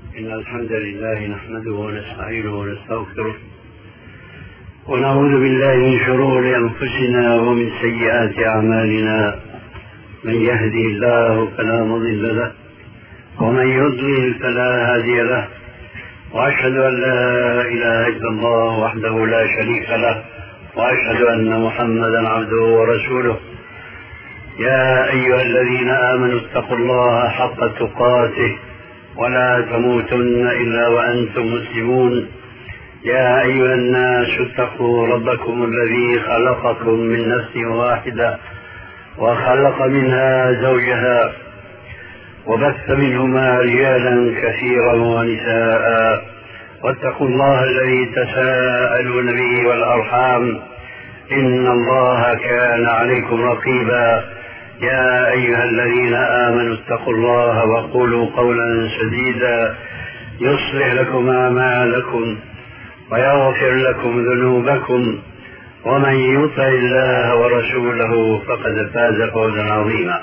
إن الحمد لله نحمده ونستعينه ونستغفره ونعوذ بالله من شرور أنفسنا ومن سيئات أعمالنا. من يهدي الله فلا مضل له ومن يضلل فلا هادي له، وأشهد أن لا إله إلا الله وحده لا شريك له، وأشهد أن محمدا عبده ورسوله. يا أيها الذين آمنوا اتقوا الله حق تقاته ولا تموتن إلا وأنتم مسلمون. يا أيها الناس اتقوا ربكم الذي خلقكم من نفس واحدة وخلق منها زوجها وبث منهما رجالا كثيرا ونساء، واتقوا الله الذي تساءلون به والأرحام إن الله كان عليكم رقيبا. يا أيها الذين آمنوا اتقوا الله وقولوا قولا سديدا يصلح لكم أعمالكم ويغفر لكم ذنوبكم، ومن يطع الله ورسوله فقد فاز فوزا عظيما.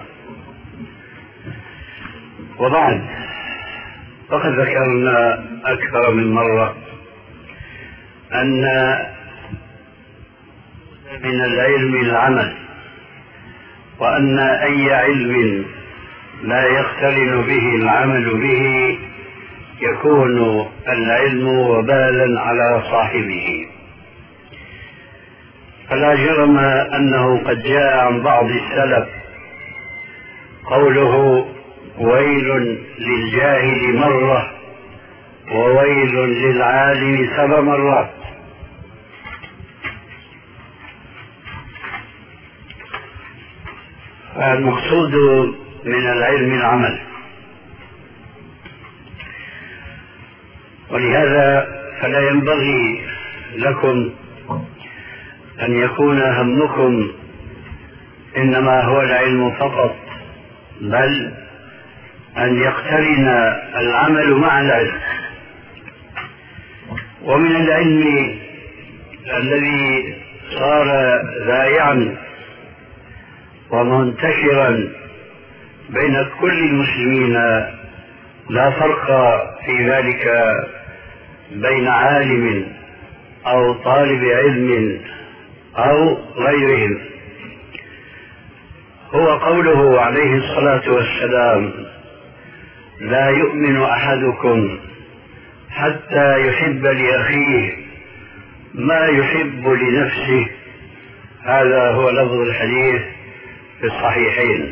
وبعد، فقد ذكرنا أكثر من مرة أن من العلم العمل، وأن أي علم لا يقترن به العمل به يكون العلم وبالا على صاحبه. فلا جرم أنه قد جاء عن بعض السلف قوله: ويل للجاهل مرة وويل للعالم 7 مرات. فالمقصود من العلم العمل، ولهذا فلا ينبغي لكم أن يكون همكم إنما هو العلم فقط، بل أن يقترن العمل مع العلم. ومن العلم الذي صار ذائعا ومنتشرا بين كل المسلمين، لا فرق في ذلك بين عالم أو طالب علم أو غيرهم، هو قوله عليه الصلاة والسلام: لا يؤمن أحدكم حتى يحب لأخيه ما يحب لنفسه. هذا هو لفظ الحديث في الصحيحين.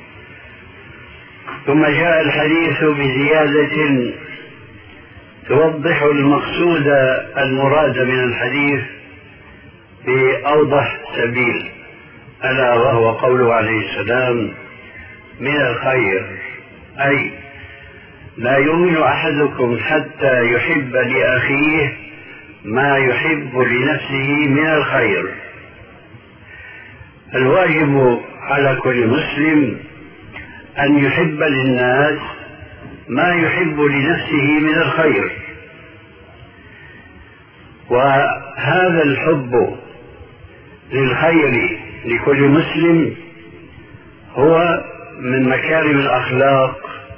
ثم جاء الحديث بزيادة توضح المقصود المراد من الحديث بأوضح سبيل، ألا وهو قوله عليه السلام: من الخير، أي لا يؤمن أحدكم حتى يحب لأخيه ما يحب لنفسه من الخير. الواجب على كل مسلم أن يحب للناس ما يحب لنفسه من الخير، وهذا الحب للخير لكل مسلم هو من مكارم الأخلاق،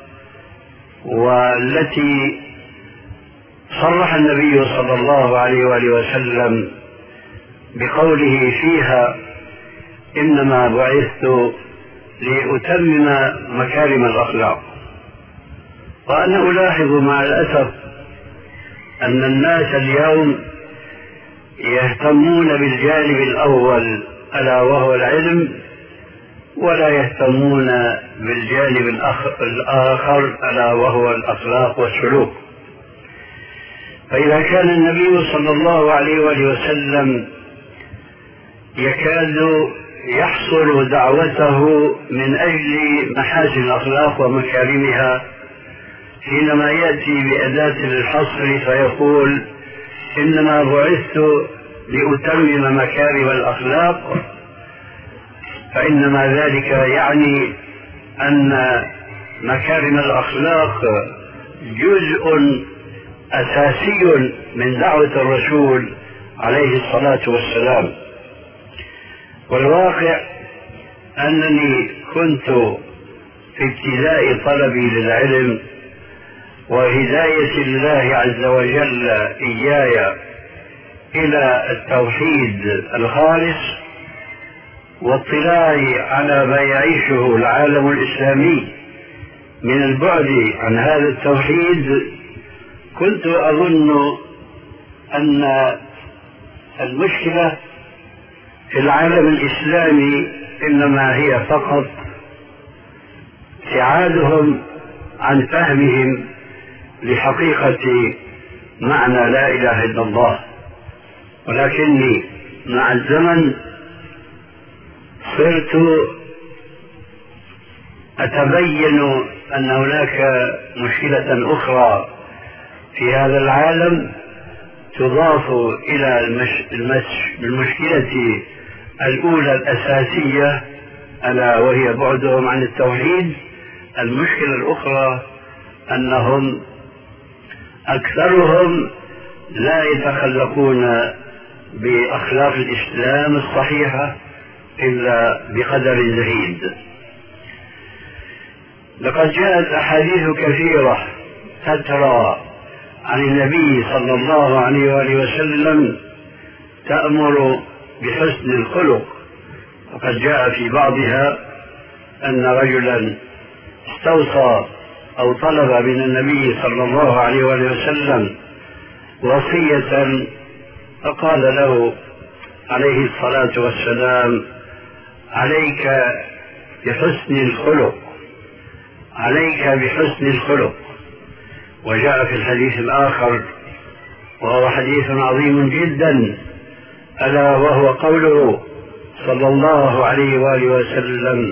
والتي صرح النبي صلى الله عليه وآله وسلم بقوله فيها: إنما بعثت لأتمم مكارم الأخلاق. وأنا ألاحظ مع الأسف أن الناس اليوم يهتمون بالجانب الأول ألا وهو العلم، ولا يهتمون بالجانب الآخر ألا وهو الأخلاق والسلوك. فإذا كان النبي صلى الله عليه وآله وسلم يكاد يحصل دعوته من أجل محاسن الأخلاق ومكارمها، حينما يأتي بأداة الحصر فيقول: إنما بعثت لأتمم مكارم الأخلاق، فإنما ذلك يعني أن مكارم الأخلاق جزء أساسي من دعوة الرسول عليه الصلاة والسلام. والواقع أنني كنت في ابتداء طلبي للعلم وهداية الله عز وجل إياي إلى التوحيد الخالص واطلاعي على ما يعيشه العالم الإسلامي من البعد عن هذا التوحيد، كنت أظن أن المشكلة في العالم الإسلامي إنما هي فقط ابتعادهم عن فهمهم لحقيقة معنى لا إله إلا الله. ولكني مع الزمن صرت أتبين أن هناك مشكلة أخرى في هذا العالم تضاف إلى المشكلة الأولى الأساسية، ألا وهي بعدهم عن التوحيد. المشكلة الأخرى أنهم أكثرهم لا يتخلقون بأخلاق الإسلام الصحيحة إلا بقدر زهيد. لقد جاءت أحاديث كثيرة تترى عن النبي صلى الله عليه وآله وسلم تأمر بحسن الخلق، وقد جاء في بعضها أن رجلا استوصى أو طلب من النبي صلى الله عليه وآله وسلم وصية، فقال له عليه الصلاة والسلام: عليك بحسن الخلق، عليك بحسن الخلق. وجاء في الحديث الآخر وهو حديث عظيم جدا، ألا وهو قوله صلى الله عليه وآله وسلم: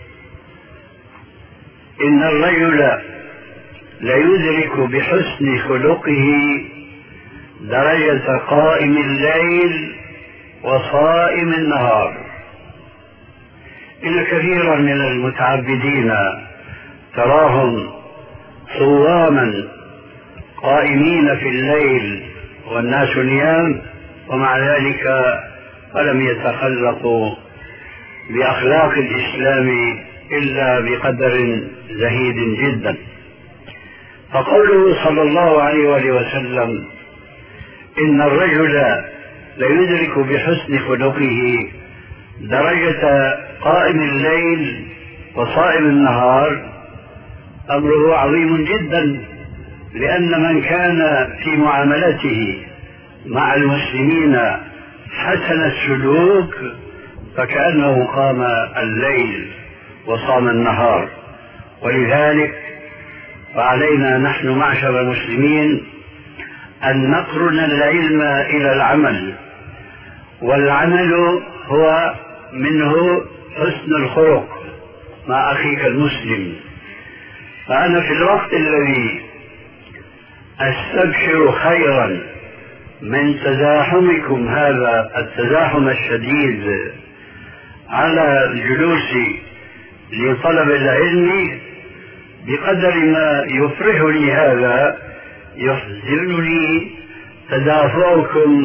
إن الرجل ليدرك بحسن خلقه درجة قائم الليل وصائم النهار. إن كثيرا من المتعبدين تراهم صواما قائمين في الليل والناس نيام، ومع ذلك فلم يتخلقوا بأخلاق الإسلام إلا بقدر زهيد جدا. فقوله صلى الله عليه وآله وسلم: إن الرجل ليدرك بحسن خلقه درجة قائم الليل وصائم النهار، أمره عظيم جدا، لأن من كان في معاملته مع المسلمين حسن السلوك فكأنه قام الليل وصام النهار. ولذلك فعلينا نحن معشر المسلمين أن نقرن العلم إلى العمل، والعمل هو منه حسن الخلق مع أخيك المسلم. فأنا في الوقت الذي أستبشر خيرا من تزاحمكم هذا التزاحم الشديد على الجلوس لطلب العلم، بقدر ما يفرحني هذا يحزنني تدافعكم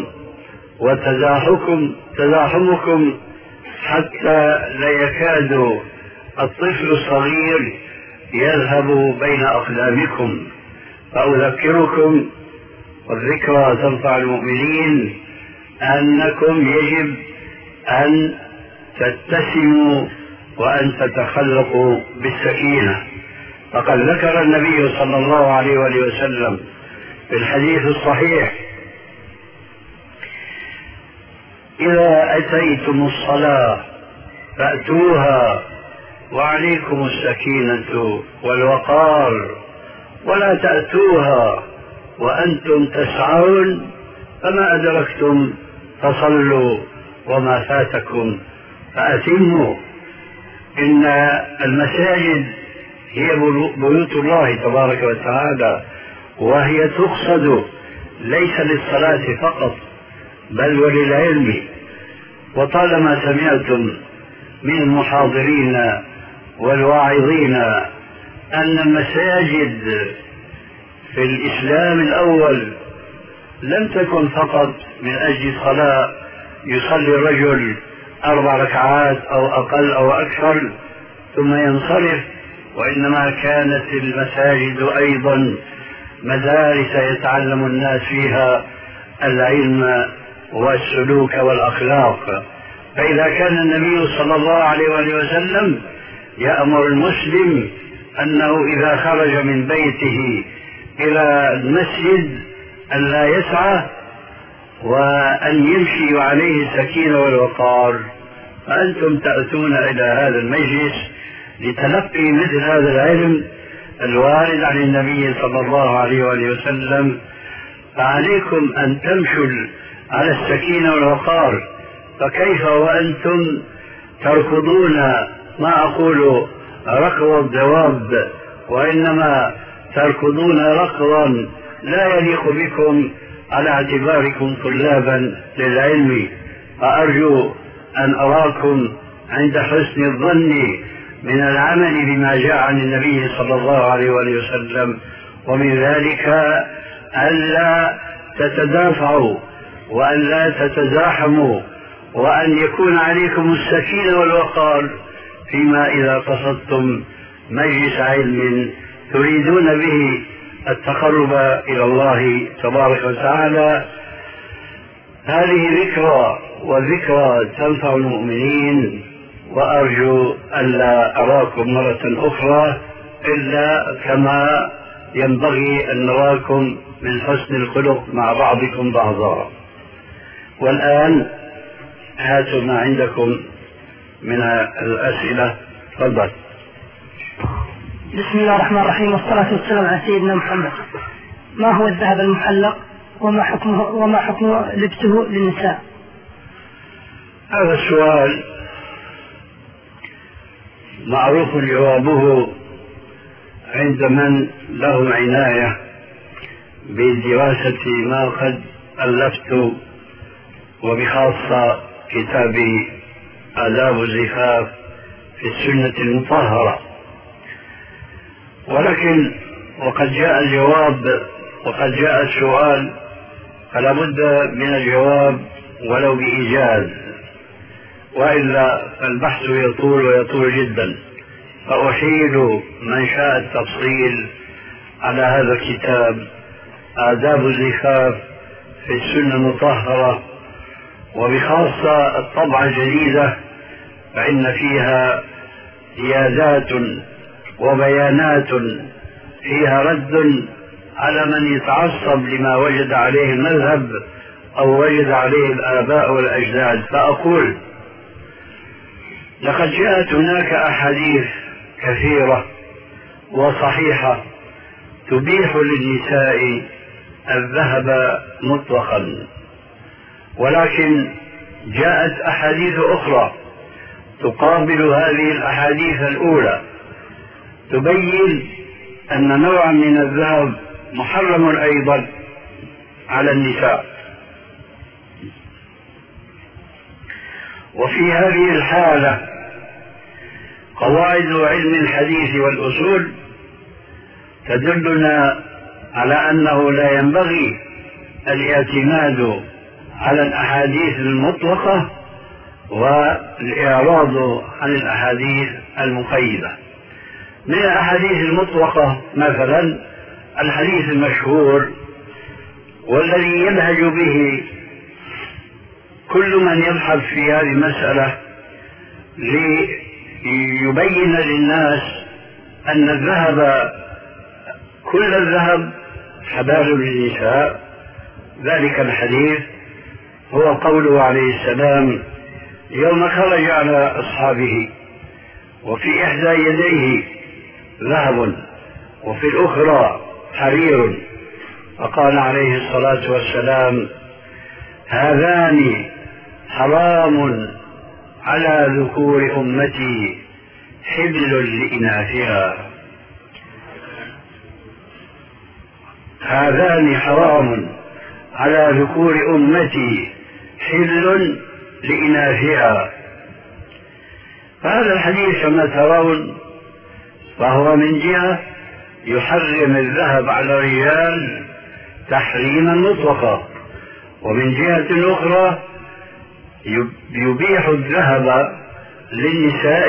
وتزاحمكم، حتى لا يكاد الطفل الصغير يذهب بين أقدامكم. فأذكركم، والذكرى تنفع المؤمنين، أنكم يجب أن تتسموا وأن تتخلقوا بالسكينة. فقد ذكر النبي صلى الله عليه وآله وسلم في الحديث الصحيح: إذا أتيتم الصلاة فأتوها وعليكم السكينة والوقار، ولا تأتوها وأنتم تسعون، فما أدركتم فصلوا وما فاتكم فأتموا. إن المساجد هي بيوت الله تبارك وتعالى، وهي تقصد ليس للصلاة فقط بل وللعلم. وطالما سمعتم من المحاضرين والواعظين أن المساجد في الإسلام الأول لم تكن فقط من أجل صلاة يصلي الرجل 4 ركعات أو أقل أو أكثر ثم ينصرف، وإنما كانت المساجد أيضا مدارس يتعلم الناس فيها العلم والسلوك والأخلاق. فإذا كان النبي صلى الله عليه وآله وسلم يأمر المسلم أنه إذا خرج من بيته إلى المسجد أن لا يسعى وأن يمشي وعليه السكينة والوقار، فأنتم تأتون إلى هذا المجلس لتلقي مثل هذا العلم الوارد عن النبي صلى الله عليه وآله وسلم، فعليكم أن تمشوا على السكينة والوقار. فكيف وأنتم تركضون، ما أقول ركض الدواب، وإنما تركضون ركضا لا يليق بكم على اعتباركم طلابا للعلم. فأرجو أن أراكم عند حسن الظن من العمل بما جاء عن النبي صلى الله عليه وآله وسلم، ومن ذلك ألا تتدافعوا وألا تتزاحموا، وأن يكون عليكم السكينة والوقار فيما إذا قصدتم مجلس علم تريدون به التقرب إلى الله تبارك وتعالى. هذه ذكرى، والذكرى تنفع المؤمنين، وأرجو ألا أراكم مرة أخرى إلا كما ينبغي أن نراكم من حسن الخلق مع بعضكم بعضا. والآن هاتوا ما عندكم من الأسئلة. تفضل. بسم الله الرحمن الرحيم، والصلاة والسلام على سيدنا محمد. ما هو الذهب المحلق وما حكم لبسه للنساء؟ هذا السؤال معروف جوابه عند من له عناية بدراسة ما قد ألفت، وبخاصة كتابي آداب الزفاف في السنة المطهرة. ولكن وقد جاء الجواب وقد جاء السؤال، فلا بد من الجواب ولو بإيجاز، وإلا فالبحث يطول ويطول جدا. فأحيل من شاء التفصيل على هذا الكتاب آداب الزفاف في السنة المطهرة، وبخاصة الطبعة الجديدة، فإن فيها زيادات وبيانات فيها رد على من يتعصب لما وجد عليه المذهب أو وجد عليه الآباء والأجداد. فأقول لقد جاءت هناك أحاديث كثيرة وصحيحة تبيح للنساء الذهب مطلقا، ولكن جاءت أحاديث أخرى تقابل هذه الأحاديث الأولى تبين أن نوعا من الذهب محرم أيضا على النساء. وفي هذه الحالة قواعد علم الحديث والأصول تدلنا على أنه لا ينبغي الاعتماد على الأحاديث المطلقة والإعراض عن الأحاديث المقيدة. من الأحاديث المطلقة مثلا الحديث المشهور والذي يلهج به كل من يبحث في هذه المسألة ليبين للناس أن الذهب كل الذهب حلال للنساء. ذلك الحديث هو قوله عليه السلام يوم خرج على أصحابه وفي إحدى يديه ذهب وفي الأخرى حرير، فقال عليه الصلاة والسلام هذان حرام على ذكور أمتي حبل لإناثها. هذان حرام على ذكور أمتي حبل لإناثها. فهذا الحديث كما ترون فهو من جهة يحرم الذهب على الرجال تحريما مطلقا، ومن جهة أخرى يبيح الذهب للنساء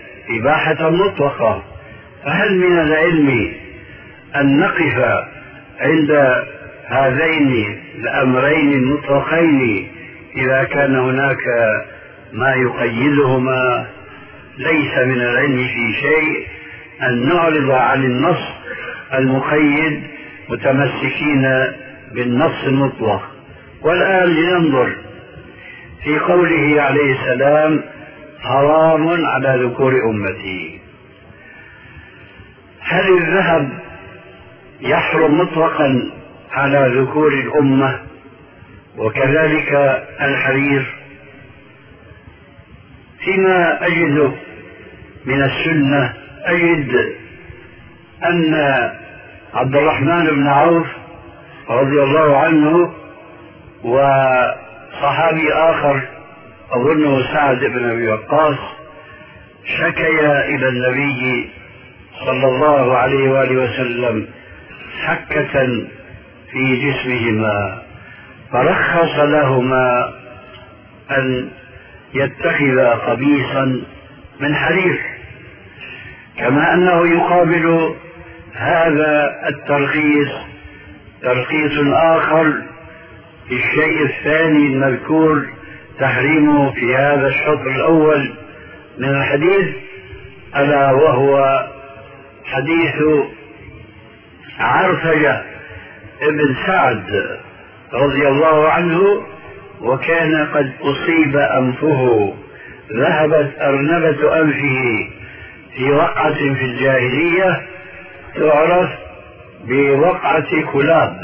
إباحة مطلقة. فهل من العلم أن نقف عند هذين الأمرين المطلقين إذا كان هناك ما يقيدهما ليس من العلم في شيء أن نعرض عن النص المقيد متمسكين بالنص المطلق. والآن لننظر في قوله عليه السلام: حرام على ذكور أمتي. هل الذهب يحرم مطلقا على ذكور الأمة وكذلك الحرير؟ فيما أجد من السنة أجد أن عبد الرحمن بن عوف رضي الله عنه وصحابي آخر أظنه سعد بن أبي وقاص شكيا إلى النبي صلى الله عليه وآله وسلم حكة في جسمهما، فرخص لهما أن يتخذ قميصا من حرير، كما أنه يقابل هذا الترخيص ترخيص آخر في الشيء الثاني المذكور تحريمه في هذا الشطر الأول من الحديث، ألا وهو حديث عرفجة ابن سعد رضي الله عنه، وكان قد أصيب أنفه، ذهبت أرنبة أنفه في وقعة في الجاهلية تعرف بوقعة كلاب،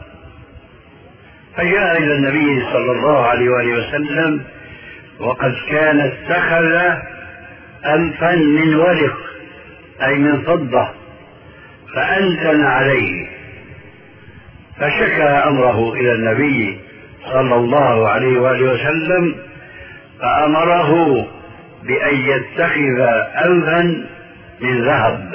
فجاء إلى النبي صلى الله عليه وآله وسلم وقد كان اتخذ أنفا من ورق أي من فضة فأنتن عليه، فشكى أمره إلى النبي صلى الله عليه وآله وسلم فأمره بأن يتخذ أنفا من ذهب.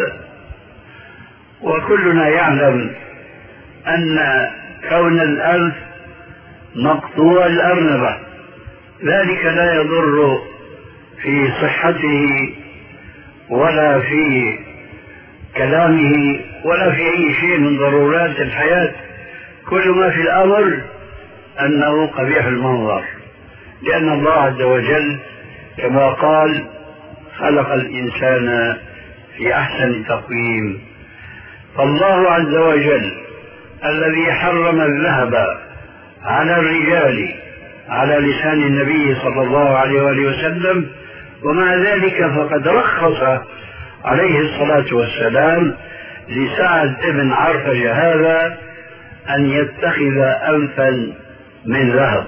وكلنا يعلم أن كون الأنف مقطوع الأرنبة ذلك لا يضر في صحته ولا في كلامه ولا في أي شيء من ضرورات الحياة، كل ما في الأمر أنه قبيح المنظر، لأن الله عز وجل كما قال: خلق الإنسان في أحسن تقويم. فالله عز وجل الذي حرم الذهب على الرجال على لسان النبي صلى الله عليه وآله وسلم، ومع ذلك فقد رخص عليه الصلاة والسلام لسعد بن عرفجة هذا أن يتخذ أنفا من ذهب.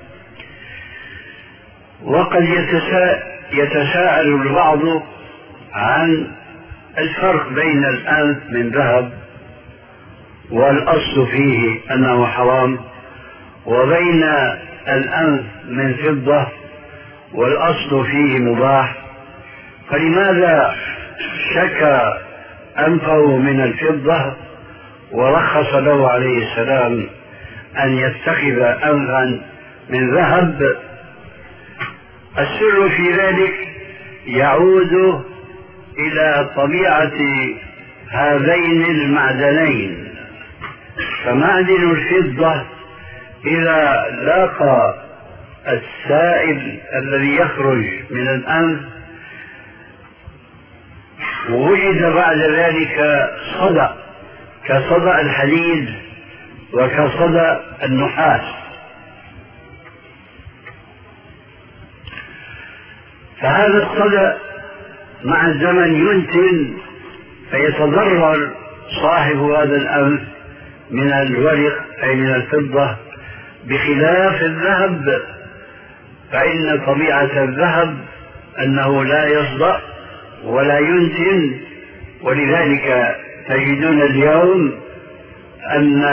وقد يتساءل البعض عن الفرق بين الأنف من ذهب والأصل فيه أنه حرام، وبين الأنف من فضة والأصل فيه مباح، فلماذا شكى أنفه من الفضة ورخص له عليه السلام أن يتخذ أنفا من ذهب؟ السر في ذلك يعود إلى طبيعة هذين المعدنين، فمعدن الفضة إذا لاقى السائل الذي يخرج من الأنف ووجد بعد ذلك صدأ كصدأ الحديد وكصدأ النحاس، فهذا الصدأ مع الزمن ينتن فيتضرر صاحب هذا الأنف من الورق أي من الفضة، بخلاف الذهب فإن طبيعة الذهب أنه لا يصدأ ولا ينتن، ولذلك تجدون اليوم أن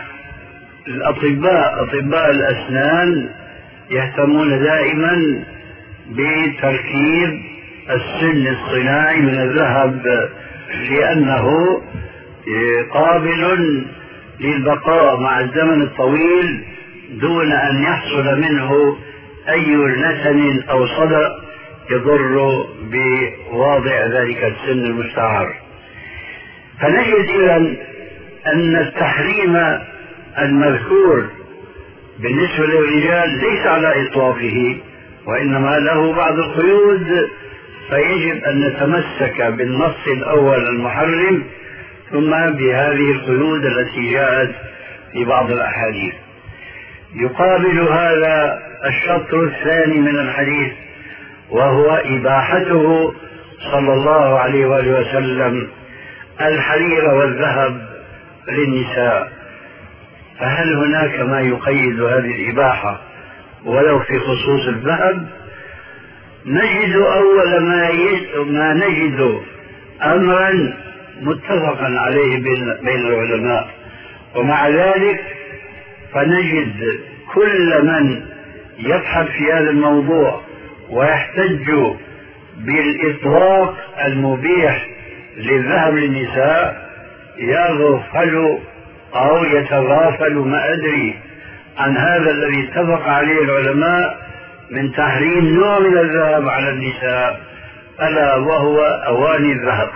أطباء الأسنان يهتمون دائما بتركيب السن الصناعي من الذهب، لأنه قابل للبقاء مع الزمن الطويل دون أن يحصل منه أي نسن أو صدأ يضر بواضع ذلك السن المستعار. فنجد إذن أن التحريم المذكور بالنسبة للرجال ليس على إطلاقه، وإنما له بعض القيود، فيجب أن نتمسك بالنص الأول المحرم ثم بهذه القيود التي جاءت في بعض الأحاديث. يقابل هذا الشطر الثاني من الحديث، وهو إباحته صلى الله عليه وآله وسلم الحرير والذهب للنساء. فهل هناك ما يقيد هذه الإباحة ولو في خصوص الذهب؟ نجد أول ما نجد أمرا متفقا عليه بين العلماء، ومع ذلك فنجد كل من يبحث في هذا الموضوع ويحتج بالإطلاق المبيح للذهب للنساء يغفل أو يتغافل ما أدري عن هذا الذي اتفق عليه العلماء من تحريم نوع من الذهب على النساء، ألا وهو أواني الذهب.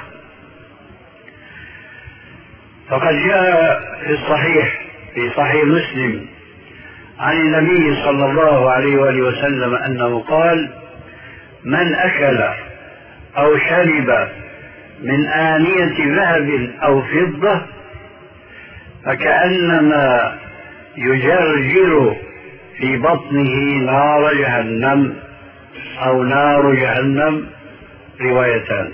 فقد جاء في صحيح مسلم عن النبي صلى الله عليه وآله وسلم أنه قال: من أكل أو شرب من آنية ذهب أو فضة فكأنما يجرجر في بطنه نار جهنم أو نار جهنم، روايتان.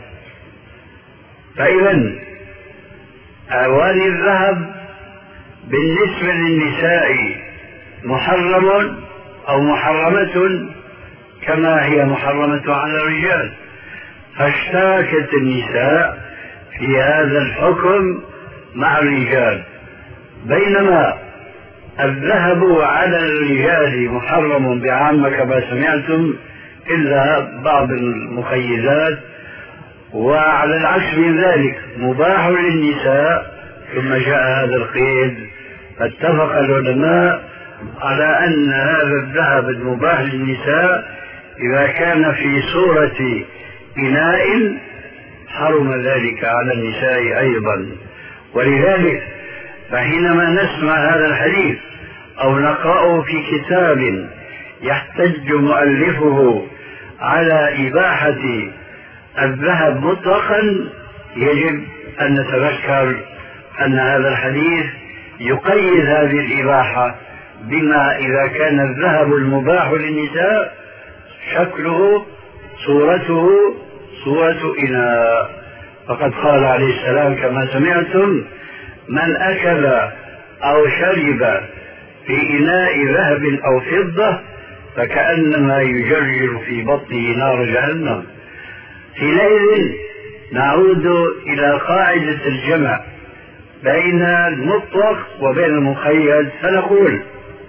فإذا أواني الذهب بالنسبة للنساء محرم أو محرمة كما هي محرمة على الرجال، فاشتاكت النساء في هذا الحكم مع الرجال، بينما الذهب على الرجال محرم بعامة كما سمعتم إلا بعض المقيدات، وعلى العكس من ذلك مباح للنساء، ثم جاء هذا القيد. فاتفق العلماء على أن هذا الذهب المباح للنساء إذا كان في صورة إناء حرم ذلك على النساء أيضا. ولذلك فحينما نسمع هذا الحديث أو نقرأه في كتاب يحتج مؤلفه على إباحة الذهب مطلقا، يجب أن نتذكر أن هذا الحديث يقيد هذه الإباحة بما إذا كان الذهب المباح للنساء شكله صورته صورة إناء. فقد قال عليه السلام كما سمعتم: من أكل أو شرب في إناء ذهب أو فضة فكأنما يجرجر في بطنه نار جهنم. حينئذ نعود إلى قاعدة الجمع بين المطلق وبين المقيد، فنقول: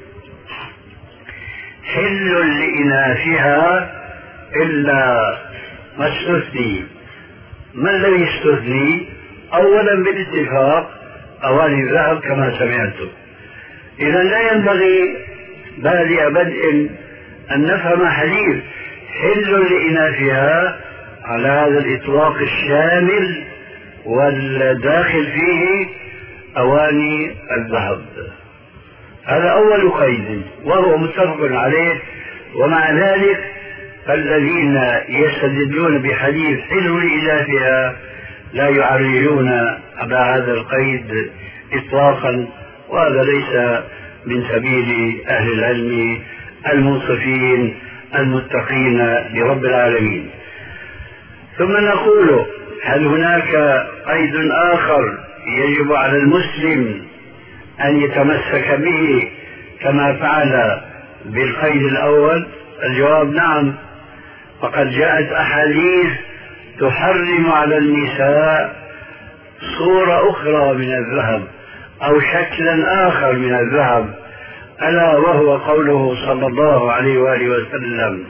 حل لإناثها إلا ما استثني. ما الذي استثني؟ أولا بالاتفاق أواني الذهب كما سمعتم. إذا لا ينبغي بادئ بدء أن نفهم حديث حل لإناثها على هذا الإطلاق الشامل والداخل فيه أواني الذهب. هذا أول قيد وهو متفق عليه. ومع ذلك فالذين يستدلون بحديث حل لإناثها لا يعرجون على هذا القيد إطلاقا، وهذا ليس من سبيل أهل العلم المنصفين المتقين لرب العالمين. ثم نقول: هل هناك قيد آخر يجب على المسلم أن يتمسك به كما فعل بالقيد الأول؟ الجواب: نعم. فقد جاءت أحاديث تحرم على النساء صورة أخرى من الذهب أو شكلا آخر من الذهب، ألا وهو قوله صلى الله عليه وآله وسلم: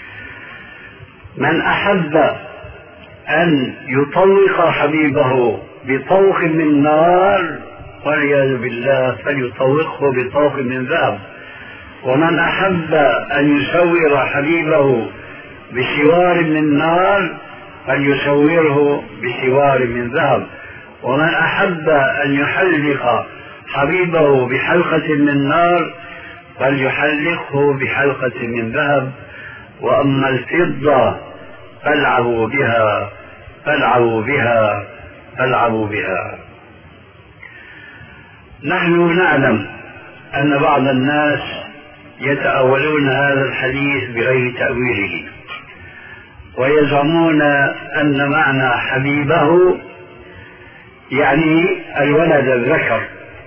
من أحب أن يطوق حبيبه بطوق من نار والعياذ بالله فليطوقه بطوق من ذهب، ومن أحب أن يسور حبيبه بسوار من نار فليسوره بسوار من ذهب. ومن أحب أن يحلق حبيبه بحلقة من نار فليحلقه بحلقة من ذهب، وأما الفضة فالعبوا بها فالعبوا بها فالعبوا بها. نحن نعلم أن بعض الناس يتأولون هذا الحديث بغير تأويله، ويزعمون أن معنى حبيبه يعني الولد الذكر،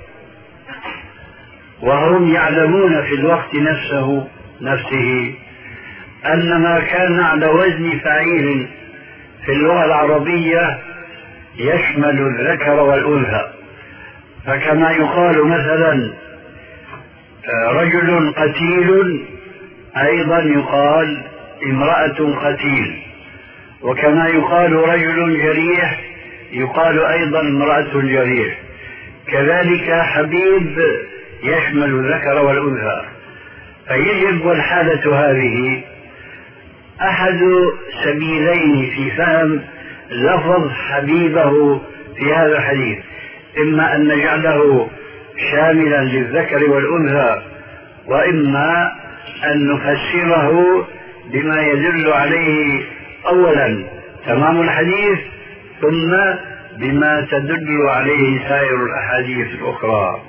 وهم يعلمون في الوقت نفسه أن ما كان على وزن فعيل في اللغة العربية يشمل الذكر والأنثى. فكما يقال مثلا رجل قتيل أيضا يقال امرأة قتيل، وكما يقال رجل جريح يقال أيضا امرأة جريح. كذلك حبيب يشمل الذكر والأنثى. فيجب والحالة هذه أحد سبيلين في فهم لفظ حبيبه في هذا الحديث، إما أن نجعله شاملا للذكر والأنثى، وإما أن نفسره بما يدل عليه أولا تمام الحديث، ثم بما تدل عليه سائر الأحاديث الأخرى.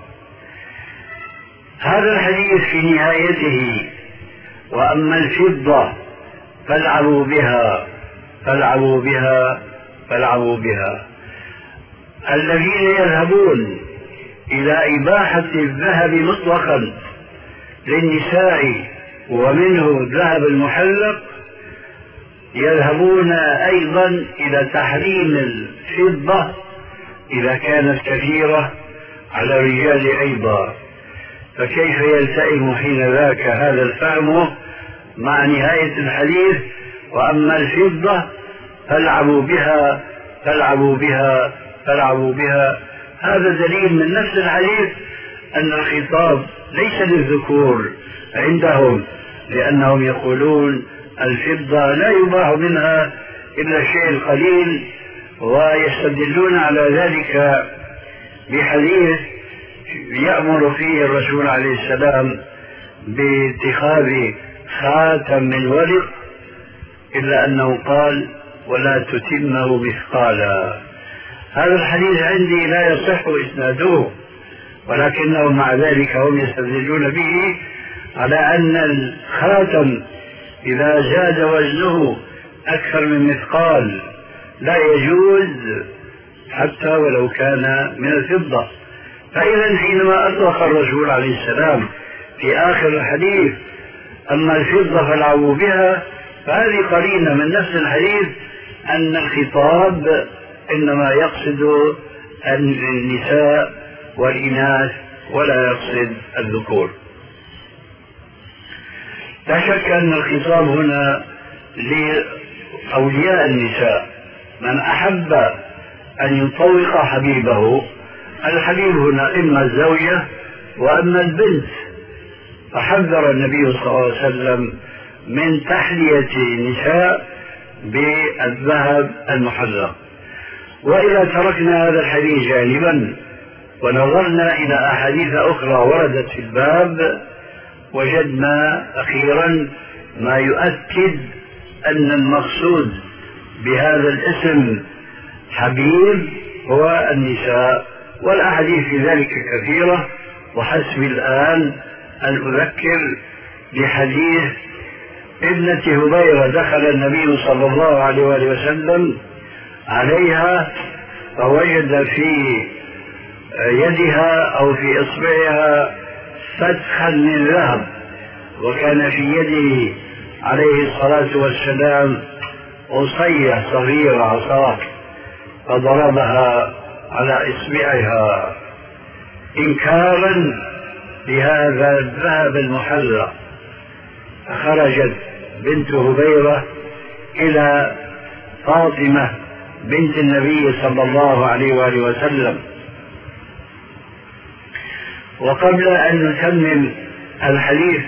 هذا الحديث في نهايته وأما الفضة فالعبوا بها فالعبوا بها فالعبوا بها. الذين يذهبون إلى إباحة الذهب مطلقا للنساء ومنه الذهب المحلق يذهبون أيضا إلى تحريم الفضة إذا كانت كثيرة على الرجال أيضا. فكيف يلتئم حين ذاك هذا الفهم مع نهاية الحديث وأما الفضة فالعبوا بها فالعبوا بها فالعبوا بها؟ هذا دليل من نفس الحديث أن الخطاب ليس للذكور عندهم، لأنهم يقولون الفضة لا يباح منها إلا الشيء القليل، ويستدلون على ذلك بحديث يأمر فيه الرسول عليه السلام باتخاذ خاتم من ورق، إلا أنه قال ولا تتمه مثقالا. هذا الحديث عندي لا يصح إسناده، ولكنهم مع ذلك هم يستدلون به على أن الخاتم إذا زاد وزنه أكثر من مثقال لا يجوز حتى ولو كان من الفضة. فإذا حينما أطلق الرسول عليه السلام في آخر الحديث أما الفضة فالعبوا بها، فهذه قرينة من نفس الحديث أن الخطاب إنما يقصد النساء والإناث ولا يقصد الذكور. لا شك أن الخطاب هنا لأولياء النساء، من أحب أن يطوق حبيبه. الحبيب هنا إما الزوجة وأما البنت، فحذر النبي صلى الله عليه وسلم من تحلية النساء بالذهب المحلق. وإذا تركنا هذا الحديث جانبا ونظرنا إلى أحاديث أخرى وردت في الباب، وجدنا أخيرا ما يؤكد أن المقصود بهذا الاسم حبيب هو النساء، والأحاديث في ذلك كثيرة. وحسبي الآن أن أذكر بحديث ابنة هبيرة دخل النبي صلى الله عليه وسلم عليها فوجد في يدها أو في إصبعها فتحا من ذهب، وكان في يده عليه الصلاة والسلام عصية صغيرة عصا، فضربها على إصبعها إنكارا بهذا الذهب المحلق. فخرجت بنت هبيرة إلى فاطمة بنت النبي صلى الله عليه وآله وسلم. وقبل أن نكمل الحديث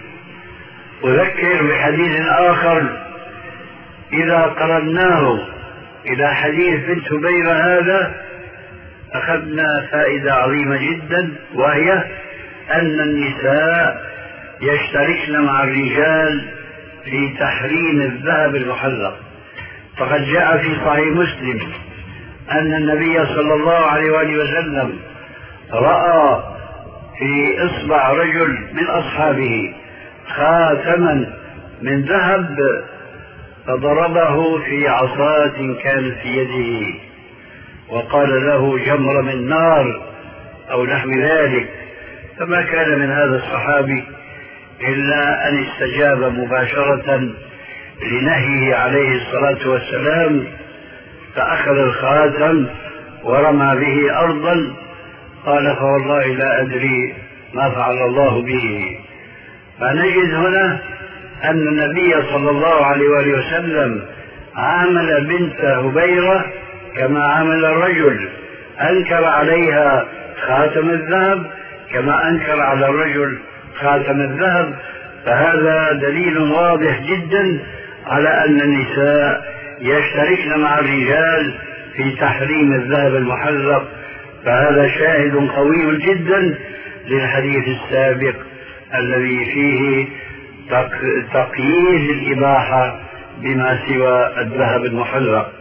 أذكر بحديث آخر إذا قرناه إلى حديث بنت هبيرة هذا أخذنا فائدة عظيمة جدا، وهي أن النساء يشتركن مع الرجال في تحريم الذهب المحلق. فقد جاء في صحيح مسلم أن النبي صلى الله عليه وآله وسلم رأى في إصبع رجل من أصحابه خاتما من ذهب، فضربه في عصاة كانت في يده وقال له جمر من نار أو نحو ذلك. فما كان من هذا الصحابي إلا أن استجاب مباشرة لنهيه عليه الصلاة والسلام، فأخذ الخاتم ورمى به أرضا. قال فوالله لا أدري ما فعل الله به. فنجد هنا أن النبي صلى الله عليه وآله وسلم عامل بنت هبيرة كما عامل الرجل، أنكر عليها خاتم الذهب كما أنكر على الرجل خاتم الذهب. فهذا دليل واضح جدا على أن النساء يشتركن مع الرجال في تحريم الذهب المحلق. فهذا شاهد قوي جدا للحديث السابق الذي فيه تقييد الإباحة بما سوى الذهب المحلق.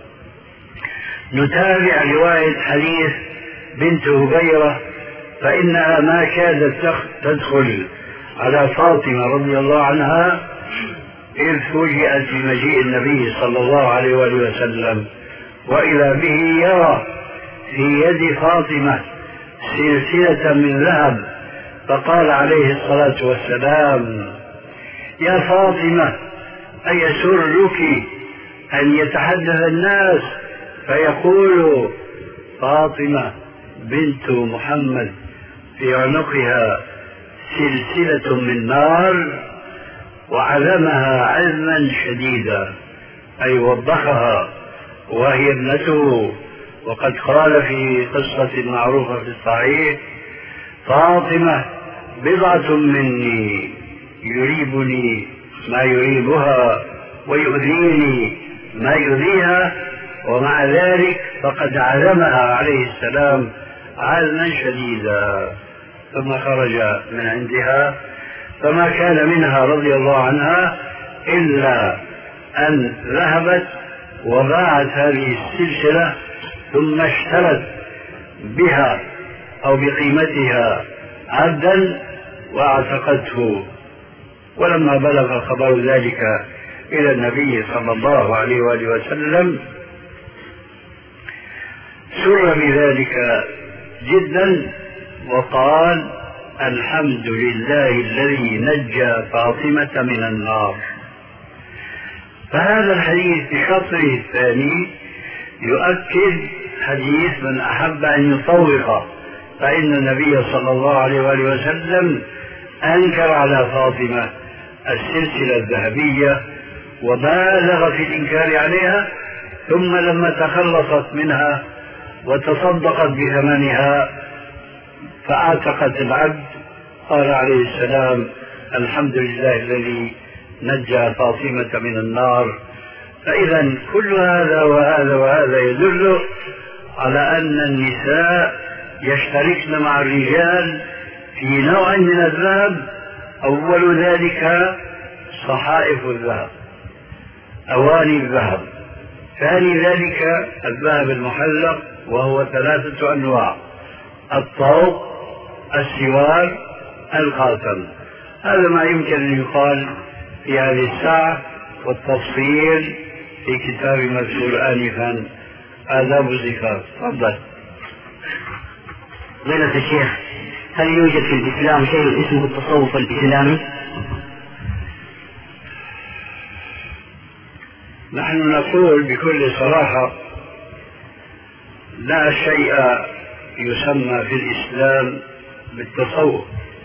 نتابع رواية حديث بنت هبيرة، فإنها ما كادت تدخل على فاطمة رضي الله عنها إذ فوجئت بمجيء النبي صلى الله عليه وآله وسلم، وإذا به يرى في يد فاطمة سلسلة من ذهب. فقال عليه الصلاة والسلام: يا فاطمة، أيسرك أن يتحدث الناس فيقول فاطمة بنت محمد في عنقها سلسلة من نار؟ وعلمها علما شديدا، أي وضحها، وهي ابنته. وقد قال في قصة معروفة في الصحيح: فاطمة بضعة مني، يريبني ما يريبها ويؤذيني ما يؤذيها، ومع ذلك فقد علمها عليه السلام علما شديدا. ثم خرج من عندها، فما كان منها رضي الله عنها إلا أن ذهبت وباعت هذه السلسلة، ثم اشترت بها أو بقيمتها عبدا واعتقته. ولما بلغ خبر ذلك إلى النبي صلى الله عليه وآله وسلم سر بذلك جدا، وقال: الحمد لله الذي نجى فاطمة من النار. فهذا الحديث بشطره الثاني يؤكد حديث من أحب أن يطوق، فإن النبي صلى الله عليه وآله وسلم أنكر على فاطمة السلسلة الذهبية وبالغ في الإنكار عليها، ثم لما تخلصت منها وتصدقت بثمنها فأعتقت العبد قال عليه السلام: الحمد لله الذي نجى فاطمة من النار. فإذا كل هذا وهذا وهذا يدل على أن النساء يشتركن مع الرجال في نوع من الذهب. أول ذلك صحائف الذهب، أواني الذهب. ثاني ذلك الذهب المحلق، وهو 3 أنواع: الطوق، السوار، الخاتم. هذا ما يمكن أن يقال في هذه الساعة، والتفصيل في كتاب مذكور آنفا آداب الزفاف. تفضل. فضيلة الشيخ، هل يوجد في الإسلام شيء اسمه التصوف الإسلامي؟ نحن نقول بكل صراحة: لا شيء يسمى في الإسلام بالتصوف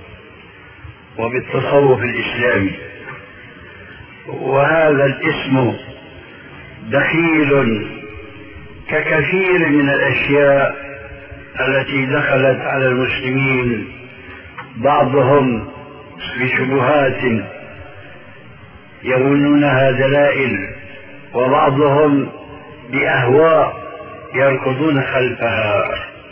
وبالتصوف الإسلامي، وهذا الاسم دخيل ككثير من الأشياء التي دخلت على المسلمين، بعضهم بشبهات يظنونها دلائل، وبعضهم بأهواء يركضون خلفها.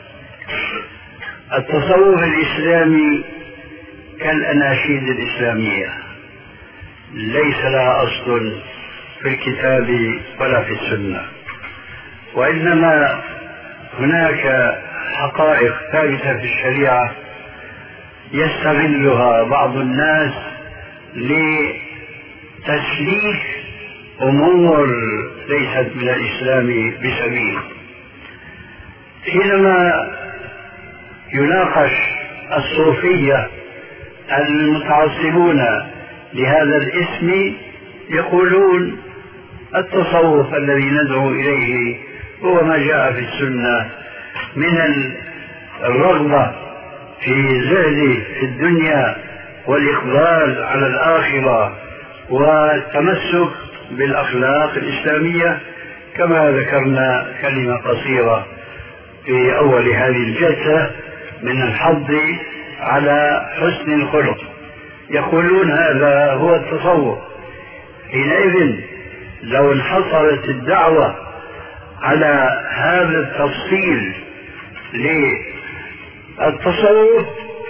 التصوف الإسلامي كالأناشيد الإسلامية، ليس لها أصل في الكتاب ولا في السنة، وإنما هناك حقائق ثابتة في الشريعة يستغلها بعض الناس لتسليك أمور ليست من الإسلام بسبيل. حينما يناقش الصوفية المتعصبون لهذا الاسم يقولون التصوف الذي ندعو إليه هو ما جاء في السنة من الرغبة في زهد في الدنيا والإقبال على الآخرة والتمسك بالأخلاق الإسلامية، كما ذكرنا كلمة قصيرة في أول هذه الجلسة من الحض على حسن الخلق. يقولون هذا هو التصوف. حينئذ لو انحصرت الدعوة على هذا التفصيل للتصوف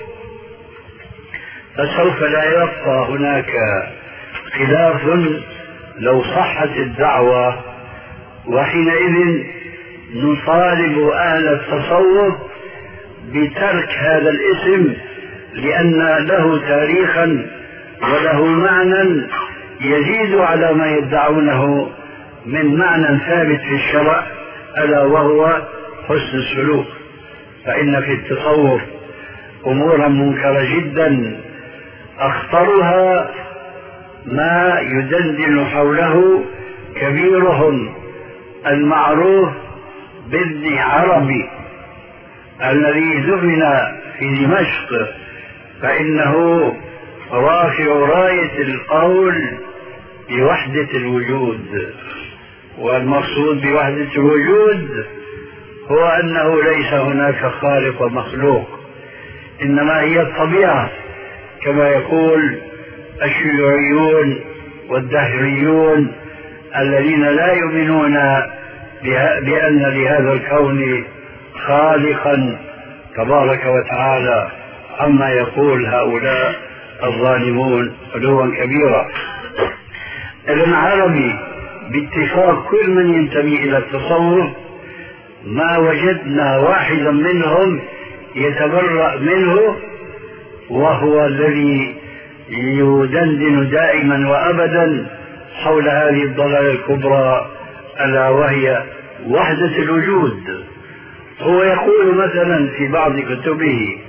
فسوف لا يبقى هناك خلاف لو صحت الدعوة، وحينئذ نطالب أهل التصوف بترك هذا الاسم لأن له تاريخا وله معنى يزيد على ما يدعونه من معنى ثابت في الشرع، ألا وهو حسن السلوك. فإن في التصوف أمورا منكرة جدا، أخطرها ما يدندن حوله كبيرهم المعروف بابن عربي الذي دفن في دمشق، فإنه رافع راية القول بوحدة الوجود، والمقصود بوحدة الوجود هو أنه ليس هناك خالق ومخلوق، إنما هي الطبيعة، كما يقول الشيوعيون والدهريون الذين لا يؤمنون بأن لهذا الكون خالقا تبارك وتعالى، عما يقول هؤلاء الظالمون علوا كبيرا. ابن عربي باتفاق كل من ينتمي إلى التصوف ما وجدنا واحدا منهم يتبرأ منه، وهو الذي يدندن دائما وأبدا حول هذه الضلالة الكبرى ألا وهي وحدة الوجود. هو يقول مثلا في بعض كتبه: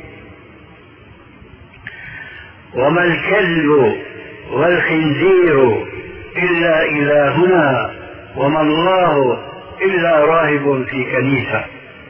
وما الكلب والخنزير إلا إلهنا، وما الله إلا راهب في كنيسة.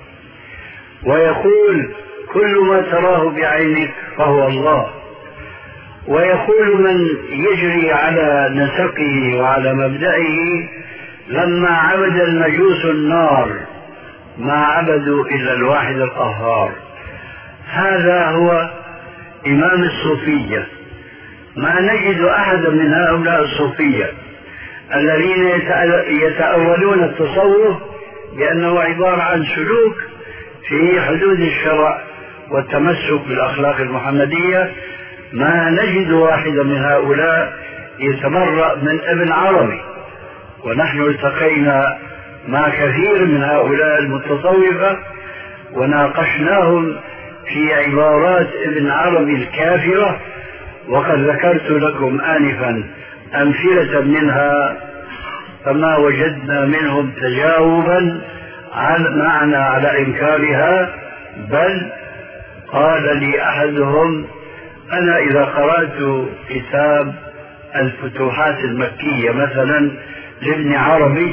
ويقول: كل ما تراه بعينك فهو الله. ويقول: من يجري على نسقه وعلى مبدئه لما عبد المجوس النار ما عبدوا إلا الواحد القهار. هذا هو إمام الصوفية. ما نجد أحدا من هؤلاء الصوفية الذين يتأولون التصوف بأنه عبارة عن سلوك في حدود الشرع والتمسك بالأخلاق المحمدية، ما نجد واحدا من هؤلاء يتبرأ من ابن عربي. ونحن التقينا مع كثير من هؤلاء المتصوفة وناقشناهم في عبارات ابن عربي الكافرة، وقد ذكرت لكم آنفا أمثلة منها، فما وجدنا منهم تجاوبا معنا على إنكارها، بل قال لي أحدهم: أنا إذا قرأت كتاب الفتوحات المكية مثلا لابن عربي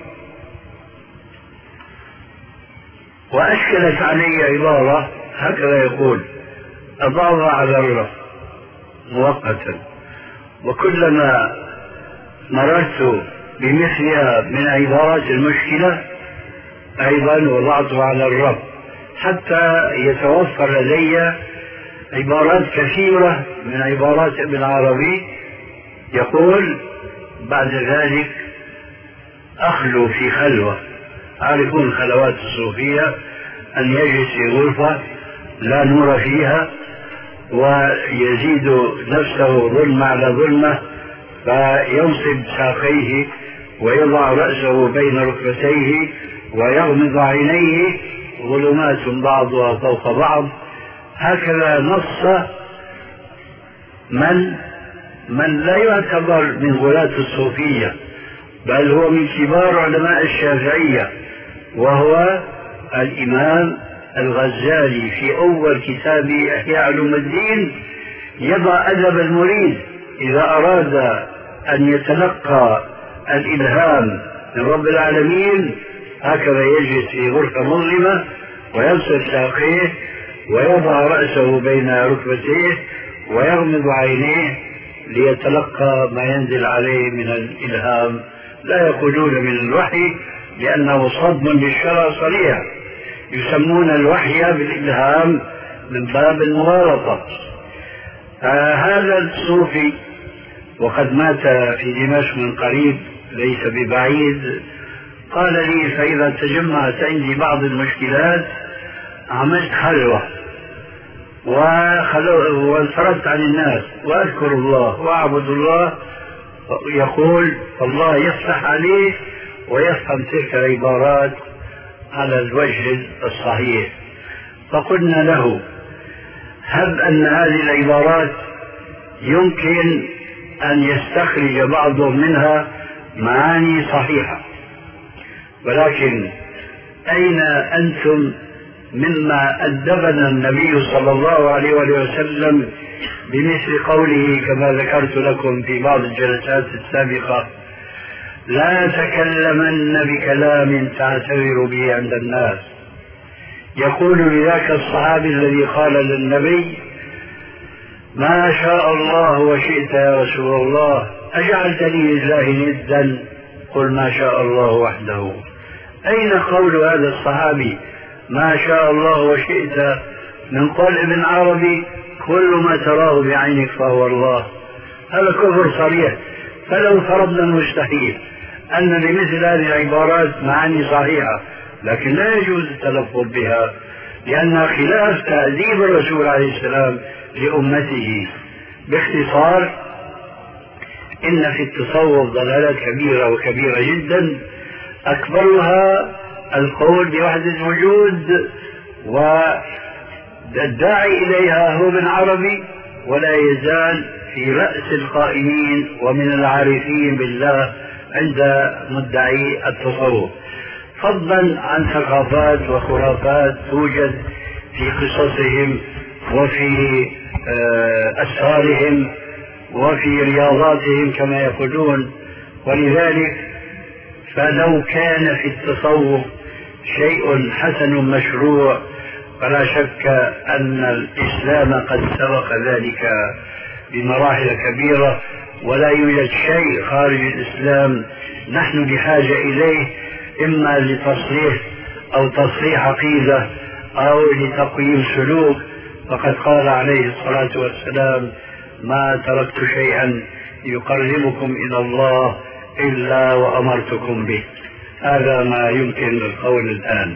وأشكلت علي عبارة هكذا يقول أضعها على الرف مؤقتا، وكلما مررت بمثلها من عبارات المشكلة أيضا وضعتها على الرف حتى يتوفر لدي عبارات كثيرة من عبارات ابن عربي. يقول: بعد ذلك أخلو في خلوة. عارفون خلوات الصوفية أن يجلس في غرفة لا نور فيها، ويزيد نفسه ظلم على ظلمه، فينصب ساقيه ويضع رأسه بين ركبتيه ويغمض عينيه، ظلمات بعضها فوق بعض. هكذا نص من لا يعتبر من غلاة الصوفية، بل هو من كبار علماء الشافعية، وهو الإمام الغزالي في أول كتاب إحياء علوم الدين. يضع أدب المريد إذا أراد أن يتلقى الإلهام من رب العالمين، هكذا يجلس في غرفة مظلمة وينصب ساقيه ويضع رأسه بين ركبتيه ويغمض عينيه ليتلقى ما ينزل عليه من الإلهام. لا يقولون من الوحي لأنه صدم للشرع صريح، يسمون الوحي بالإلهام من باب المغالطة. هذا الصوفي وقد مات في دمشق من قريب ليس ببعيد، قال لي: فإذا تجمعت عندي بعض المشكلات عملت خلوة وانفردت عن الناس وأذكر الله وأعبد الله، يقول الله يفتح عليه ويفهم تلك العبارات على الوجه الصحيح. فقلنا له: هب أن هذه العبارات يمكن أن يستخرج بعضهم منها معاني صحيحة، ولكن أين أنتم مما أدبنا النبي صلى الله عليه وسلم بمثل قوله كما ذكرت لكم في بعض الجلسات السابقة: لا تكلمن بكلام تعتبر به عند الناس. يقول لذاك الصحابي الذي قال للنبي: ما شاء الله وشئت يا رسول الله، أجعلتني لله ندا؟ قل ما شاء الله وحده. أين قول هذا الصحابي ما شاء الله وشئت من قول ابن عربي كل ما تراه بعينك فهو الله؟ هذا كفر صريح. فلو فرضنا المستحيل أن لمثل هذه العبارات معاني صحيحة لكن لا يجوز التلفظ بها لأنها خلاف تأديب الرسول عليه السلام لأمته. باختصار، إن في التصوف ضلالات كبيرة وكبيرة جدا، أكبرها القول بوحدة الوجود، والداعي إليها هو ابن عربي، ولا يزال في رأس القائمين ومن العارفين بالله عند مدعي التصوف، فضلا عن ثقافات وخرافات توجد في قصصهم وفي أسرارهم وفي رياضاتهم كما يقولون. ولذلك فلو كان في التصوف شيء حسن مشروع فلا شك أن الإسلام قد سبق ذلك بمراحل كبيرة، ولا يوجد شيء خارج الإسلام نحن بحاجة إليه، إما لتصريح أو تصحيح عقيدة أو لتقويم سلوك. فقد قال عليه الصلاة والسلام: ما تركت شيئا يقربكم إلى الله إلا وأمرتكم به. هذا ما يمكن القول الآن.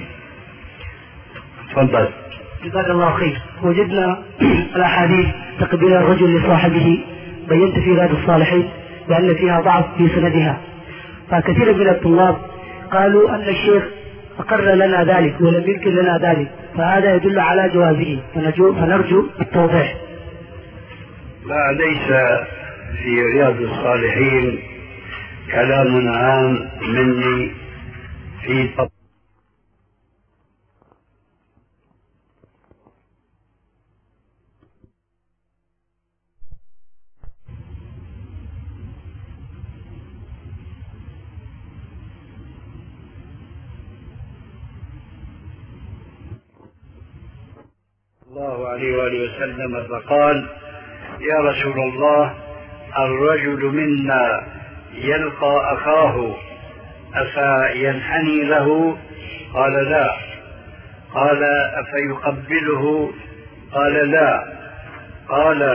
تفضل. جزاك الله خير. وجدنا الأحاديث تقبيل الرجل لصاحبه بينت في رياض الصالحين بأن فيها ضعف في سندها، فكثير من الطلاب قالوا أن الشيخ أقر لنا ذلك ولم يمكن لنا ذلك، فهذا يدل على جوازه، فنرجو التوضيح. لا، ليس في رياض الصالحين كلام عام مني في الله عليه وآله وسلم فقال: يا رسول الله، الرجل منا يلقى أخاه أفينحني له؟ قال: لا. قال: أفيقبله؟ قال: لا. قال: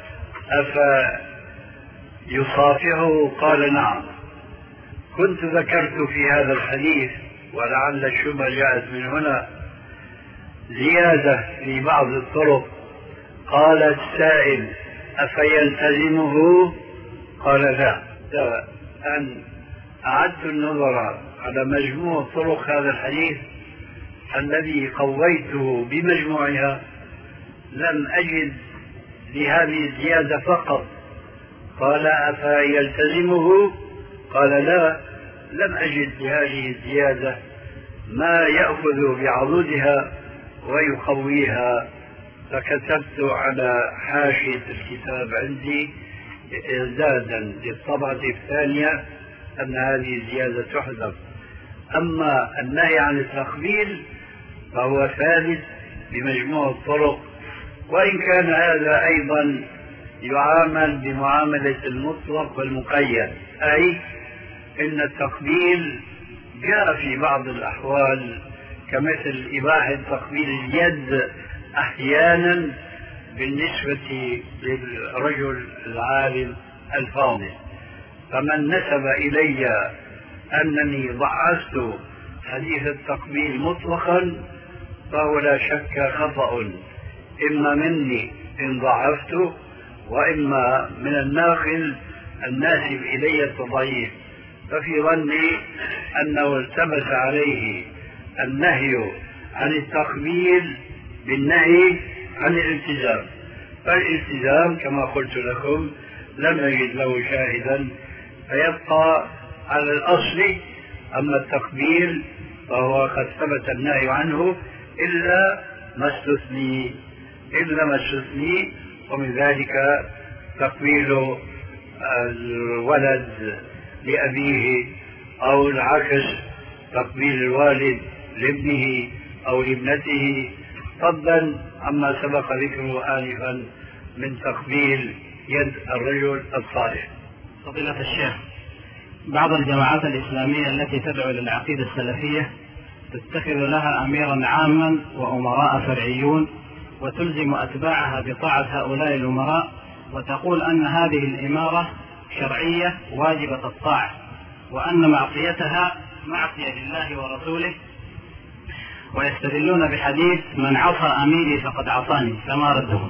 أفيصافحه؟ قال: نعم. كنت ذكرت في هذا الحديث ولعل الشبهة جاءت من هنا زيادة في بعض الطرق. قال السائل: أفيلتزمه؟ قال لا. أن أعدت النظر على مجموع طرق هذا الحديث الذي قويته بمجموعها، لم أجد لهذه الزيادة فقط. قال: أفيلتزمه؟ قال لا، لم أجد لهذه الزيادة ما يأخذ بعضدها ويقويها، فكتبت على حاشية الكتاب عندي إعدادا للطبعة الثانية أن هذه الزيادة تحذف. أما النهي عن التقبيل فهو ثابت بمجموع الطرق، وإن كان هذا أيضا يعامل بمعاملة المطلق والمقيد، أي إن التقبيل جاء في بعض الأحوال كمثل إباحة تقبيل اليد أحيانا بالنسبة للرجل العالم الفاضل. فمن نسب إلي أنني ضعفت حديث التقبيل مطلقا فهو لا شك خطأ، إما مني إن ضعفته، وإما من الناقل الناسب إلي التضعيف. ففي ظني أنه التبس عليه النهي عن التقبيل بالنهي عن الالتزام، فالالتزام كما قلت لكم لم يجد له شاهدا، فيبقى على الأصل. أما التقبيل فهو قد ثبت النهي عنه إلا ما استثني، ومن ذلك تقبيل الولد لأبيه، أو العكس تقبيل الوالد لابنه أو لابنته، فضلا عما سبق ذكره آنفا من تقبيل يد الرجل الصالح. فضيلة الشيخ، بعض الجماعات الإسلامية التي تدعو للعقيدة السلفية تتخذ لها أميرا عاما وأمراء فرعيون، وتلزم أتباعها بطاعة هؤلاء الأمراء، وتقول أن هذه الإمارة شرعية واجبة الطاعة، وأن معصيتها معصية لله ورسوله، ويستدلون بحديث: من عصى أميري فقد عصاني. فما ردهم؟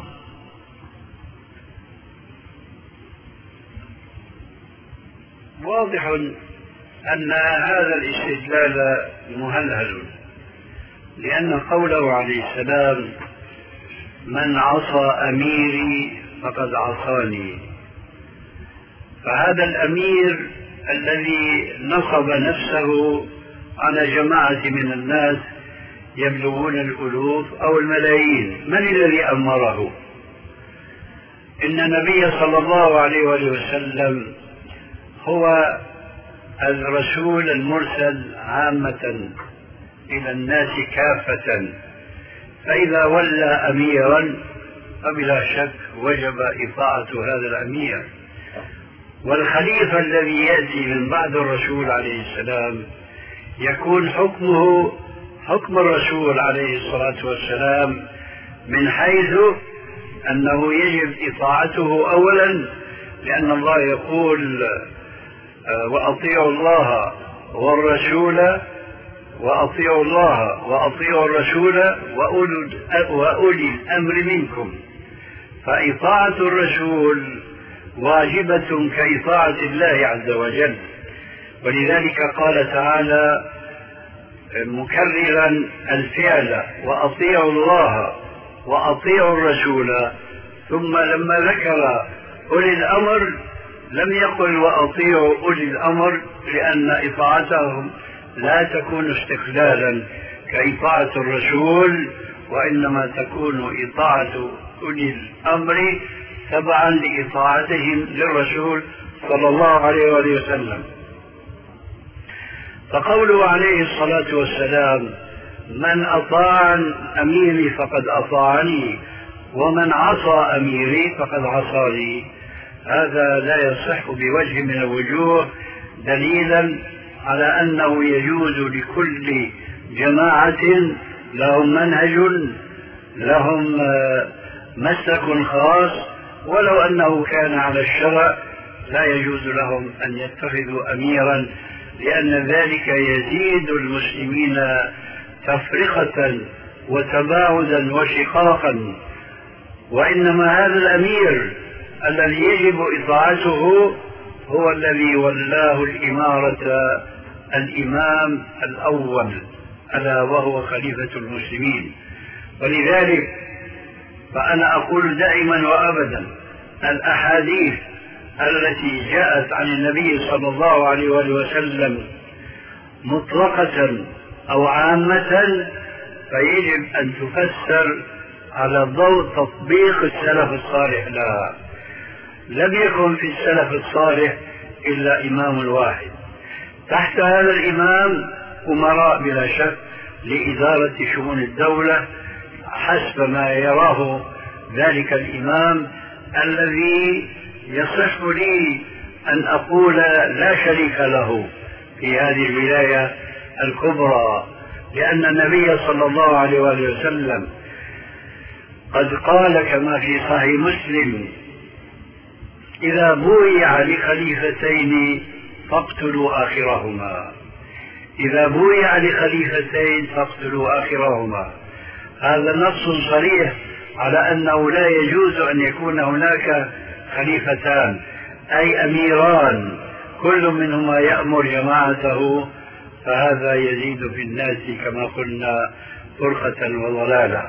واضح أن هذا الاستدلال مهلهل، لأن قوله عليه السلام: من عصى أميري فقد عصاني، فهذا الأمير الذي نصب نفسه على جماعة من الناس يبلغون الألوف أو الملايين، من الذي أمره؟ إن النبي صلى الله عليه وسلم هو الرسول المرسل عامة إلى الناس كافة، فإذا ولى أميرا فبلا شك وجب إطاعة هذا الأمير. والخليفة الذي يأتي من بعد الرسول عليه السلام يكون حكمه حكم الرسول عليه الصلاة والسلام، من حيث أنه يجب إطاعته أولا، لأن الله يقول: وأطيعوا الله والرسول، وأطيعوا الله وأطيعوا الرسول وأولي الأمر منكم. فإطاعة الرسول واجبة كإطاعة الله عز وجل، ولذلك قال تعالى مكررا الفعل: وأطيعوا الله وأطيعوا الرسول، ثم لما ذكر أولي الأمر لم يقل وأطيعوا أولي الأمر، لأن إطاعتهم لا تكون استقلالا كإطاعة الرسول، وإنما تكون إطاعة أولي الأمر تبعا لإطاعتهم للرسول صلى الله عليه وسلم. فقوله عليه الصلاة والسلام: من أطاع أميري فقد أطاعني، ومن عصى أميري فقد عصاني، هذا لا يصح بوجه من الوجوه، دليلا على أنه يجوز لكل جماعة لهم منهج، لهم مسلك خاص، ولو أنه كان على الشرع لا يجوز لهم أن يتخذوا أميرا، لأن ذلك يزيد المسلمين تفرقة وتباعدا وشقاقا، وإنما هذا الأمير الذي يجب إطاعته هو الذي ولاه الإمارة الإمام الأول، ألا وهو خليفة المسلمين. ولذلك فأنا أقول دائما وأبدا الأحاديث التي جاءت عن النبي صلى الله عليه وسلم مطلقة أو عامة فيجب أن تفسر على ضوء تطبيق السلف الصالح لها. لم يكن في السلف الصالح إلا إمام واحد، تحت هذا الإمام أمراء بلا شك لإدارة شؤون الدولة حسب ما يراه ذلك الإمام الذي يصح لي أن أقول لا شريك له في هذه الولاية الكبرى، لأن النبي صلى الله عليه وسلم قد قال كما في صحيح مسلم: إذا بويع لخليفتين فاقتلوا آخرهما. إذا بويع لخليفتين فاقتلوا آخرهما. هذا نص صريح على أنه لا يجوز أن يكون هناك خليفتان، أي أميران كل منهما يأمر جماعته، فهذا يزيد في الناس كما قلنا فرقة وضلالة.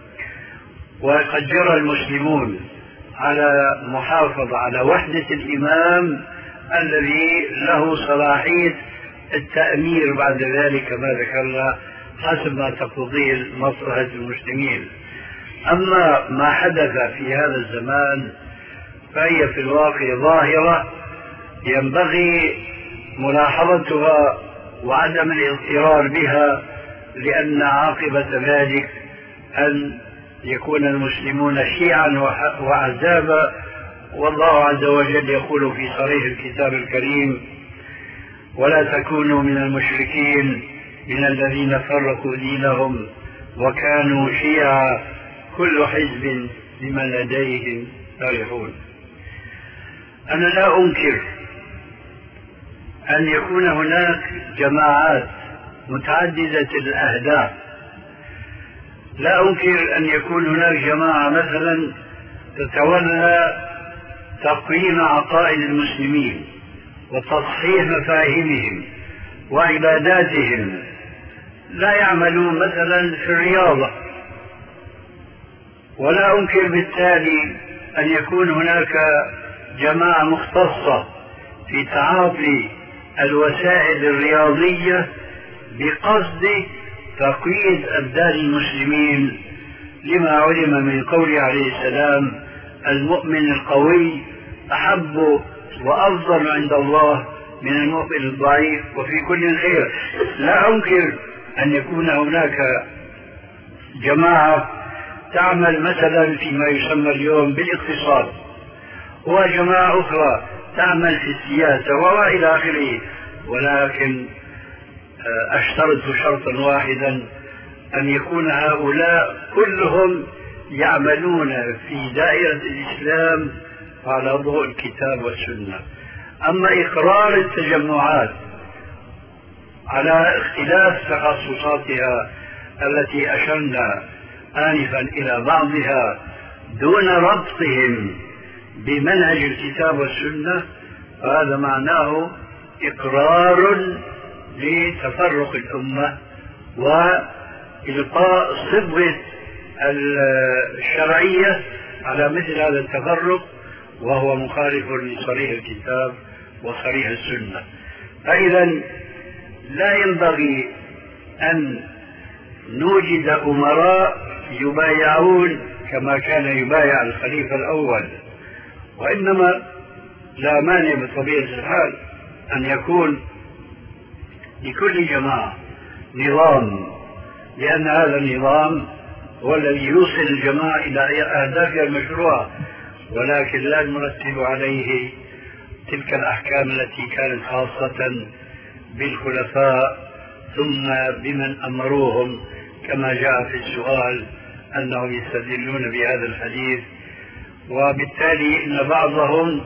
وقد جرى المسلمون على محافظة على وحدة الإمام الذي له صلاحية التأمير بعد ذلك كما ذكرنا حسب ما تقتضيه مصلحة المسلمين. أما ما حدث في هذا الزمان فهي في الواقع ظاهرة ينبغي ملاحظتها وعدم الاضطرار بها، لأن عاقبة ذلك أن يكون المسلمون شيعا وعذابا. والله عز وجل يقول في صريح الكتاب الكريم: ولا تكونوا من المشركين من الذين فرقوا دينهم وكانوا شيعا كل حزب بما لديهم فرحون. أنا لا أنكر أن يكون هناك جماعات متعددة الأهداف، لا أنكر أن يكون هناك جماعة مثلا تتولى تقويم عقائد المسلمين وتصحيح مفاهيمهم وعباداتهم، لا يعملون مثلا في الرياضة. ولا أنكر بالتالي أن يكون هناك جماعة مختصة في تعاطي الوسائل الرياضية بقصد تقويض أبدان المسلمين، لما علم من قوله عليه السلام: المؤمن القوي أحب وأفضل عند الله من المؤمن الضعيف وفي كل خير. لا أنكر أن يكون هناك جماعة تعمل مثلا فيما يسمى اليوم بالاقتصاد، وجماعة أخرى تعمل في السياسة وإلى آخره، ولكن أشترط شرطا واحدا: أن يكون هؤلاء كلهم يعملون في دائرة الإسلام على ضوء الكتاب والسنة. أما إقرار التجمعات على اختلاف تخصصاتها التي أشرنا آنفا إلى بعضها دون ربطهم بمنهج الكتاب والسنة، فهذا معناه إقرار لتفرق الأمة وإلقاء صبغة الشرعية على مثل هذا التفرق، وهو مخالف لصريح الكتاب وصريح السنة. فإذا لا ينبغي أن نوجد أمراء يبايعون كما كان يبايع الخليفة الأول، وإنما لا مانع بطبيعة الحال أن يكون لكل جماعة نظام، لأن هذا النظام هو الذي يوصل الجماعة إلى أهدافها المشروعة، ولكن لا نرتب عليه تلك الأحكام التي كانت خاصة بالخلفاء ثم بمن أمروهم، كما جاء في السؤال أنهم يستدلون بهذا الحديث. وبالتالي إن بعضهم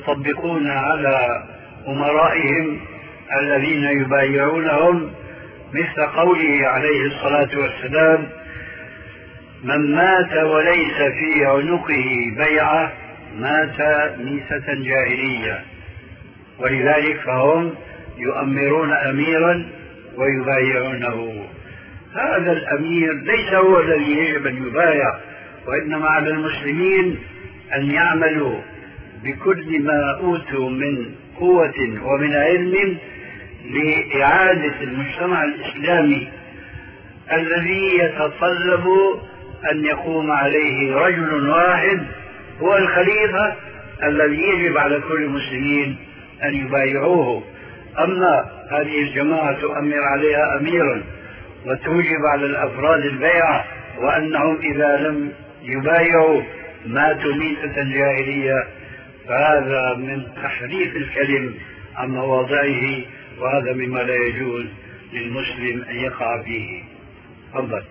يطبقون على أمرائهم الذين يبايعونهم مثل قوله عليه الصلاة والسلام: من مات وليس في عنقه بيعة مات ميتة جاهلية. ولذلك فهم يؤمرون أميرا ويبايعونه. هذا الأمير ليس هو الذي يجب أن يبايع، وإنما على المسلمين أن يعملوا بكل ما أوتوا من قوة ومن علم لإعادة المجتمع الإسلامي الذي يتطلب أن يقوم عليه رجل واحد هو الخليفة الذي يجب على كل المسلمين أن يبايعوه. أما هذه الجماعة تؤمر عليها أميرا وتوجب على الأفراد البيعة، وأنهم إذا لم يبايعوا ماتوا ميتة جاهلية، فهذا من تحريف الكلم عن مواضعه، وهذا مما لا يجوز للمسلم أن يقع فيه. تفضل.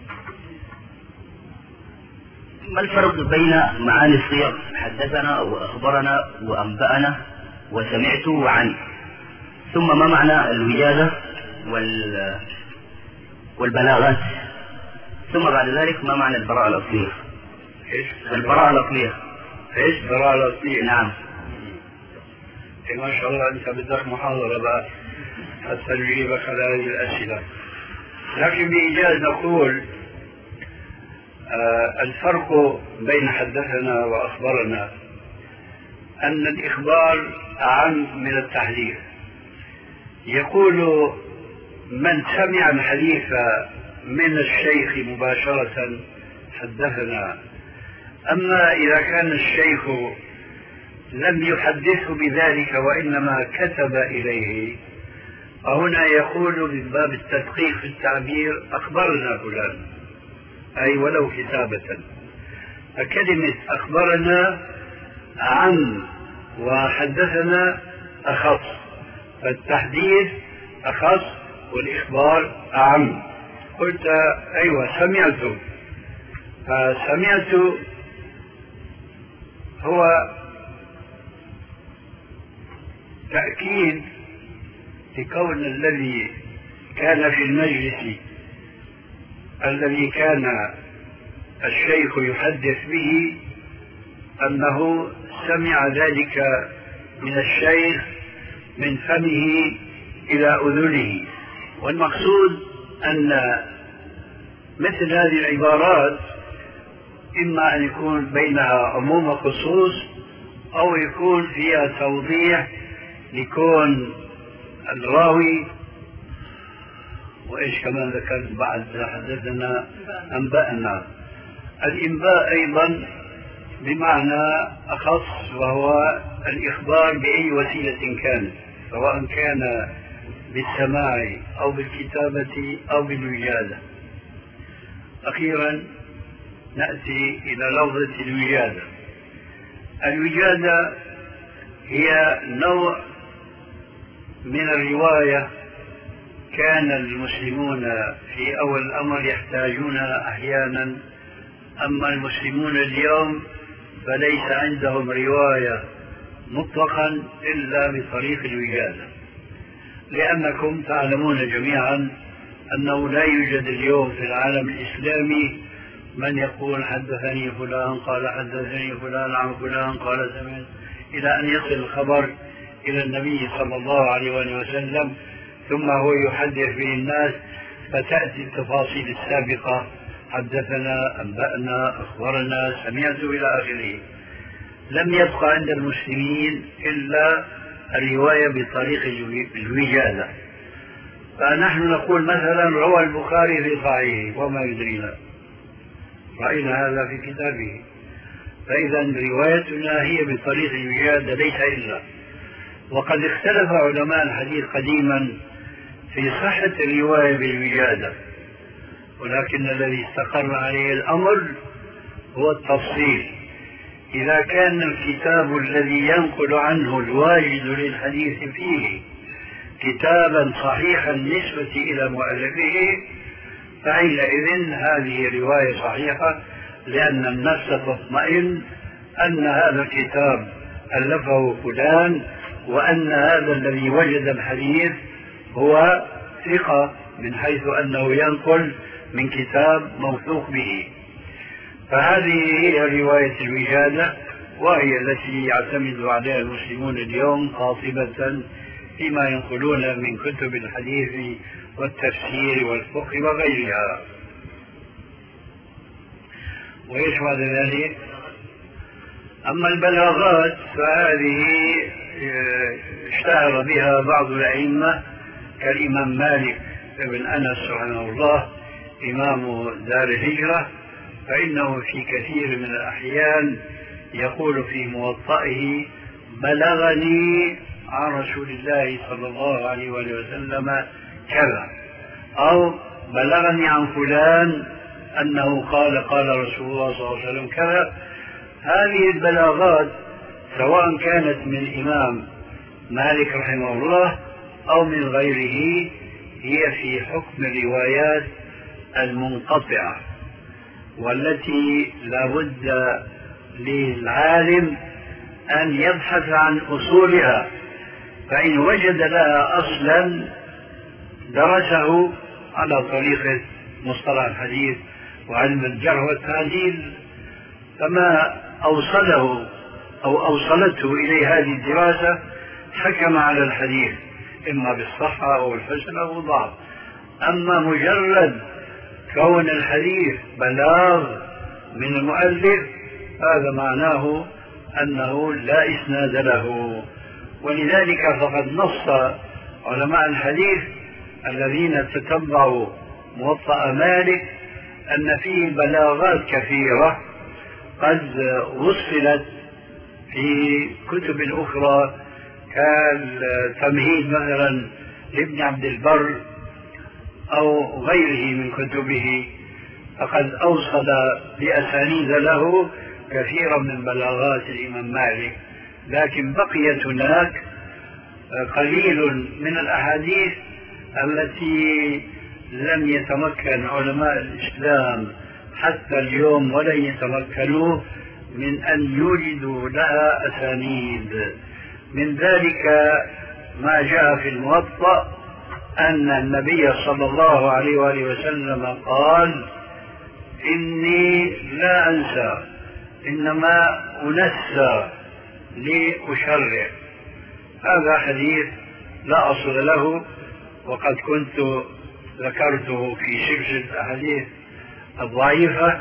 ما الفرق بين معاني الصيغ حدثنا وأخبرنا وأنبأنا وسمعت وعن، ثم ما معنى الوجادة والبلاغات، ثم بعد ذلك ما معنى البراءة الأصلية؟ البراءة الأصلية. ايش براءة الأصلية؟ نعم. ما شاء الله أنت بدك محاضرة بقى حتى نجيبك على هذه الأسئلة. لكن بإيجاز نقول الفرق بين حدثنا وأخبرنا أن الإخبار أعم من التحديث. يقول من سمع الحديث من الشيخ مباشرة حدثنا، أما إذا كان الشيخ لم يحدثه بذلك وإنما كتب إليه، فهنا يقول من باب التدقيق في التعبير: أخبرنا فلان، أي ولو كتابة. فكلمة أخبرنا عن وحدثنا أخص، فالتحديث أخص والإخبار أعم. قلت أيوة سمعت، فسمعت هو تأكيد لكون الذي كان في المجلس الذي كان الشيخ يحدث به أنه سمع ذلك من الشيخ من فمه إلى أذنه. والمقصود أن مثل هذه العبارات إما أن يكون بينها عموم وخصوص، أو يكون فيها توضيح لكون الراوي. وإيش كمان ذكرت بعد حدثنا أنبأنا. الإنباء أيضا بمعنى أخص، وهو الإخبار بأي وسيلة كانت، سواء كان بالسماع أو بالكتابة أو بالوجادة. أخيرا نأتي إلى لفظة الوجادة. الوجادة هي نوع من الرواية كان المسلمون في أول الأمر يحتاجونها أحيانا، أما المسلمون اليوم فليس عندهم رواية مطلقا إلا بطريق الوجادة، لأنكم تعلمون جميعا أنه لا يوجد اليوم في العالم الإسلامي من يقول حدثني فلان قال حدثني فلان عن فلان قال سمعت، إلى أن يصل الخبر إلى النبي صلى الله عليه وسلم، ثم هو يحدث به الناس، فتأتي التفاصيل السابقة: حدثنا، أنبأنا، أخبرنا، سمعت، إلى آخره. لم يبقى عند المسلمين إلا الرواية بطريق الوجادة. فنحن نقول مثلا روى البخاري في صحيحه وما يدرينا، رأينا هذا في كتابه. فإذا روايتنا هي بطريق الوجادة ليس إلا. وقد اختلف علماء الحديث قديما في صحة الرواية بالوجادة، ولكن الذي استقر عليه الأمر هو التفصيل. إذا كان الكتاب الذي ينقل عنه الواجد للحديث فيه كتابا صحيحا بالنسبة إلى مؤلفه، فحينئذ هذه رواية صحيحة، لأن النفس تطمئن أن هذا الكتاب ألفه فلان، وأن هذا الذي وجد الحديث هو ثقة من حيث أنه ينقل من كتاب موثوق به. فهذه هي رواية الوجادة، وهي التي يعتمد عليها المسلمون اليوم قاطبة فيما ينقلون من كتب الحديث والتفسير والفقه وغيرها. وإيش بعد ذلك؟ أما البلاغات فهذه اشتهر بها بعض الأئمة كالإمام مالك بن أنس رحمه الله إمام دار الهجرة، فإنه في كثير من الأحيان يقول في موطئه: بلغني عن رسول الله صلى الله عليه وسلم كذا، أو بلغني عن فلان أنه قال رسول الله صلى الله عليه وسلم كذا. هذه البلاغات سواء كانت من الإمام مالك رحمه الله أو من غيره هي في حكم الروايات المنقطعة، والتي لا بد للعالم أن يبحث عن أصولها، فإن وجد لها أصلا درسه على طريقة مصطلح الحديث وعلم الجرح والتعديل، فما أوصله أو أوصلته إليه هذه الدراسة حكم على الحديث إما بالصحة أو الحسن أو الضعف. أما مجرد كون الحديث بلاغ من المؤلف هذا معناه أنه لا إسناد له. ولذلك فقد نص علماء الحديث الذين تتبعوا موطأ مالك أن فيه بلاغات كثيرة قد وصلت في كتب أخرى كالتمهيد مثلا لابن عبد البر أو غيره من كتبه، فقد أوصل بأسانيد له كثيرا من بلاغات الإمام مالك، لكن بقيت هناك قليل من الأحاديث التي لم يتمكن علماء الإسلام حتى اليوم ولن يتمكنوا من أن يوجدوا لها أسانيد. من ذلك ما جاء في الموطأ أن النبي صلى الله عليه وآله وسلم قال: إني لا أنسى إنما أنسى لأشرع. هذا حديث لا أصل له، وقد كنت ذكرته في سلسلة الأحاديث الضعيفة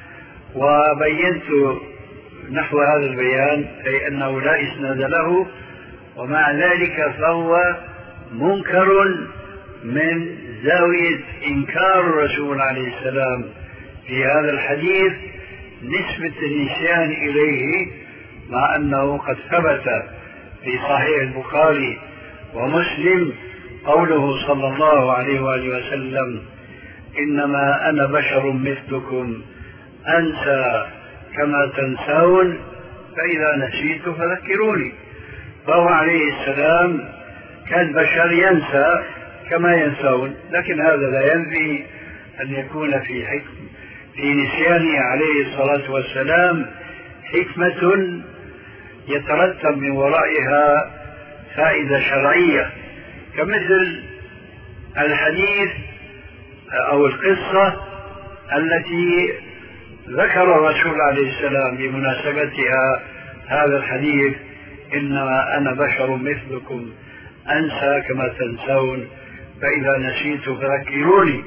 وبينت نحو هذا البيان، أي أنه لا إسناد له، ومع ذلك فهو منكر من زاوية إنكار الرسول عليه السلام في هذا الحديث نسبة النسيان إليه، مع أنه قد ثبت في صحيح البخاري ومسلم قوله صلى الله عليه وآله وسلم: إنما أنا بشر مثلكم أنسى كما تنسون فإذا نسيت فذكروني. فهو عليه السلام كالبشر ينسى كما ينسون، لكن هذا لا ينفي أن يكون في نسيانه عليه الصلاة والسلام حكمة يترتب من ورائها فائدة شرعية، كمثل الحديث أو القصة التي ذكر الرسول عليه السلام بمناسبتها هذا الحديث: إنما أنا بشر مثلكم أنسى كما تنسون فإذا نسيت فذكروني.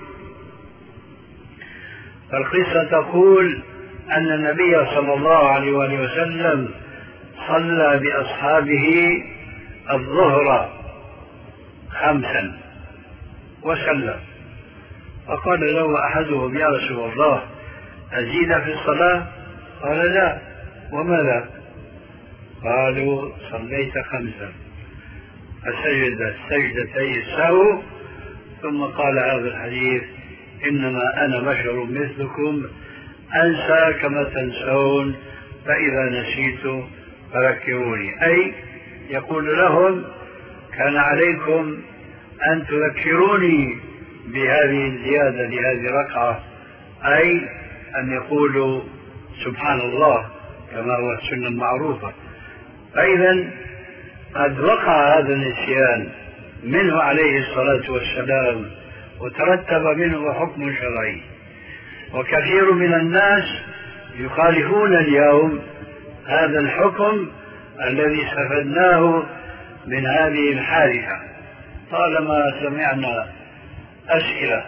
فالقصة تقول أن النبي صلى الله عليه وآله وسلم صلى بأصحابه الظهر 5 وسلم، فقال له أحدهم: يا رسول الله أزيد في الصلاة؟ قال: لا. وماذا؟ قالوا: صليت 5. فسجد سجدتي السهو ثم قال هذا الحديث: إنما أنا بشر مثلكم أنسى كما تنسون فإذا نسيت فذكروني. أي يقول لهم: كان عليكم أن تذكروني بهذه الزيادة لهذه الركعة، أي أن يقولوا سبحان الله كما هو السنة المعروفة. فإذا قد وقع هذا النسيان منه عليه الصلاة والسلام وترتب منه حكم شرعي. وكثير من الناس يخالفون اليوم هذا الحكم الذي استفدناه من هذه الحادثة. طالما سمعنا أسئلة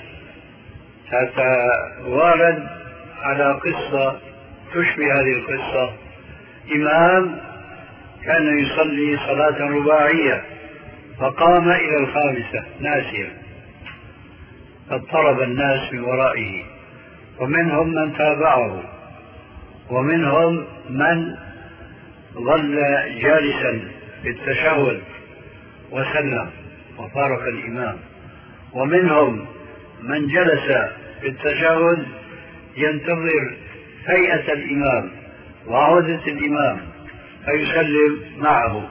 تتوارد على قصة تشبه هذه القصة، إمام كان يصلي صلاة رباعية فقام إلى الخامسة ناسيا، فاضطرب الناس من ورائه، ومنهم من تابعه ومنهم من ظل جالسا في التشهد وسلم وفارق الإمام، ومنهم من جلس في التشهد ينتظر هيئة الإمام وعودة الإمام فيسلم معه.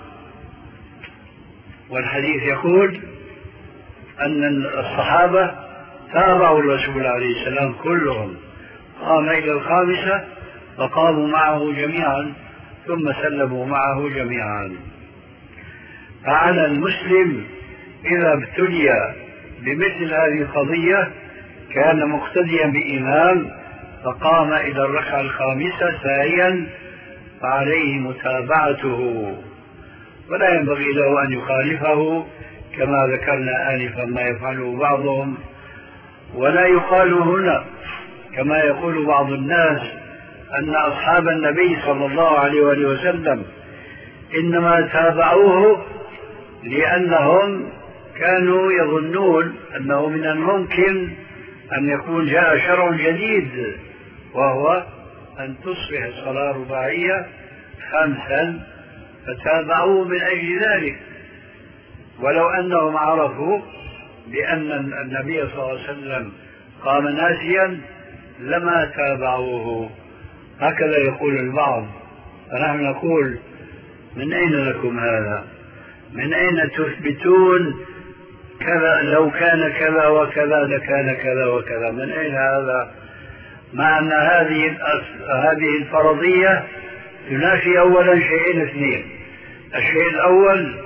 والحديث يقول أن الصحابة تابعوا الرسول عليه السلام كلهم، قام إلى الخامسة فقاموا معه جميعا ثم سلموا معه جميعا. فعلى المسلم إذا ابتلي بمثل هذه القضية كان مقتديا بإمام فقام إلى الركعة الخامسة ساهيا فعليه متابعته، ولا ينبغي له أن يخالفه كما ذكرنا آنفا ما يفعله بعضهم. ولا يقال هنا كما يقول بعض الناس أن أصحاب النبي صلى الله عليه وآله وسلم إنما تابعوه لأنهم كانوا يظنون أنه من الممكن أن يكون جاء شرع جديد، وهو أن تصبح الصلاة رباعية خمسا، فتابعوه من أجل ذلك. ولو أنهم عرفوا بأن النبي صلى الله عليه وسلم قام ناسيا لما تابعوه. هكذا يقول البعض. فنحن نقول من أين لكم هذا؟ من أين تثبتون كذا لو كان كذا وكذا لكان كذا وكذا؟ من أين هذا؟ مع أن هذه الفرضية تنافي أولا شيئين اثنين. الشيء الأول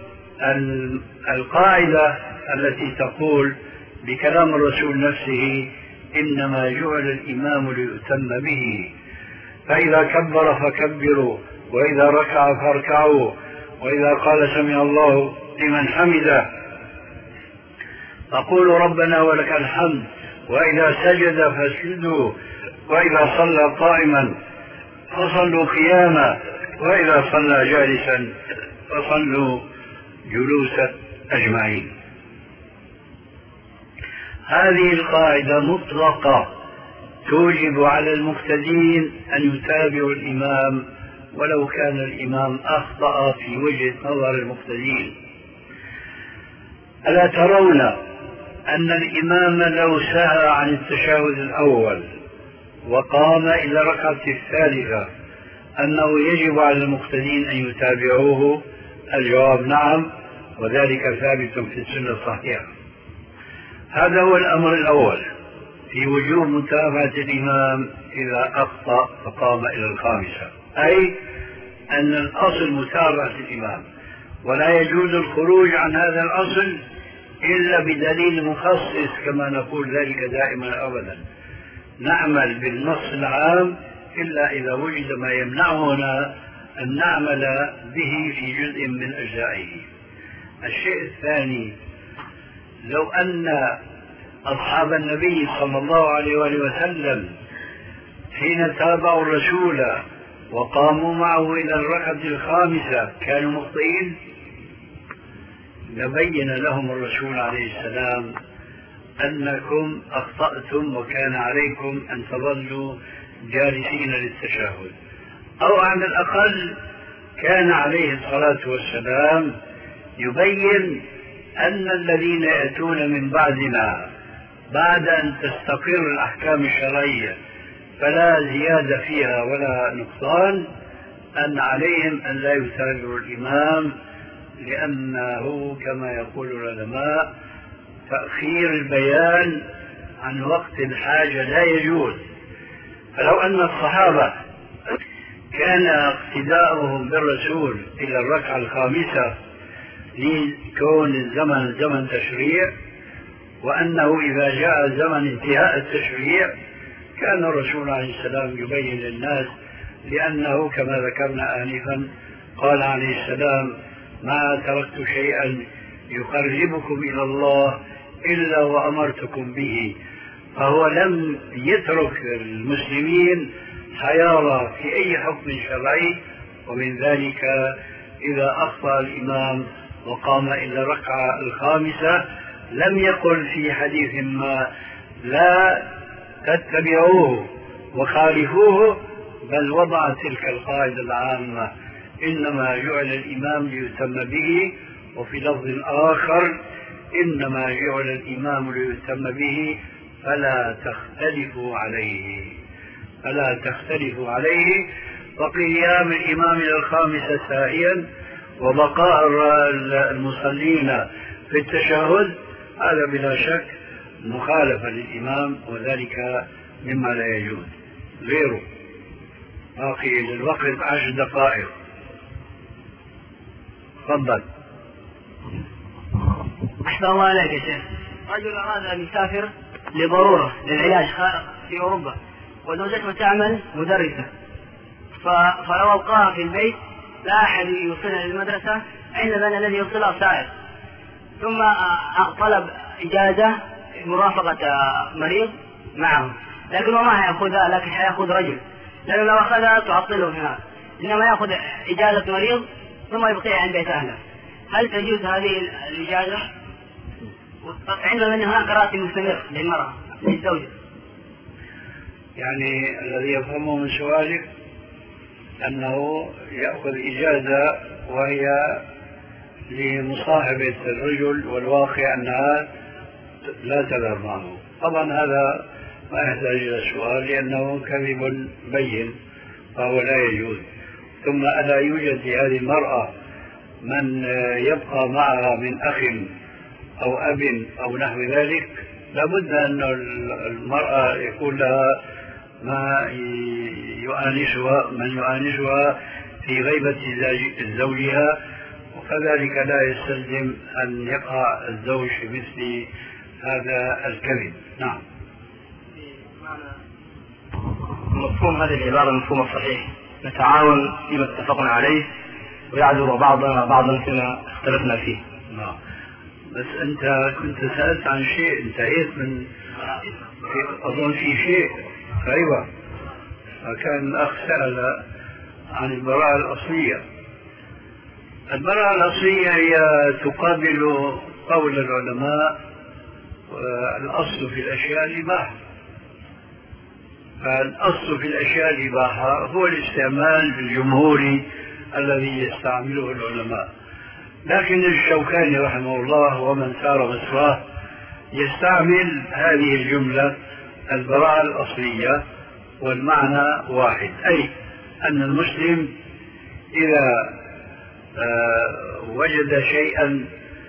القاعدة التي تقول بكلام الرسول نفسه إنما جعل الإمام ليؤتم به، فإذا كبر فكبروا، وإذا ركع فاركعوا، وإذا قال سمع الله لمن حمده فقولوا ربنا ولك الحمد، وإذا سجد فاسجدوا، وإذا صلى قائما فصلوا قياما، وإذا صلى جالسا فصلوا جلوسا أجمعين. هذه القاعدة مطلقة توجب على المقتدين أن يتابعوا الإمام ولو كان الإمام أخطأ في وجهة نظر المقتدين. ألا ترون أن الإمام لو سهى عن التشهد الأول وقام إلى الركعة الثالثة أنه يجب على المقتدين أن يتابعوه؟ الجواب نعم، وذلك ثابت في السنة الصحيحة. هذا هو الأمر الأول في وجوب متابعة الإمام إذا أخطأ فقام إلى الخامسة، أي أن الأصل متابعة الإمام، ولا يجوز الخروج عن هذا الأصل إلا بدليل مخصص كما نقول ذلك دائما أبدا. نعمل بالنص العام إلا إذا وجد ما يمنعنا أن نعمل به في جزء من أجزائه. الشيء الثاني، لو أن أصحاب النبي صلى الله عليه وآله وسلم حين تابعوا الرسول وقاموا معه إلى الركعة الخامسة كانوا مخطئين، لبين لهم الرسول عليه السلام أنكم أخطأتم وكان عليكم أن تظلوا جالسين للتشهد، أو على الأقل كان عليه الصلاة والسلام يبين أن الذين يأتون من بعدنا بعد أن تستقر الأحكام الشرعية فلا زيادة فيها ولا نقصان، أن عليهم أن لا يتابعوا الإمام، لأنه كما يقول العلماء تأخير البيان عن وقت الحاجة لا يجوز. فلو أن الصحابة كان اقتداؤهم بالرسول إلى الركعة الخامسة لكون الزمن زمن تشريع، وأنه إذا جاء زمن انتهاء التشريع كان الرسول عليه السلام يبين للناس، لأنه كما ذكرنا آنفا قال عليه السلام: ما تركت شيئا يقربكم إلى الله إلا وأمرتكم به. فهو لم يترك المسلمين حيارى في أي حكم شرعي. ومن ذلك إذا أخطأ الإمام وقام إلى الركعة الخامسة لم يقل في حديث ما: لا تتبعوه وخالفوه، بل وضع تلك القاعدة العامة: إنما جعل الإمام ليتم به. وفي لفظ آخر: إنما جعل الإمام ليتم به فلا تختلفوا عليه. فلا تختلفوا عليه. وقيام الإمام إلى الخامسة ساهيا وبقاء المصلين في التشهد هذا بلا شك مخالفة للإمام، وذلك مما لا يجوز. غيره باقي للوقت 10 دقائق. تفضل. أحسن الله عليك يا شيخ. رجل أراد أن يسافر لضرورة للعلاج في أوروبا، وزوجته تعمل مدرسة، فلو أبقاها في البيت لا أحد يوصلها للمدرسة، عندما الذي يوصلها سائر، ثم طلب إجازة مرافقة مريض معه، لكن ما حيأخذها، لكن حيأخذ رجل، لأنه لو أخذها تعطله هنا، إنما يأخذ إجازة مريض ثم يبقيها عند بيت أهله. هل تجوز هذه الإجازة؟ عندما أن هناك راتب مستمر للمرأة للزوجة. يعني الذي يفهمه من سؤالك أنه يأخذ إجازة وهي لمصاحبة الرجل، والواقع أنها لا تذهب معه. طبعا هذا ما يحتاج إلى سؤال لأنه كذب بين، فهو لا يجوز. ثم ألا يوجد لهذه المرأة من يبقى معها من أخ أو أب أو نحو ذلك؟ لابد أن المرأة يكون لها ما يؤانسها، من يؤانسها في غيبة زوجها، وكذلك لا يستلزم أن يقع الزوج في مثل هذا الكذب. نعم. مفهوم هذه العبارة المفهوم الصحيح: نتعاون فيما اتفقنا عليه ويعذر بعضنا بعضا فيما اختلفنا فيه. نعم. بس أنت كنت سألت عن شيء، انتهيت من أظن في شيء. أيوة، كان الأخ سأل عن البراءة الأصلية. البراءة الأصلية هي تقابل قول العلماء: الأصل في الأشياء الإباحة. فالأصل في الأشياء الإباحة هو الاستعمال الجمهوري الذي يستعمله العلماء. لكن الشوكاني رحمه الله ومن سار مسراه يستعمل هذه الجملة البراءة الأصلية، والمعنى واحد، أي أن المسلم إذا وجد شيئا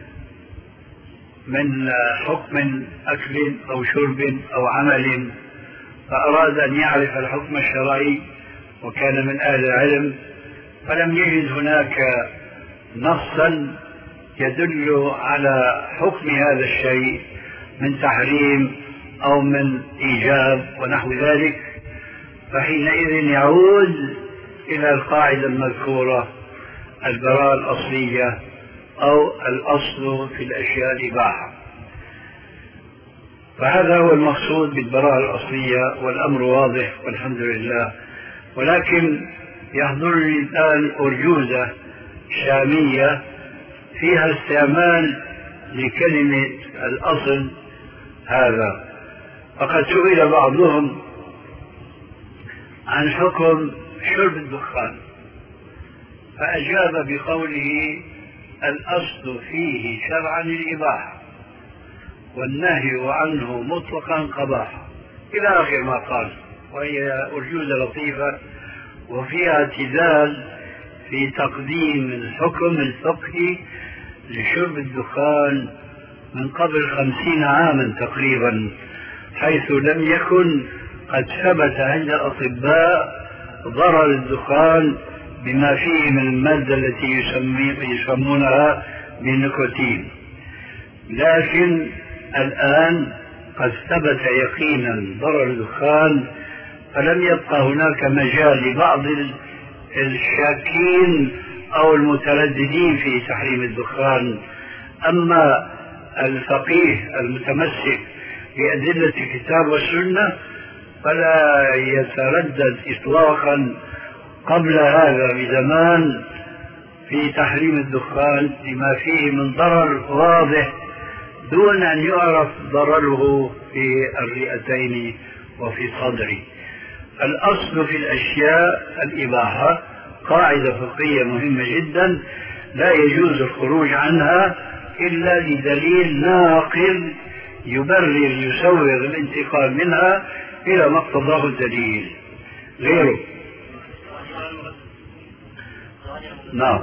من حكم أكل أو شرب أو عمل فأراد أن يعرف الحكم الشرعي وكان من أهل العلم، فلم يجد هناك نصا يدل على حكم هذا الشيء من تحريم أو من إيجاب ونحو ذلك، فحينئذ يعود إلى القاعدة المذكورة: البراءة الأصلية أو الأصل في الأشياء الإباحة. فهذا هو المقصود بالبراءة الأصلية، والأمر واضح والحمد لله. ولكن يحضرني الآن أرجوزة شامية فيها استعمال لكلمة الأصل هذا. فقد سئل بعضهم عن حكم شرب الدخان، فأجاب بقوله: الأصل فيه شرعا الإباحة، والنهي عنه مطلقا قباحة، إلى آخر ما قال. وهي أرجوزة لطيفة وفيها اعتدال في تقديم الحكم الفقهي لشرب الدخان من قبل 50 عاما تقريبا، حيث لم يكن قد ثبت عند الأطباء ضرر الدخان بما فيه من المادة التي يسمونها بالنيكوتين. لكن الآن قد ثبت يقينا ضرر الدخان، فلم يبقى هناك مجال لبعض الشاكين أو المترددين في تحريم الدخان. أما الفقيه المتمسك بأدلة الكتاب والسنة فلا يتردد إطلاقا قبل هذا بزمان في تحريم الدخان لما فيه من ضرر واضح دون أن يعرف ضرره في الرئتين وفي الصدر. الأصل في الأشياء الإباحة، قاعدة فقهية مهمة جدا لا يجوز الخروج عنها إلا لدليل ناقل يبرر يسوغ الانتقال منها إلى ما اقتضاه الدليل غيره. نعم.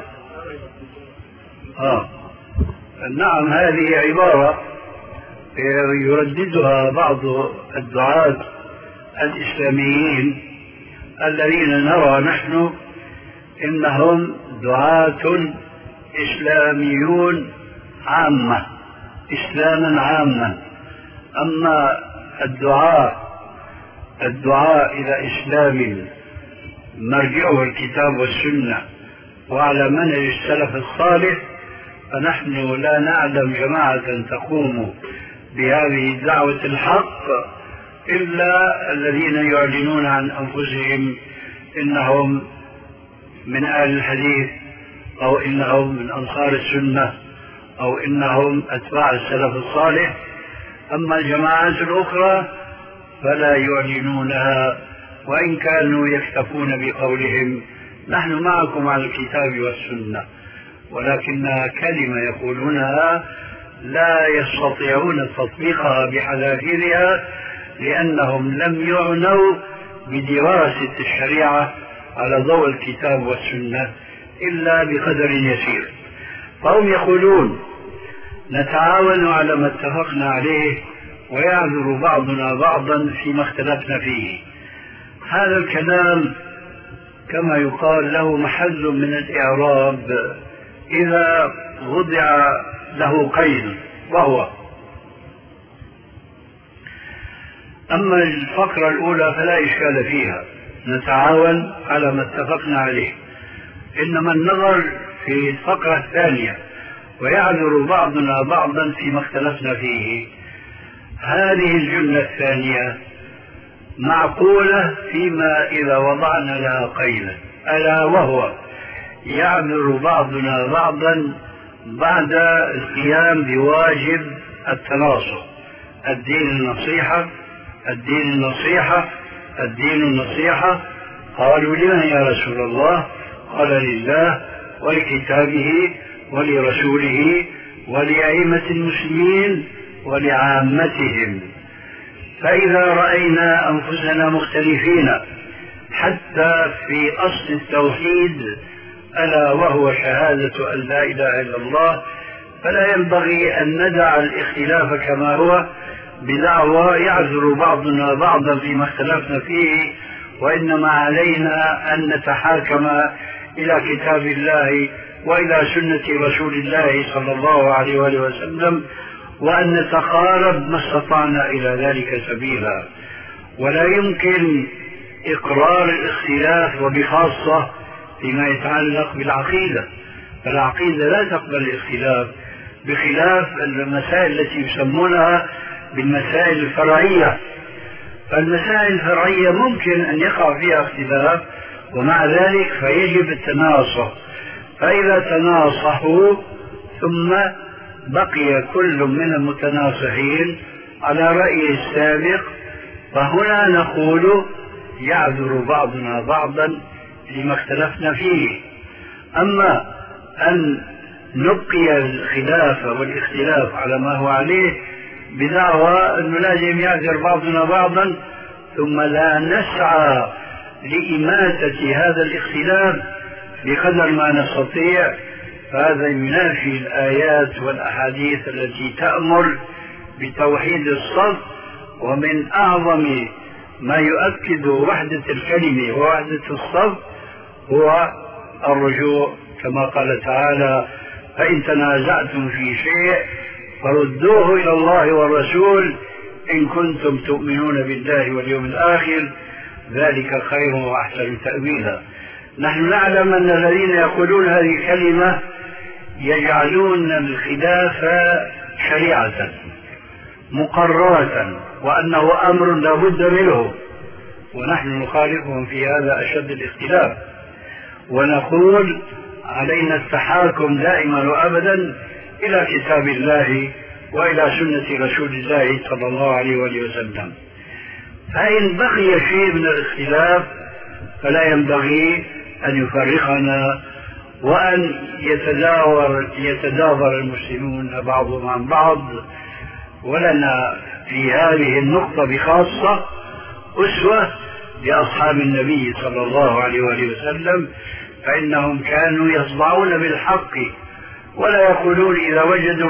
نعم، هذه عبارة يرددها بعض الدعاة الإسلاميين الذين نرى نحن إنهم دعاة إسلاميون عامة، إسلاما عاما. أما الدعاء إلى إسلام مرجعه الكتاب والسنة وعلى منهج السلف الصالح فنحن لا نعلم جماعة تقوم بهذه الدعوة الحق إلا الذين يعلنون عن أنفسهم إنهم من أهل الحديث أو إنهم من أنصار السنة أو إنهم أتباع السلف الصالح. أما الجماعات الأخرى فلا يعلنونها وإن كانوا يكتفون بقولهم نحن معكم على الكتاب والسنة، ولكنها كلمة يقولونها لا يستطيعون تطبيقها بحذافيرها لأنهم لم يعنوا بدراسة الشريعة على ضوء الكتاب والسنة إلا بقدر يسير. فهم يقولون نتعاون على ما اتفقنا عليه ويعذر بعضنا بعضا فيما اختلفنا فيه. هذا الكلام كما يقال له محل من الإعراب إذا وضع له قيد، وهو أما الفقرة الأولى فلا إشكال فيها، نتعاون على ما اتفقنا عليه. إنما النظر في الفقرة الثانية ويعذر بعضنا بعضا فيما اختلفنا فيه، هذه الجملة الثانية معقولة فيما إذا وضعنا لها قيدا، ألا وهو يعذر بعضنا بعضا بعد القيام بواجب التناصح. الدين النصيحة، الدين النصيحة، الدين النصيحة. قالوا لمن يا رسول الله؟ قال لله ولكتابه ولرسوله ولأئمة المسلمين ولعامتهم. فإذا رأينا أنفسنا مختلفين حتى في أصل التوحيد ألا وهو شهادة أن لا إله إلا الله، فلا ينبغي أن ندع الاختلاف كما هو بدعوى يعذر بعضنا بعضا فيما اختلفنا فيه، وإنما علينا أن نتحاكم إلى كتاب الله وإلى سنة رسول الله صلى الله عليه وآله وسلم، وأن نتقارب ما استطعنا إلى ذلك سبيلا. ولا يمكن إقرار الاختلاف وبخاصة فيما يتعلق بالعقيدة، فالعقيدة لا تقبل الاختلاف بخلاف المسائل التي يسمونها بالمسائل الفرعية. فالمسائل الفرعية ممكن أن يقع فيها اختلاف ومع ذلك فيجب التناصح. فإذا تناصحوا ثم بقي كل من المتناصحين على رأيه السابق فهنا نقول يعذر بعضنا بعضا لما اختلفنا فيه. أما أن نبقي الخلاف والاختلاف على ما هو عليه بدعوى أنه لازم يعذر بعضنا بعضا ثم لا نسعى لإماتة هذا الاختلاف بقدر ما نستطيع، فهذا ينافي الآيات والأحاديث التي تأمر بتوحيد الصف. ومن أعظم ما يؤكد وحدة الكلمة ووحدة الصف هو الرجوع كما قال تعالى: فإن تنازعتم في شيء فردوه إلى الله والرسول إن كنتم تؤمنون بالله واليوم الآخر ذلك خير وأحسن تأويلا. نحن نعلم أن الذين يقولون هذه الكلمة يجعلون الخلافة شريعة مقررة وأنه أمر لا بد منه، ونحن نخالفهم في هذا أشد الاختلاف، ونقول علينا التحاكم دائما وأبدا إلى كتاب الله وإلى سنة رسول الله صلى الله عليه وآله وسلم. فإن بقي شيء من الاختلاف فلا ينبغي أن يفرقنا وأن يتدابر المسلمون بعضهم عن بعض. ولنا في هذه النقطة بخاصة أسوة لأصحاب النبي صلى الله عليه وآله وسلم، فإنهم كانوا يصدعون بالحق ولا يقولون إذا وجدوا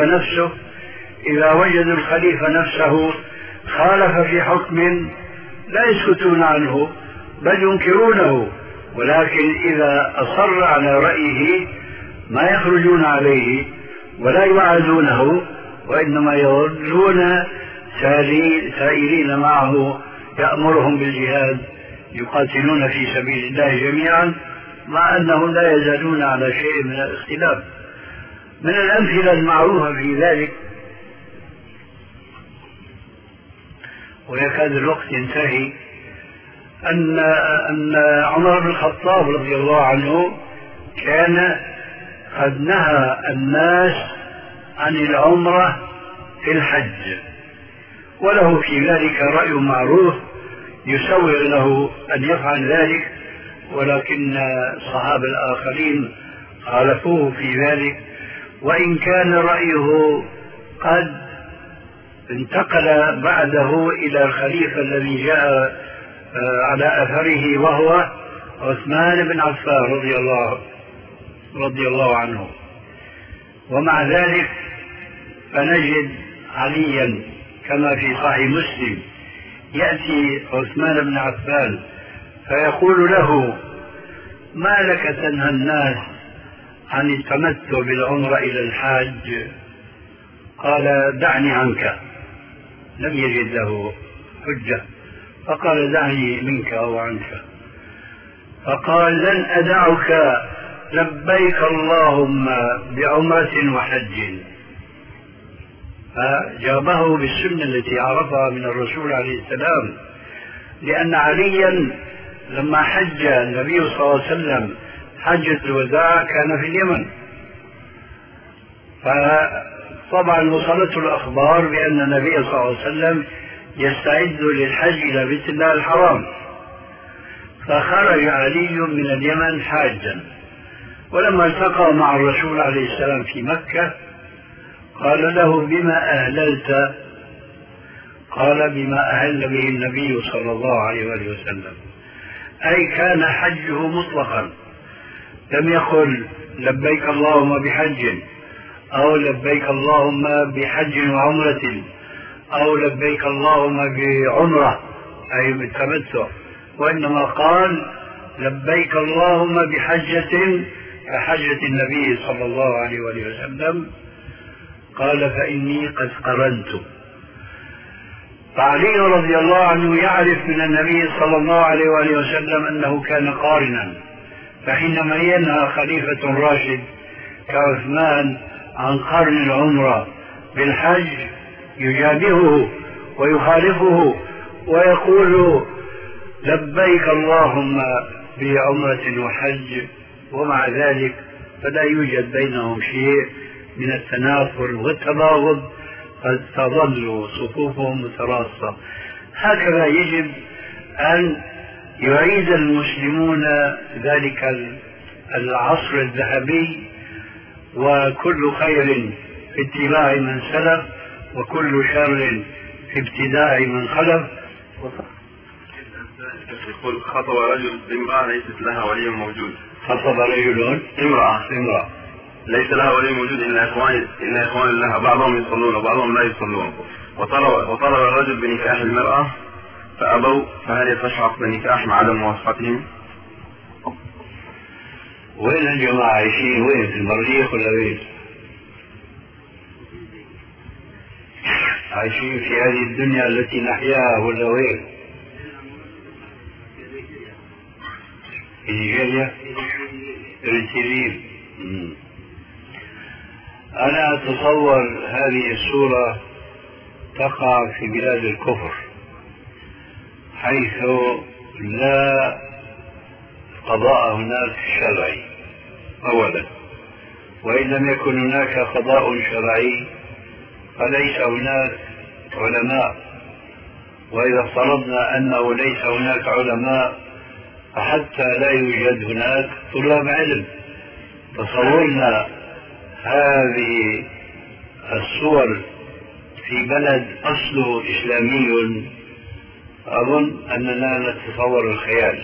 الخليفة نفسه خالف في حكم لا يسكتون عنه بل ينكرونه، ولكن إذا أصر على رأيه ما يخرجون عليه ولا يعادونه، وإنما يظلون سائرين معه يأمرهم بالجهاد يقاتلون في سبيل الله جميعا، مع أنهم لا يزالون على شيء من الاختلاف. من الأمثلة المعروفة في ذلك، ويكاد الوقت ينتهي، أن عمر بن الخطاب رضي الله عنه كان قد نهى الناس عن العمرة في الحج، وله في ذلك رأي معروف يسوغ له أن يفعل ذلك، ولكن الصحابة الآخرين خالفوه في ذلك، وإن كان رأيه قد انتقل بعده إلى الخليفة الذي جاء على أثره وهو عثمان بن عفان رضي الله عنه. ومع ذلك فنجد عليا كما في صحيح مسلم يأتي عثمان بن عفان فيقول له: ما لك تنهى الناس عن التمتع بالعمرة إلى الحاج؟ قال: دعني عنك. لم يجد له حجة فقال: دعني منك أو عنك. فقال: لن أدعك لبيك اللهم بعمرة وحج. فجابه بالسنة التي عرفها من الرسول عليه السلام، لأن عليا لما حج النبي صلى الله عليه وسلم حجة الوداع كان في اليمن، فطبعا وصلته الأخبار بأن النبي صلى الله عليه وسلم يستعد للحج إلى بيت الله الحرام، فخرج علي من اليمن حاجا، ولما التقى مع الرسول عليه السلام في مكة قال له: بما أهللت؟ قال: بما أهل به النبي صلى الله عليه وآله وسلم، أي كان حجه مطلقا، لم يقل لبيك اللهم بحج، أو لبيك اللهم بحج وعمرة، أو لبيك اللهم بعمرة أي بالتمتع، وإنما قال لبيك اللهم بحجة كحجة النبي صلى الله عليه وآله وسلم. قال: فإني قد قرنت. فعلي رضي الله عنه يعرف من النبي صلى الله عليه وآله وسلم أنه كان قارنا، فحينما ينهى خليفة راشد كعثمان عن قرن العمرة بالحج يجابهه ويخالفه ويقول: لبيك اللهم بعمرة وحج، ومع ذلك فلا يوجد بينهم شيء من التنافر والتباغض، قد تظل صفوفهم متراصة. هكذا يجب أن يعيد المسلمون ذلك العصر الذهبي، وكل خير في اتباع من سلف، وكل شر في ابتداء من خلف. يقول: خطب رجل بامرأة ليست لها ولي موجود. خطب رجل امرأة ليس لها ولي موجود إلا إخوان لها، بعضهم يصلون وبعضهم لا يصلون، وطلب الرجل بنكاح المرأة فأبوا، فهل يستشعر بالنكاح مع عدم موافقتهم؟ وين الجماعة عايشين؟ وين في المريخ ولا وين؟ عايشين في هذه الدنيا التي نحياها ولا وين؟ في نيجيريا؟ إريتريين. أنا أتصور هذه الصورة تقع في بلاد الكفر، حيث لا قضاء هناك شرعي أولا، وإن لم يكن هناك قضاء شرعي فليس هناك علماء، وإذا افترضنا أنه ليس هناك علماء فحتى لا يوجد هناك طلاب علم. تصورنا هذه الصور في بلد أصله إسلامي أظن أننا نتصور الخيال،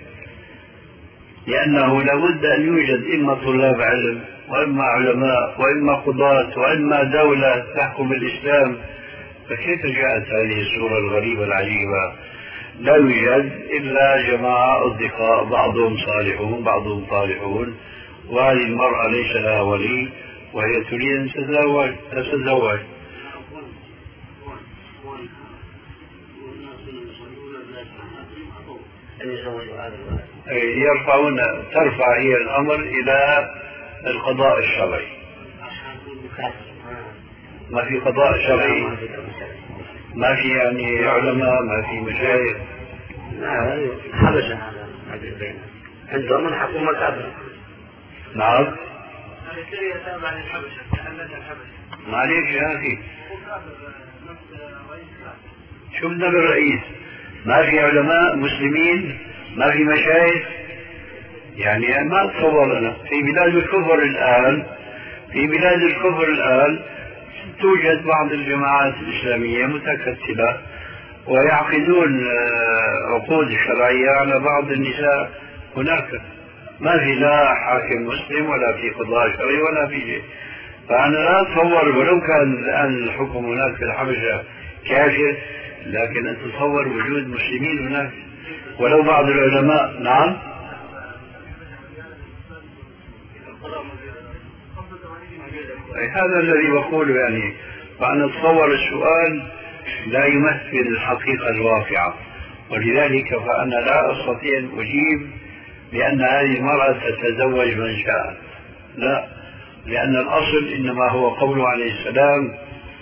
لأنه لابد أن يوجد إما طلاب علم وإما علماء وإما قضاة وإما دولة تحكم الإسلام. فكيف جاءت هذه الصورة الغريبة العجيبة؟ لا يوجد إلا جماعة أصدقاء بعضهم صالحون بعضهم طالحون، وهذه المرأة ليس لها ولي وهي تريد أن تتزوج. ترفع هي الأمر إلى القضاء الشرعي. ما في قضاء شرعي، ما في يعني علماء، ما في مشايخ. حبشة عندهم الحكومة كافرة. نعم. سوريا تابعة للحبشة، معليش يا أخي، شو بدنا بالرئيس؟ ما في علماء مسلمين، ما في مشايخ، يعني ما أتصور أنا في بلاد الكفر الآن توجد بعض الجماعات الإسلامية متكتلة ويعقدون عقود شرعية على بعض النساء هناك، ما في لا حاكم مسلم ولا في قضاء شرعي ولا في شيء. فأنا لا أتصور، ولو كان الآن الحكم هناك في الحبشة كافر، لكن أتصور وجود مسلمين هناك ولو بعض العلماء. نعم. هذا الذي بقوله يعني. فأنا أتصور السؤال لا يمثل الحقيقة الواقعة، ولذلك فأنا لا أستطيع أن أجيب بأن هذه المرأة تتزوج من شاء، لا، لأن الأصل إنما هو قوله عليه السلام: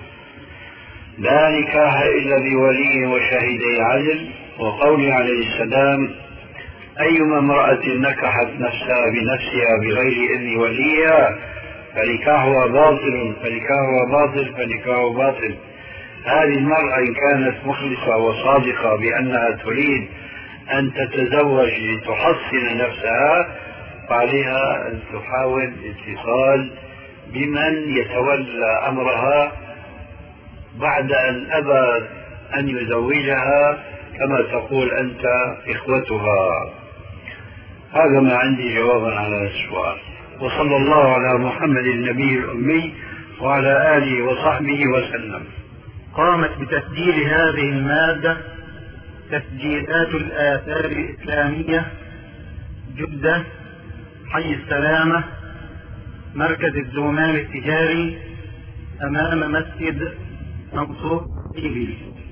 لا نكاح إلا بولي وشاهدي عدل، وقوله عليه السلام: أيما امرأة نكحت نفسها بنفسها بغير إذن وليها فنكاحها باطل فنكاحها باطل. هذه المرأة إن كانت مخلصة وصادقة بأنها تريد أن تتزوج لتحصن نفسها فعليها أن تحاول الاتصال بمن يتولى أمرها بعد أن أبى أن يزوجها، كما تقول أنت إخوتها. هذا ما عندي جوابا على السؤال. وصلى الله على محمد النبي الأمي وعلى آله وصحبه وسلم. قامت بتسجيل هذه المادة تسجيلات الآثار الإسلامية، جدة، حي السلامة، مركز الزومان التجاري، أمام مسجد منصور إيلي.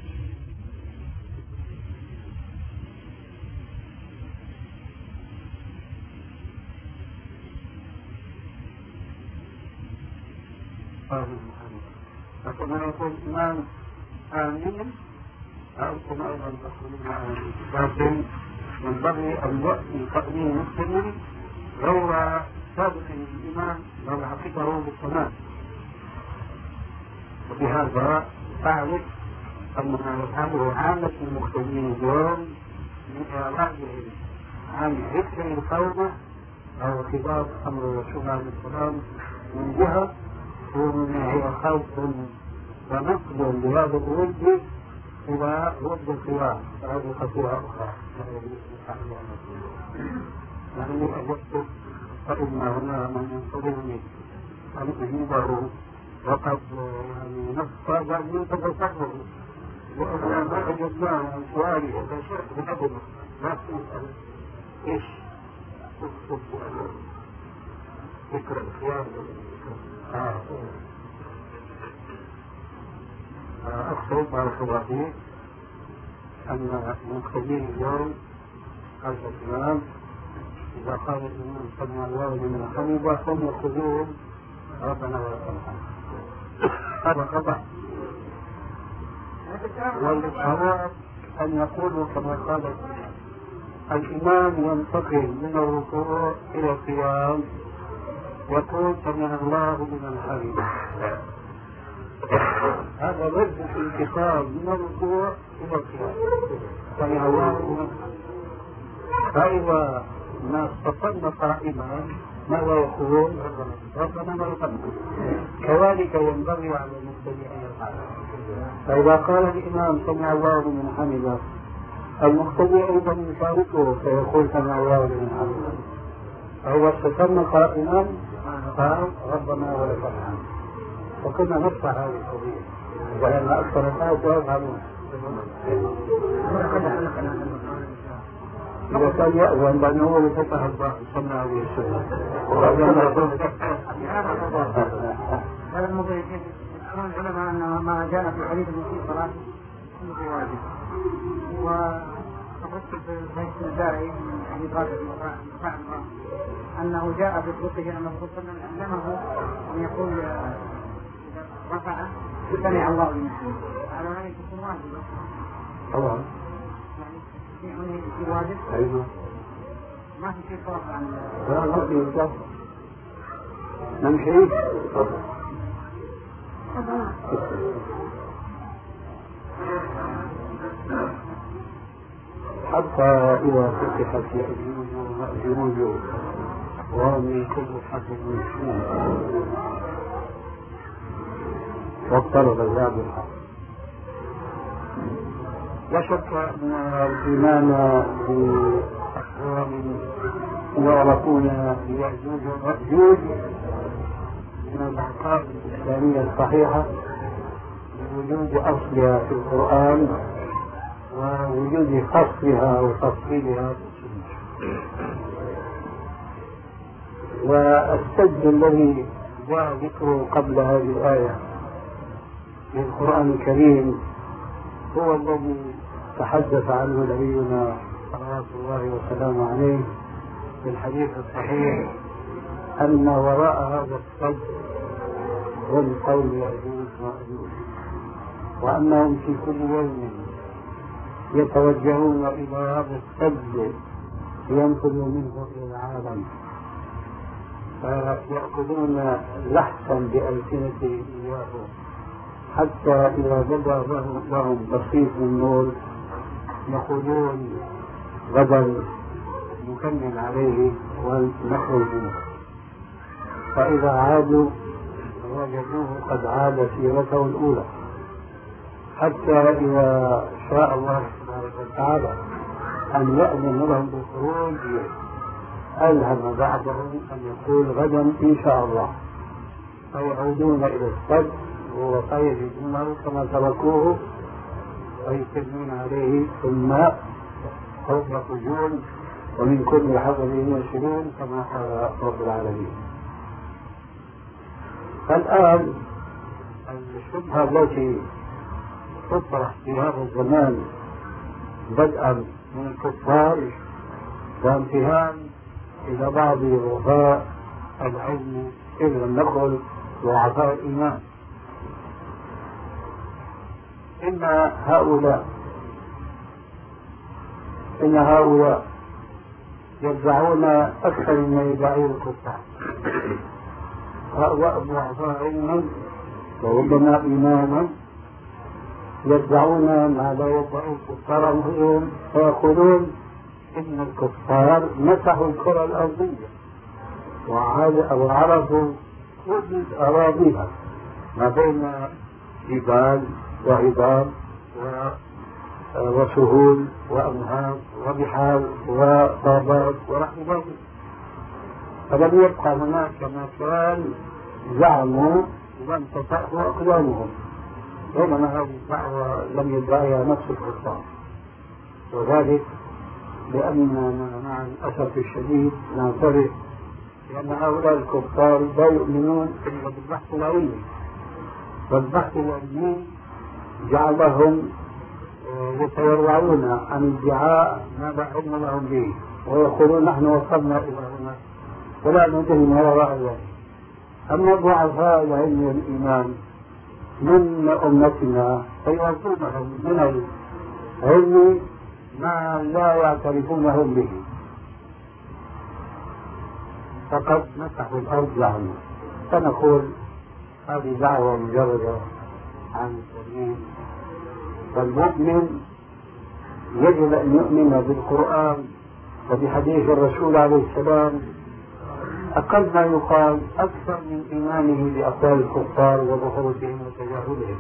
فكما يقول الإمام آمين أنتم أيضا تقولون آمين، لكن ينبغي أن يأتي تقديم مسلم غير سابق الإمام لو حققه بالصلاة. وبهذا أعرف أنها يفهمه عامة المسلمين اليوم من إعلامهم عن ذكر القوم أو خطاب أمر وشبه الإسلام من جهة، ومما هو خوف ونقل لهذا الود إلى ود الخلاف، هذه خطيئة أخرى. يعني أجبت فإن هنا من ينصرني أن أجيبه وقد نصف من تتصرف، وأنا ما أجبناه عن سؤالي فشرت بأبنه لا تسأل إيش تكتب ذكر الخيار. أقصد بارك الله فيك أن المقتدين اليوم خلف الإمام إذا قال الإمام سمع الله لمن حمده هم يقولون ربنا ولك الحمد. هذا خطأ. والصواب أن يقولوا كما قال الإمام ينتقل من الركوع إلى القيام يقول سمع الله لمن حمده. هذا ضد الانتقال من الركوع إلى القيام سمع الله لمن حمده. فإذا ما استقلنا قائما ماذا يقولون ربنا ولك الحمد. كذلك ينبغي على المبتدئ أن يفعل. فإذا قال الإمام سمع الله لمن حمده المقتدي أيضا يشاركه فيقول سمع الله لمن حمده. فإذا استقلنا قائما قال ربنا ولك الحمد. وكنا نشرح هذه القضية ولأن أكثر الناس يفعلون. إذا كان يأذن لأنه هو اللي فتح الباب صلى عليه وسلم. هذا الموضوع يقول العلماء أن ما جاء في حديث المسيء صلاة كله واجب. وقلت في بيت الداري من حديث رافع أنه جاء في الفقه أن الرسول صلى الله عليه وسلم علمه أن يقول إذا رفع سمع الله لمن حمده. على هذا يكون واجب. طبعا. يعني في واجب. أيوه. ما في شيء فرق عن. لا ما في فرق. نمشي. حتى إذا فتحت يأجوج ومأجوج ومن كل حسب مشهور واضطرب الباب الحق. لا شك أن الإيمان بأقوام يعرفون بيأجوج ومأجوج من العقائد الإسلامية الصحيحة بوجود أصلها في القرآن ووجود فصلها وتفصيلها في السنة. والسد الذي جاء ذكره قبل هذه الآية في القرآن الكريم هو الذي تحدث عنه نبينا صلوات الله وسلامه عليه في الحديث الصحيح أن وراء هذا السد هم قوم يأجوج ومأجوج وأنهم في كل يوم يتوجهون إلى هذا السد لينقلوا منه إلى العالم فيأخذون لحظا بألسنتهم إياه حتى إذا بدا لهم بسيط من نور يقولون غدا نكمل عليه ونخرج منه. فإذا عادوا وجدوه قد عاد سيرته الأولى حتى إذا شاء الله سبحانه وتعالى أن يأذن لهم بالخروج ألهم بعضهم أن يقول غدا إن شاء الله فيعودون إلى السد ويجدونه كما تركوه ويكملون عليه ثم هم يخرجون ومن كل حظر ينشرون كما قال رب العالمين. فالآن الشبهة التي تطرح في هذا الزمان بدءا من الكفار وانتهاء إلى بعض رفاء العلم إذ لم نقل ضعفاء الإيمان إن هؤلاء يدعون أكثر مما يدعون الكفار. هؤلاء ضعفاء علما وربما إيمانا يدعون ما لا يدعون الكفار أنفسهم فيقولون إن الكفار مسحوا الكرة الأرضية وعرفوا كل أراضيها ما بين جبال وعباد وسهول وأنهار وبحار وغابات ورحبات فلم يبقى هناك مكان زعموا لم تطأه أقدامهم بينما هذه الدعوة لم يدعيها نفس الكفار وذلك لأننا مع الأسف الشديد نعترف لأن هؤلاء الكفار لا يؤمنون إلا بالبحث العلمي والبحث العلمي جعلهم يتورعون عن ادعاء ما لا علم لهم به، ويقولون نحن وصلنا إلى هنا ولا ندري ما وراء ذلك. أما ضعفاء العلم والإيمان من أمتنا فيعطونهم من العلم ما لا يعترفونهم به، فقد مسحوا الأرض لعنة. فنقول هذه دعوة مجردة عن التمييز، والمؤمن يجب أن يؤمن بالقرآن وبحديث الرسول عليه السلام أقل ما يقال أكثر من إيمانه بأقوال الكفار وظهورهم وتجاهلهم.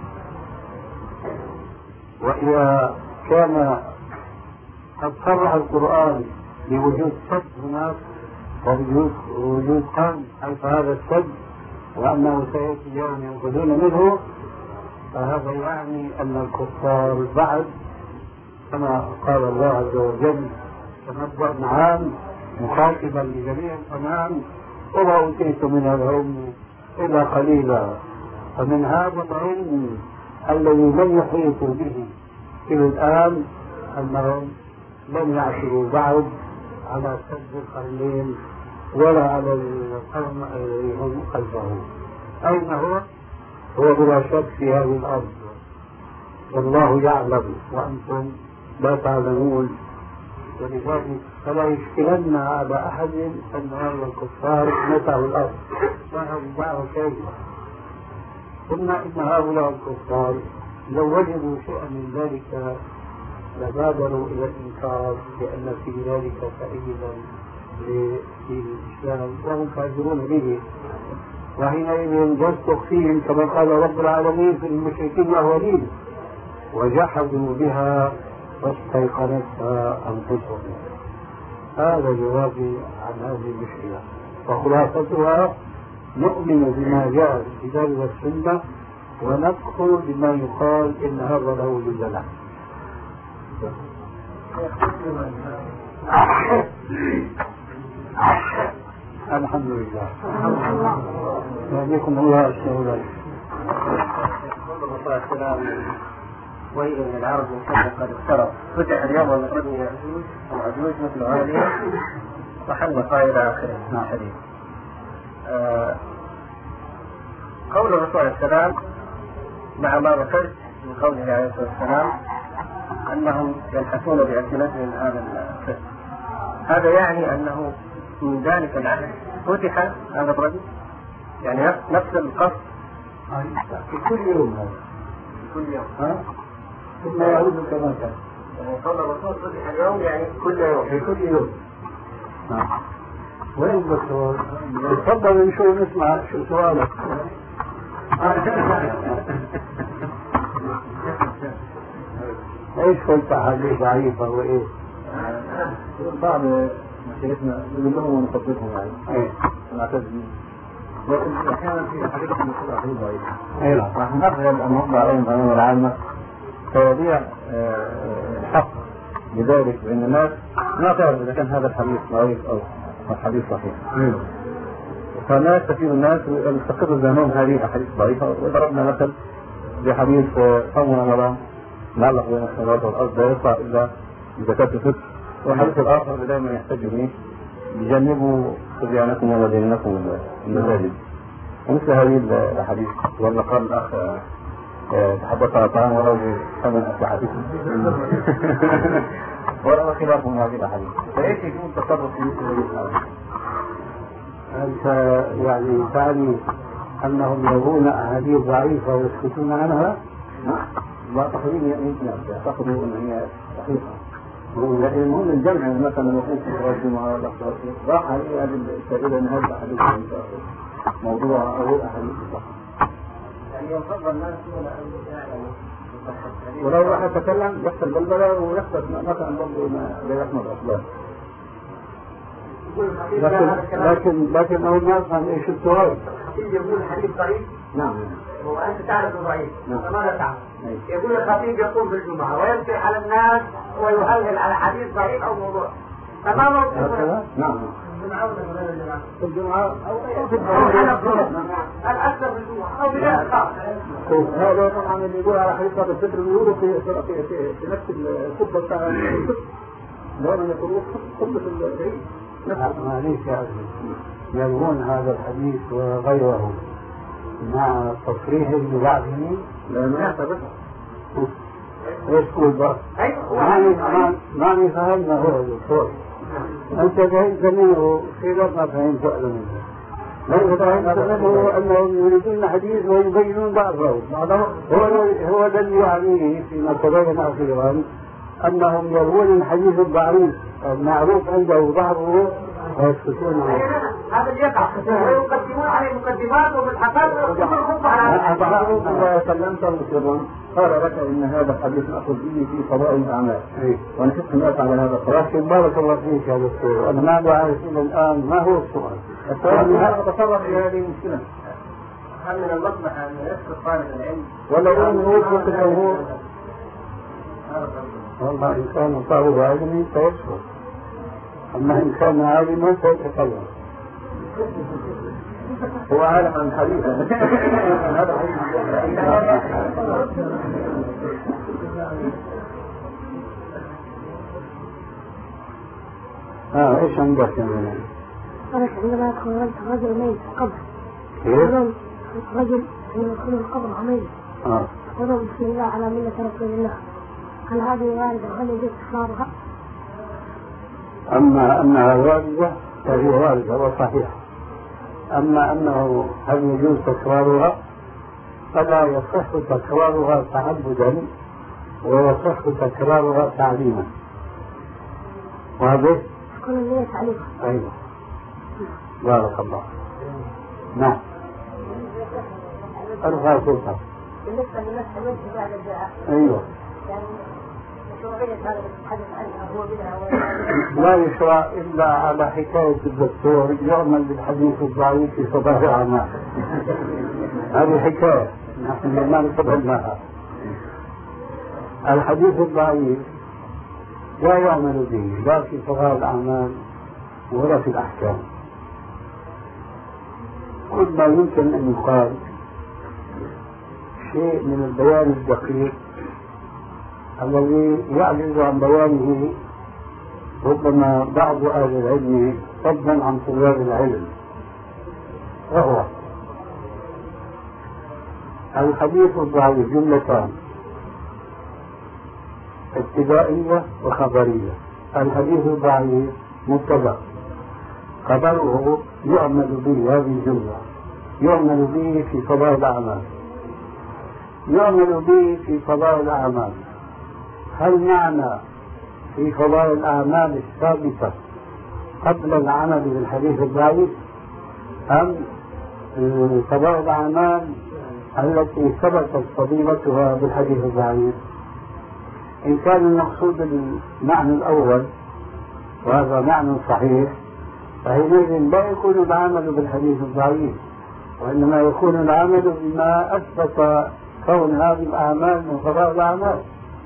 وإذا كان قد صرح القرآن بوجود سد هناك ووجود قرن خلف هذا السد وأنه سيأتي يوم ينقذون منه، فهذا يعني أن الكفار بعد كما قال الله عز وجل تنبأ عام مخاطبا لجميع الأمام وما أوتيتم من العلم إلا قليلا. فمن هذا العلم الذي لم يحيطوا به إلى الآن أنهم لم يعثروا بعد على سد القرنين ولا على القوم الذي هم خلفه. أين هو؟ هو بلا شك في هذه الأرض، والله يعلم وأنتم لا تعلمون. ولذلك فلا يشكلن على أحد أن هؤلاء الكفار متعوا الأرض وهم دعوة كاذبة. ثم إن هؤلاء الكفار لو وجدوا شيئا من ذلك لبادروا إلى الإنكار لأن في ذلك تأييدا لدين الإسلام وهم كافرون به، وحينئذ تصدق فيهم كما قال رب العالمين في المشركين الأولين وجحدوا بها واستيقنتها أنفسهم. هذا جوابي عن هذه المشكلة، وخلاصتها نؤمن بما جاء في الكتاب والسنة ونكفر بما يقال إن هذا له وجود له. الحمد لله. يهديكم الله السهولة. وإذا من العرب من شر قد اقترب فتح اليوم من ابن يأجوج ومأجوج مثل هذه وحل قائل آخره مع حديث. قول الرسول عليه السلام مع ما ذكرت من قوله عليه الصلاة والسلام أنهم يلحسون بألسنتهم هذا الفقه، هذا يعني أنه من ذلك العهد فتح هذا الرجل، يعني نفس القصد في كل يوم هذا كل يوم ثم يعود كما كان. يعني قول الرسول فتح اليوم يعني كل يوم في كل يوم. وين الدكتور؟ تفضل نشوف نسمع شو سؤالك. ايش قلت حديث ضعيفة وايه؟ بعض مشايخنا يقولون ونفضلهم يعني نعتذر لكن احيانا في حديث من الحديث ضعيف. ايوه راح نقبل ان نوضع عليهم القانون العامة توضيع الحق لذلك بان الناس ما تعرف اذا كان هذا الحديث ضعيف او الحديث صحيح. فما يستفيد الناس ويستقر ذهنهم هذه الاحاديث ضعيفة. وضربنا مثل بحديث صوم رمضان معلق بين السماوات والارض لا يطلع الا بزكاة الفطر، والحديث الاخر اللي دائما يحتج به بجنبوا صبيانكم ومدينكم المساجد ومثل هذه الاحاديث. ولا قال الاخ تحدث عن طعام ولو بثمن اسلحتكم ولا خلاف من هذه الاحاديث. فايش يكون التصرف في مثل هذه الاحاديث؟ أنت يعني تعني أنهم يروون أحاديث ضعيفة ويسكتون عنها؟ لا تقريبا يمكن أعتقد أن هي صحيحة. لكن المهم الجمع مثلا يقول في صلاة الجمعة ولا صلاة راح عليه هذه السائلة أن هذا الأحاديث موضوع أو أحاديث صح. يعني يفضل الناس ولو راح يتكلم يحصل بلبلة ويحصل مثلا برضه لا يحمل أصلاً. لكن هو الناس عن ايش السؤال؟ يقول الحديث ضعيف. نعم. وانت تعرف ضعيف. نعم. فماذا تعمل؟ يقول الخطيب يقوم بالجمعة وينكر على الناس ويهلل على حديث ضعيف او موضوع. فما موقفه؟ نعم. الجمعة ولا غير الجمعة؟ الجمعة أو الأكثر في الجمعة أو بداية الخاص. هذا طبعا اللي يقول على حقيقة الفطر بيقولوا في نفس الخطبة بتاع الفطر دائما يقولوا خطبة العيد. معليش يا أخي يلغون هذا الحديث وغيره مع تصريح ببعضه لأنه يعتبر ايش تقول بقى؟ معني فهمنا هو الدكتور. انت فهمت منه في ما فهمت انا منه. لو فهمت منه انهم يريدون حديث ويبينون بعضه. هو الذي يعنيه فيما تبين اخيرا انهم يروون الحديث الضعيف المعروف عنده بعضه ويسكتون عنه. هذا اللي يقع ويقدمون عليه مقدمات وملحقات ويقدمون الخطبة على الله سلمت سرا قال لك ان هذا الحديث اخذ به في قضاء الاعمال ونحن نقف على هذا القرار. بارك الله فيك يا دكتور. انا ما بعرف الى الان ما هو السؤال. تصرف في هذه المشكله. هل من المصلحه ان يسقط طالب العلم ولا انه يسقط الجمهور؟ والله ان كان طالب علم فيسقط، اما ان كان عالما فيتكلم. هو عالم عن حديث هذا ايش عندك يا منى؟ عندما يدخل رجل ميت قبر. رجل يدخل القبر ميت. يقول بسم الله على ملة رسول الله. هل هذه واردة وهل يجوز إخبارها؟ أما أنها واردة فهي واردة وصحيحة. أما أنه هل يجوز تكرارها فلا يصح تكرارها تعبدا ويصح تكرارها تعليما. وهذا تكون النية تعليما. أيوة بارك الله. نعم أرفع صوتها. بالنسبة لمسح الوجه بعد الدعاء. أيوة يعني مشروعية هذا الحدث عنه هو لا يشرع إلا على حكاية الدكتور يعمل بالحديث الضعيف في صباح الأعمال. هذه حكاية نحن ما نقبلناها. الحديث الضعيف لا يعمل به لا في صباح الأعمال ولا في الأحكام. كل ما يمكن أن يقال شيء من البيان الدقيق الذي يعجز عن بيانه ربما بعض أهل العلم فضلا عن طلاب العلم، وهو الحديث الضعيف جملتان ابتدائية وخبرية. الحديث الضعيف مبتدأ خبره يعمل به هذه الجملة، يعمل به في قضاء الأعمال. يعمل به في قضاء الأعمال، هل معنى في قضاء الأعمال الثابتة قبل العمل بالحديث الضعيف أم قضاء الأعمال التي ثبتت فضيلتها بالحديث الضعيف؟ إن كان المقصود المعنى الأول وهذا معنى صحيح فحينئذ لا يكون العمل بالحديث الضعيف، وإنما يكون العمل بما أثبت كون هذه الأعمال من قضاء الأعمال.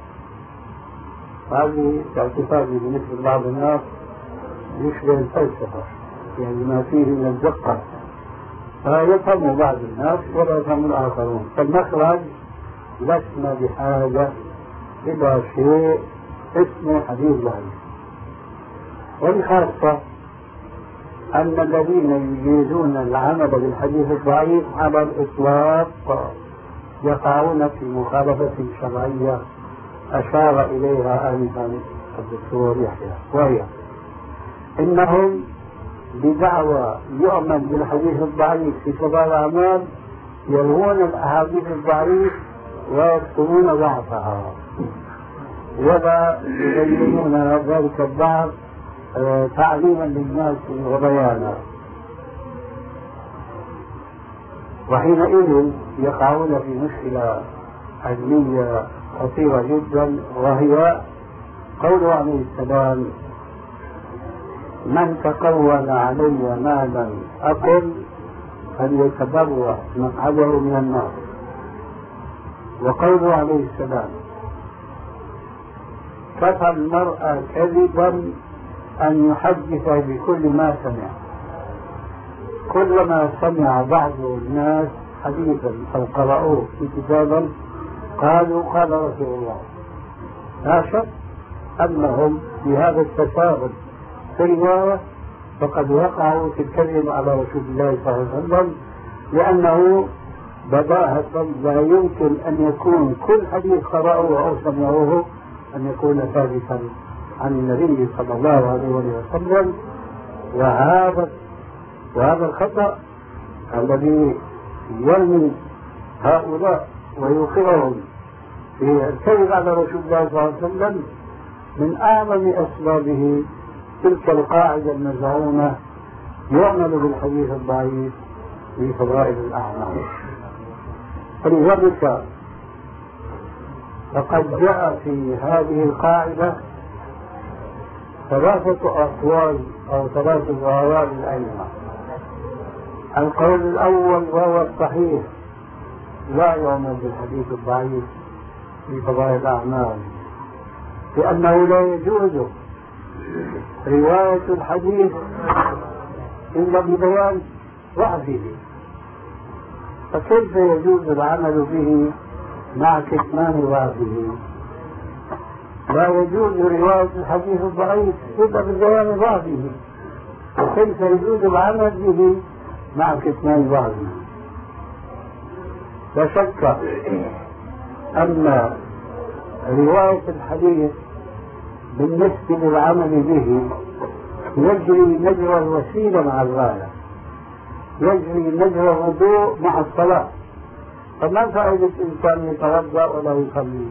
هذه باعتقادي بالنسبة لبعض الناس يشبه الفلسفة، يعني ما فيه من الدقة فيفهم بعض الناس ولا يفهم الآخرون. فالمخرج لسنا بحاجة إلى شيء اسمه حديث ضعيف، والخاصة أن الذين يجيزون العمل بالحديث الضعيف على الإطلاق يقعون في مخالفة شرعية أشار إليها آنفا الدكتور يحيى، وهي إنهم بدعوى يؤمن بالحديث الضعيف في قضاء الأعمال يروون الأحاديث الضعيف ويكتمون ضعفها ولا يبينون ذلك الضعف تعليما للناس وبيانا، وحينئذ يقعون في مشكلة علمية خطيرة جدا، وهي قوله عليه السلام: من تقول علي ما لم أقل فليتبوأ مقعده من النار. وقوله عليه السلام: كفى المرء كذبا أن يحدث بكل ما سمع. كلما سمع بعض الناس حديثا أو قرأوه في كتابا قالوا قال رسول الله، لا شك أنهم في هذا التساهل في الرواية فقد وقعوا في الكذب على رسول الله صلى الله عليه وسلم، لأنه بداهة لا يمكن أن يكون كل حديث قرأوه أو سمعوه أن يكون ثابتا عن النبي صلى الله عليه وسلم. وهذا الخطأ الذي يرمي هؤلاء ويوقعهم في الكذب على رسول الله صلى الله عليه وسلم من أعظم أسبابه تلك القاعدة المزعومة: يعمل بالحديث الضعيف في فضائل الأعمال. فلذلك فقد جاء في هذه القاعدة ثلاثة أقوال أو ثلاثة أقوال للأئمة. القول الأول وهو الصحيح: لا يعمل بالحديث الضعيف في فضائل الأعمال، لأنه لا يجوز رواية الحديث إلا ببيان ضعفه، فكيف يجوز العمل به مع كتمان ضعفه؟ لا يجوز رواية الحديث الضعيف إلا ببيان ضعفه، وكيف يجوز العمل به مع كتمان ضعفه؟ لا شك أن رواية الحديث بالنسبة للعمل به يجري مجرى الوسيلة مع الغاية، يجري مجرى الوضوء مع الصلاة. فما فائدة الإنسان يتوضأ ولا يصلي؟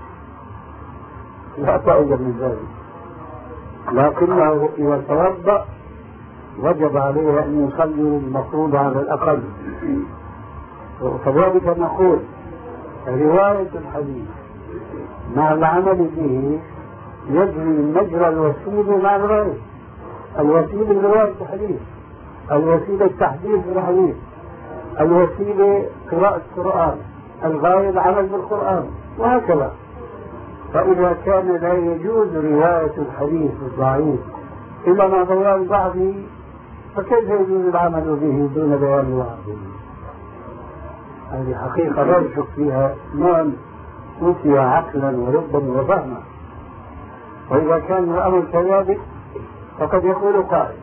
لا فائدة من ذلك، لكنه إذا توضأ وجب عليه أن يصلي المفروض على الأقل. وكذلك نقول رواية الحديث مع العمل به يجري مجرى الوسيلة مع الغاية. الوسيلة رواية الحديث، الوسيلة التحديث بالحديث، الوسيلة قراءة القرآن، الغاية العمل بالقرآن، وهكذا. فإذا كان لا يجوز رواية الحديث الضعيف إلا مع بيان ضعفه، فكيف يجوز العمل به دون بيان ضعفه؟ هذه حقيقة لا يشك فيها من أوتي عقلا وربا وفهما. وإذا كان الأمر كذلك فقد يقول قائل: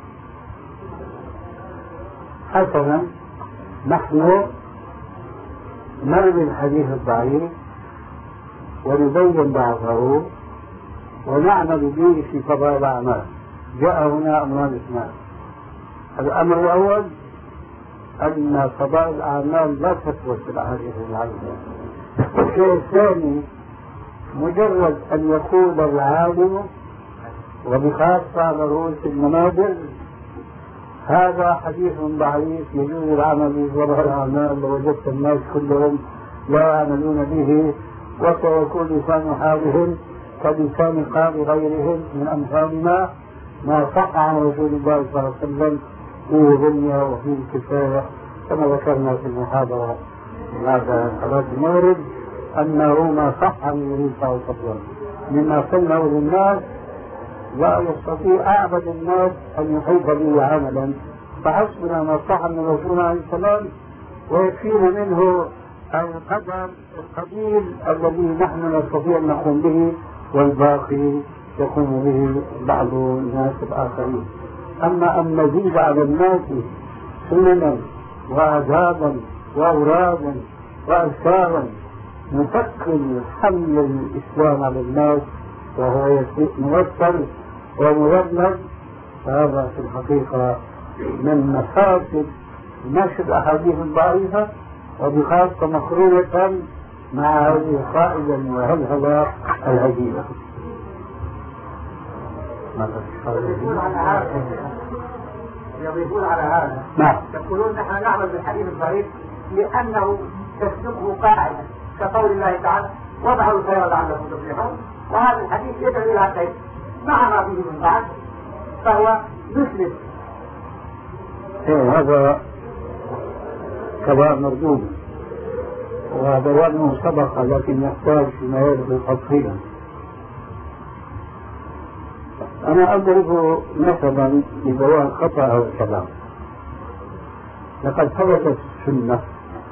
حسنا، نحن نروي الحديث الضعيف ونبين ضعفه ونعمل به في فضائل الأعمال. جاء هنا أمران اثنان: الأمر الأول أن فضائل الأعمال لا تثبت في الأحاديث الضعيفة. الشيء الثاني مجرد أن يقول العالم وبخاصة على رؤوس المنابر هذا حديث ضعيف يجوز العمل به فضائل الأعمال، لوجدت الناس كلهم لا يعملون به، وسيكون لسان حالهم كلسان قال غيرهم من أمثالنا ما صح عن رسول الله صلى الله عليه وسلم فيه غنية وفيه كفاية، كما ذكرنا في المحاضرة بعد صلاة المغرب أنه ما صح عن النبي صلى الله عليه وسلم مما سنه للناس لا يستطيع أعبد الناس أن يحيط به عملا، فحسبنا ما صح من رسولنا عليه السلام ويكفينا منه القدر القليل الذي نحن نستطيع أن نقوم به، والباقي يقوم به بعض الناس الآخرين. أما أن نزيد على الناس سننا وآدابا وأورادا وأذكارا نثقل حمل الإسلام على الناس وهو موصل ومذنب، فهذا في الحقيقة من مفاسد نشر الأحاديث الضعيفة، وبخاصة مقرونة مع هذه القاعدة المهلهلة العجيبة. يضيفون على هذا نعم. يقولون نحن نعمل بالحديث الضعيف لأنه تسلكه قاعدة كقول الله تعالى: وضعوا الخير لعلكم تفلحون، وهذا الحديث يدعو إلى الخير مع ما فيه من بعد، فهو مسلم. هذا كلام مردود، وبيانه سبق لكن يحتاج فيما يبدو تفصيلا. أنا أضرب مثلا لبيان خطأ هذا الكلام. لقد ثبتت السنة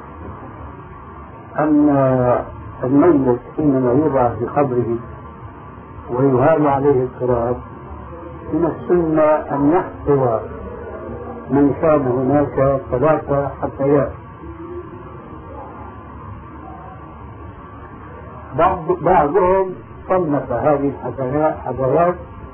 أن الميت حينما يوضع في قبره ويهال عليه التراب من السنة أن يحفظ من كان هناك 3 حفيات. بعضهم صنف هذه الحفيات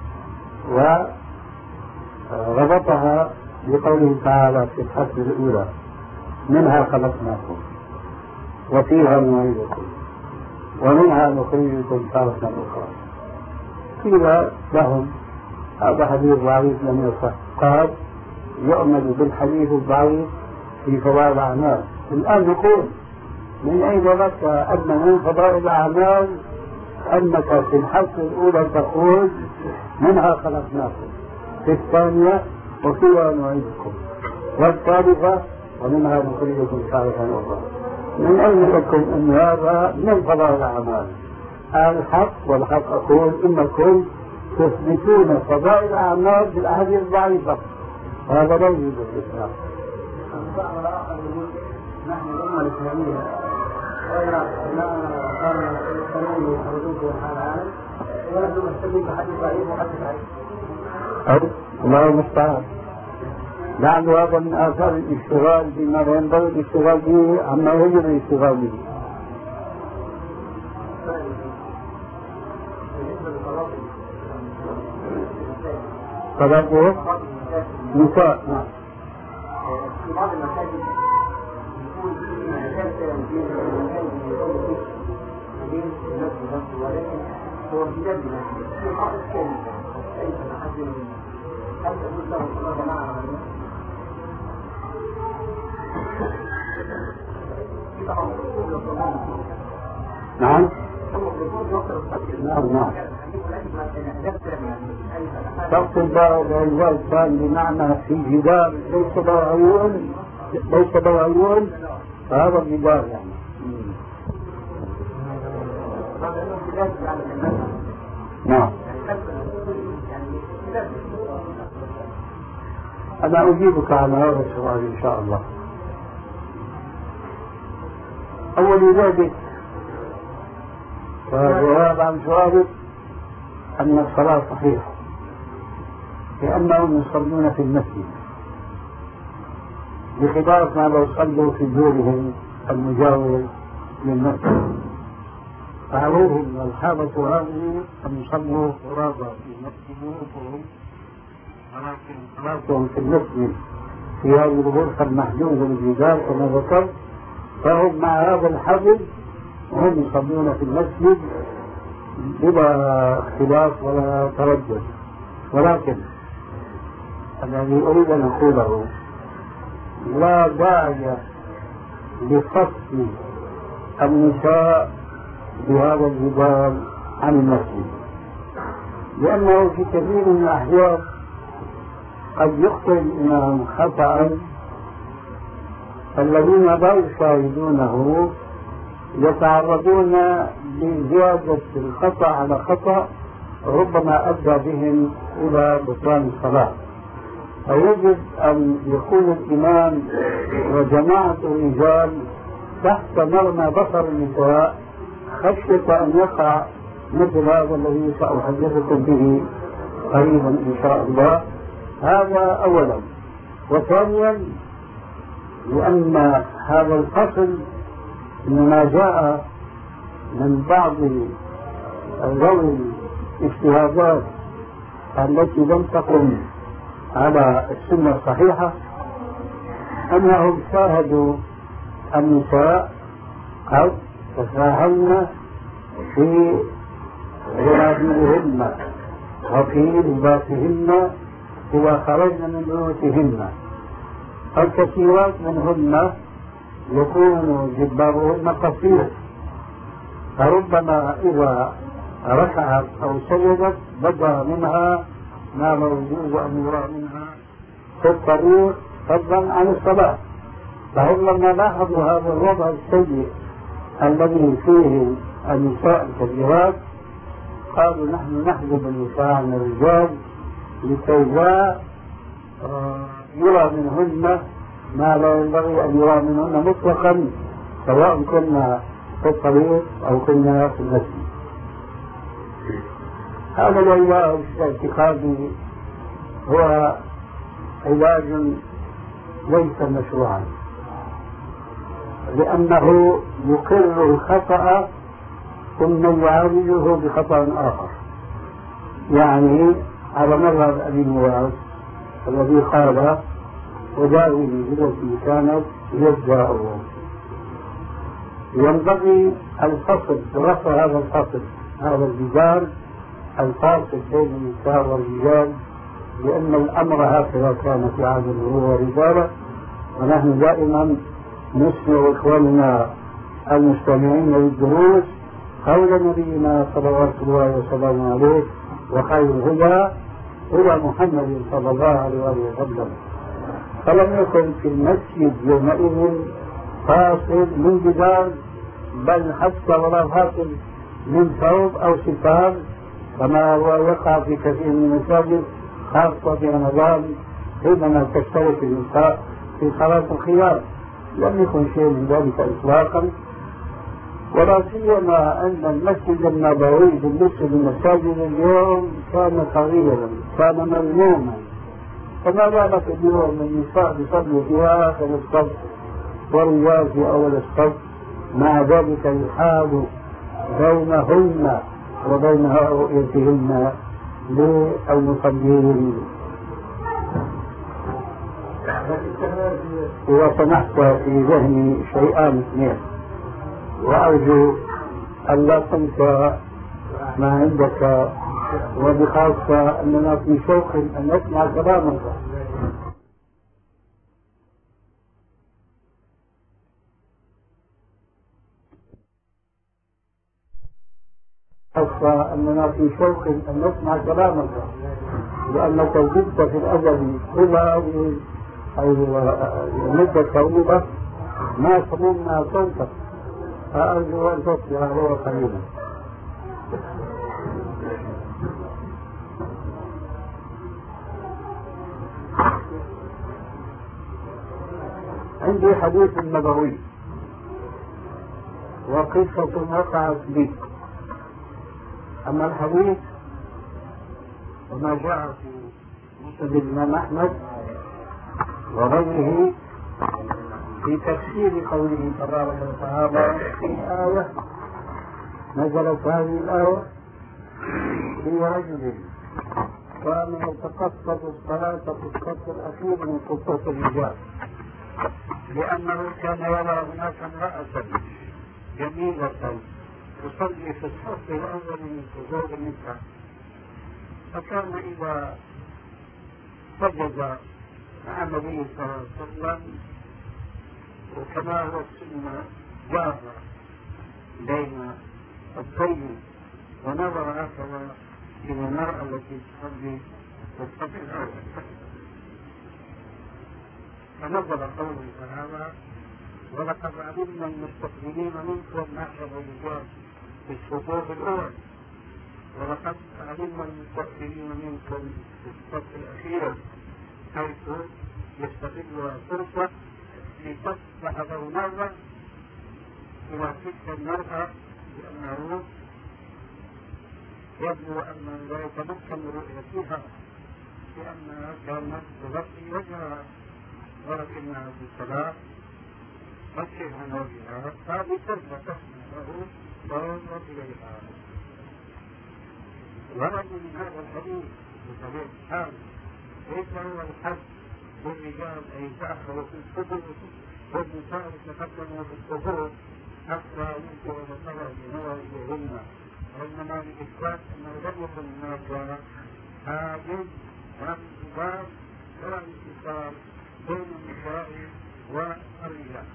وربطها بقوله تعالى في الحفل الأولى: منها خلقناكم وفيها نعيدكم ومنها نخرجكم تارة أخرى. قيل لهم هذا حديث ضعيف لم يصح. قال: يؤمن بالحديث الضعيف في فضائل الأعمال. الآن نقول: من أين لك أن من فضائل الأعمال أنك في الحلقة الأولى تقول منها خلقناكم، في الثانية وفيها نعيدكم، والثالثة ومنها نخرجكم تارة أخرى؟ من أين لكم أن هذا من فضائل الأعمال؟ الحق والحق أقول إنكم تثبتون فضائل الأعمال بالأحاديث الضعيفة، وهذا لا يوجد في الإسلام. البعض الآخر يقول: نحن الأمة الإسلامية وإذا قالوا الإسلاميين يخرجون في العالم ونحن نستفيد بحديث ضعيف وحديث ضعيف. الله المستعان. لعل هذا من آثار الاشتغال بما ينبغي الاشتغال به عما يجب الاشتغال به. صلاة نساء. نعم. في بعض المساجد يكون ولكن هو في جنب في بعض الكلمة ليس محل هل تقول له صلاة جماعة نعم. نعم. تقصد الرجال كان بمعنى في جدار ليس بعيون فهذا الجدار يعني. نعم. أنا أجيبك على هذا السؤال إن شاء الله. أول ذلك فالجواب عن سؤالك أن الصلاة صحيحة لأنهم يصلون في المسجد، بخلاف ما لو صلوا في دورهم المجاور للمسجد، فعليهم الحالة هذه أن يصلوا فرادى في مسجدهم، ولكن صلاتهم في المسجد في هذه الغرفة المحجوزة بالجدار كما ذكرت، فهم مع هذا الحدث هم يصلون في المسجد بلا اختلاف ولا تردد. ولكن الذي أريد أن أقوله لا داعي لفصل النساء بهذا الجدار عن المسجد، لأنه في كثير من الأحيان قد يخطئ الإمام خطأ الذين لا يشاهدونه يتعرضون لزيادة الخطأ على خطأ ربما أدى بهم إلى بطلان الصلاة. فيجب أن يكون الإمام وجماعة الرجال تحت مرمى بصر النساء خشية أن يقع مثل هذا الذي سأحدثكم به قريبا إن شاء الله. هذا أولا. وثانيا لأن هذا الفصل إنما جاء من بعض ذوي الاجتهادات التي لم تقم على السنة الصحيحة، أنهم شاهدوا النساء قد تساهلن في غرابيهن وفي لباسهن إذا خرجن من بيوتهن. الكثيرات منهن يكون جبارهن قصير، فربما إذا ركعت أو سجدت بدا منها ما لا يجوز أن يرى منها في الطريق فضلا عن الصلاة. فهم لما لاحظوا هذا الوضع السيء الذي فيه النساء الكثيرات قالوا: نحن نحجب النساء عن الرجال لكي لا يرى منهن ما لا ينبغي أن يرى منهن مطلقا، سواء كنا في الطريق أو كنا في المسجد. هذا العلاج الاعتقادي هو علاج ليس مشروعا، لأنه يقر الخطأ ثم يعالجه بخطأ آخر. يعني على مذهب أبي نواس الذي قال وداوي بالتي كانت يبدأ، ينبغي الفصل ورفع هذا الفصل، هذا الجدال الفاصل بين النساء والرجال، لأن الأمر هكذا كان في عهد النبوة والرجالة. ونحن دائما نسمع إخواننا المستمعين للدروس قول نبينا صلوات الله وسلامه عليه: وخير الهدى هدى محمد صلى الله عليه وسلم. فلم يكن في المسجد يومئذ فاصل من جدار، بل حتى ولا فاصل من ثوب أو ستار كما هو يقع في كثير من المساجد، خاصة في رمضان حينما تشترك النساء في صلاة الخيار. لم يكن شيء من ذلك إطلاقا، ولا سيما أن المسجد النبوي بالنسبة للمساجد اليوم كان صغيرا، كان ملموما، فما بالك اليوم النساء يصلوا في آخر الصف والرجال في أول الصف، مع ذلك يحال بينهن وبين رؤيتهن للمصلين. إذا سمحت في ذهني شيئان اثنين، وأرجو أن لا تنسى ما عندك، وبخاصة أننا في شوق أن نسمع كلامك. خاصة أننا في شوق أن نسمع كلامك، لأنك زدت في الأدب كلها أو مدة طويلة ما سمعنا صوتك، فأرجو أن تصبر عليه قليلا. عندي حديث نبوي وقصة وقعت لي. أما الحديث وما جاء في مسند الإمام أحمد وغيره في تفسير قوله تبارك وتعالى في آية نزلت هذه الآية: في رجل كان يتقصد الصلاة في الصف الأخير من صفوف الرجال، لأنه كان يرى هناك امرأة جميلة تصلي في الصف الأول من صفوف النساء، فكان إذا سجد مع النبي صلى الله عليه وسلم، وكما هو السنة جار بين الطيب ونظر هكذا إلى المرأة التي تصلي في الصف الأول، فنزل قوله تعالى: ولقد علمنا المستقبلين منكم معشر الرجال في الصفوف الأول، ولقد علمنا المستقبلين منكم في الصف الأخير، حيث يستغلها فرصة لتصبح ضرورة إلى تلك المرأة، لأنه يبدو أن لا يتمكن رؤيتها لأنها كانت تغطي وجهها، ولكنها في الصلاة تكشف عن وجهها، فبالتالي تسمع له فينظر إليها. ورد من هذا الحديث بطبيعة الحال ليس هو الحد بالرجال أن يتأخروا في الصفوف والنساء يتقدموا في الصفوف حتى يمكن النظر بنظر إليهن، وإنما لإثبات أنه لم يكن هناك حاجز ولا انتظار ولا انتصار بين النساء والرجال.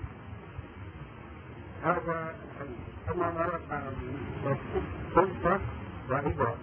هذا الحديث كما مرت عليه سلطة واحدة.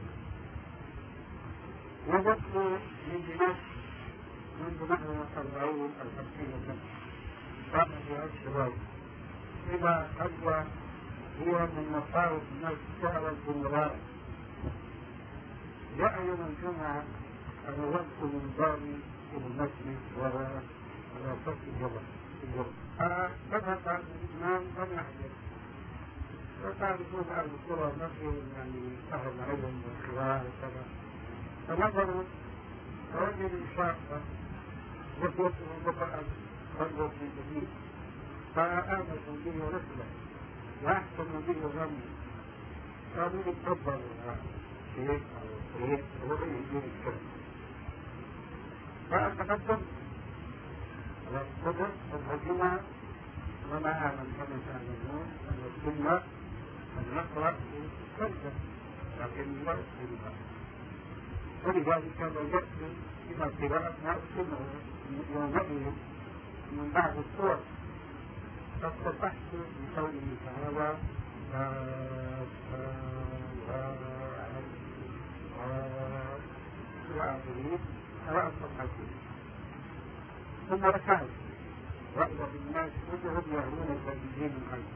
وجدت من دمشق منذ نحو 40 أو 50 سنة كان فيها الشباب إذا أدوى هي من مصارف الناس فعلا في المبارك. جاء يوم الجمعة أنا وقت من داري إلى المسجد وعلى سطح الجبل. فبحث عن الإمام لم يحدث. وتعرفون أهل القرى نفسهم يعني أهل العلم والقراءة وكذا. فنظروا رجل شابا وقوته بقاء رجل في جديد فآمنوا به رسلا وأحسنوا به ظني قالوا لي تفضل يا شيخ أو شيخ ورئي يجيب الكلام فأتقدم على الصدر والهجمة وما آمن كما تعلمون أن السنة أن نقرأ كذا لكن لا أسلمها ولذلك لجأت إلى قراءة ما أسلمه يومئذ من بعض الصور فاستفتحت بقوله تعالى وآخرين قراءة صفحتين ثم ركعت وإذا بالناس كلهم يهرون البديهين الخلق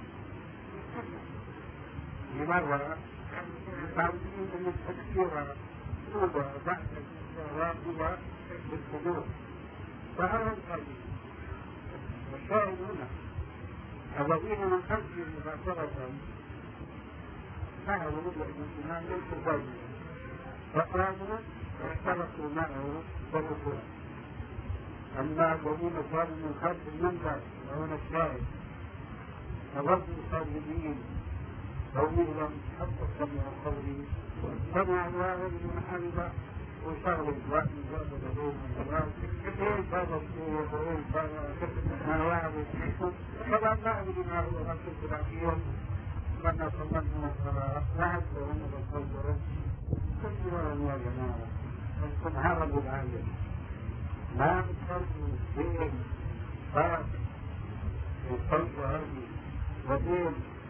لماذا؟ يتعودون أن التكفير توبة بعد الراقبة بالقلوب فهذا القلب والشاهد هنا الذين من خلفهم مباشرة فعلوا الإمام ليس ظالما فقاموا واختلفوا معه بالركوع أما الذين كانوا من خلف المنبر وهنا الشاهد فظلوا صاغبين قولهم حتى سمعوا قولي سمع الله لمن حمد وشغل الوقت جاب لديهم الجمال كيف هذا الشيء وكيف هذا ما واحد يحكم طبعا لا أعبد ما هو رسول الأخير لما صمدنا واحد وهم بالصدر كل يا جماعة أنتم هربوا العالم ما بتخلصوا دين فرق وخلصوا هذه ودين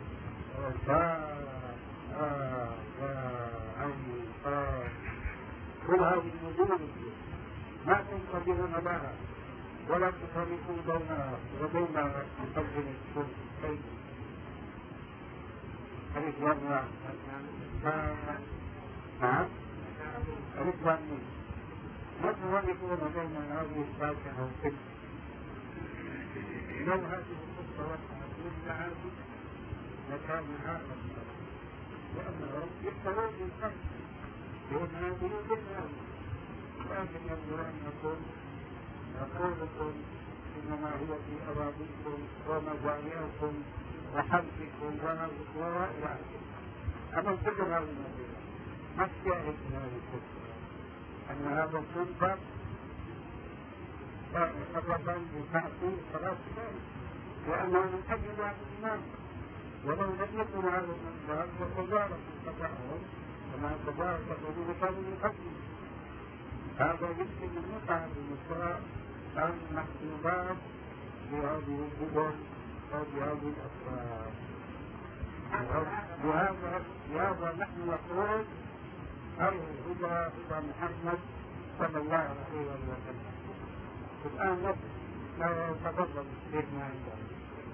كل هذه الوجود ما تنتظرون لها ولا تفرقوا بينها وبين مقدم الكل شيء ألف وضع نعم ألف وضع ما تفرقون بين هذه الفاكهة والكل لو هذه القصة وقعت من هذه مكان هذا لأنه يحتوي بالخلق وهذه بالله لكن ينظر أن أقول لكم إنما هو في أراضيكم ومزارعكم وحرثكم ورائعكم أما الفكر هذه المدينة ما الشاهد من هذه القصة أن هذا الصنف فقربا بتعطي صلاة الليل لأنه من أجل بعض الإمام ولو لم يكن هذا المنبر فقدارة استطاعهم كما تبارك الرجل كانوا من قبل هذا يمكن أن يقع بالنساء عن محسوبات بهذه الجبل أو بهذه الأسرار بهذا نحن نقول الهدى هدى محمد صلى الله عليه وسلم الآن لا يتفضل سيدنا عنده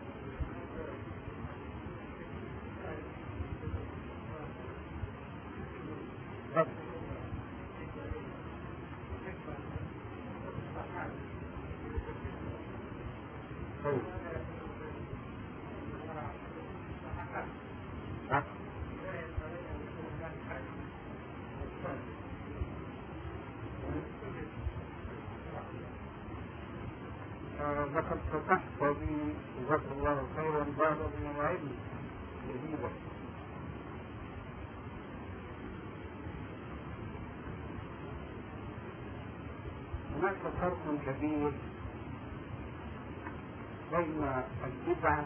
لقد فتحت بي جزاك الله خيرا بعض من العلم جديدا هناك فرق كبير بين البدعة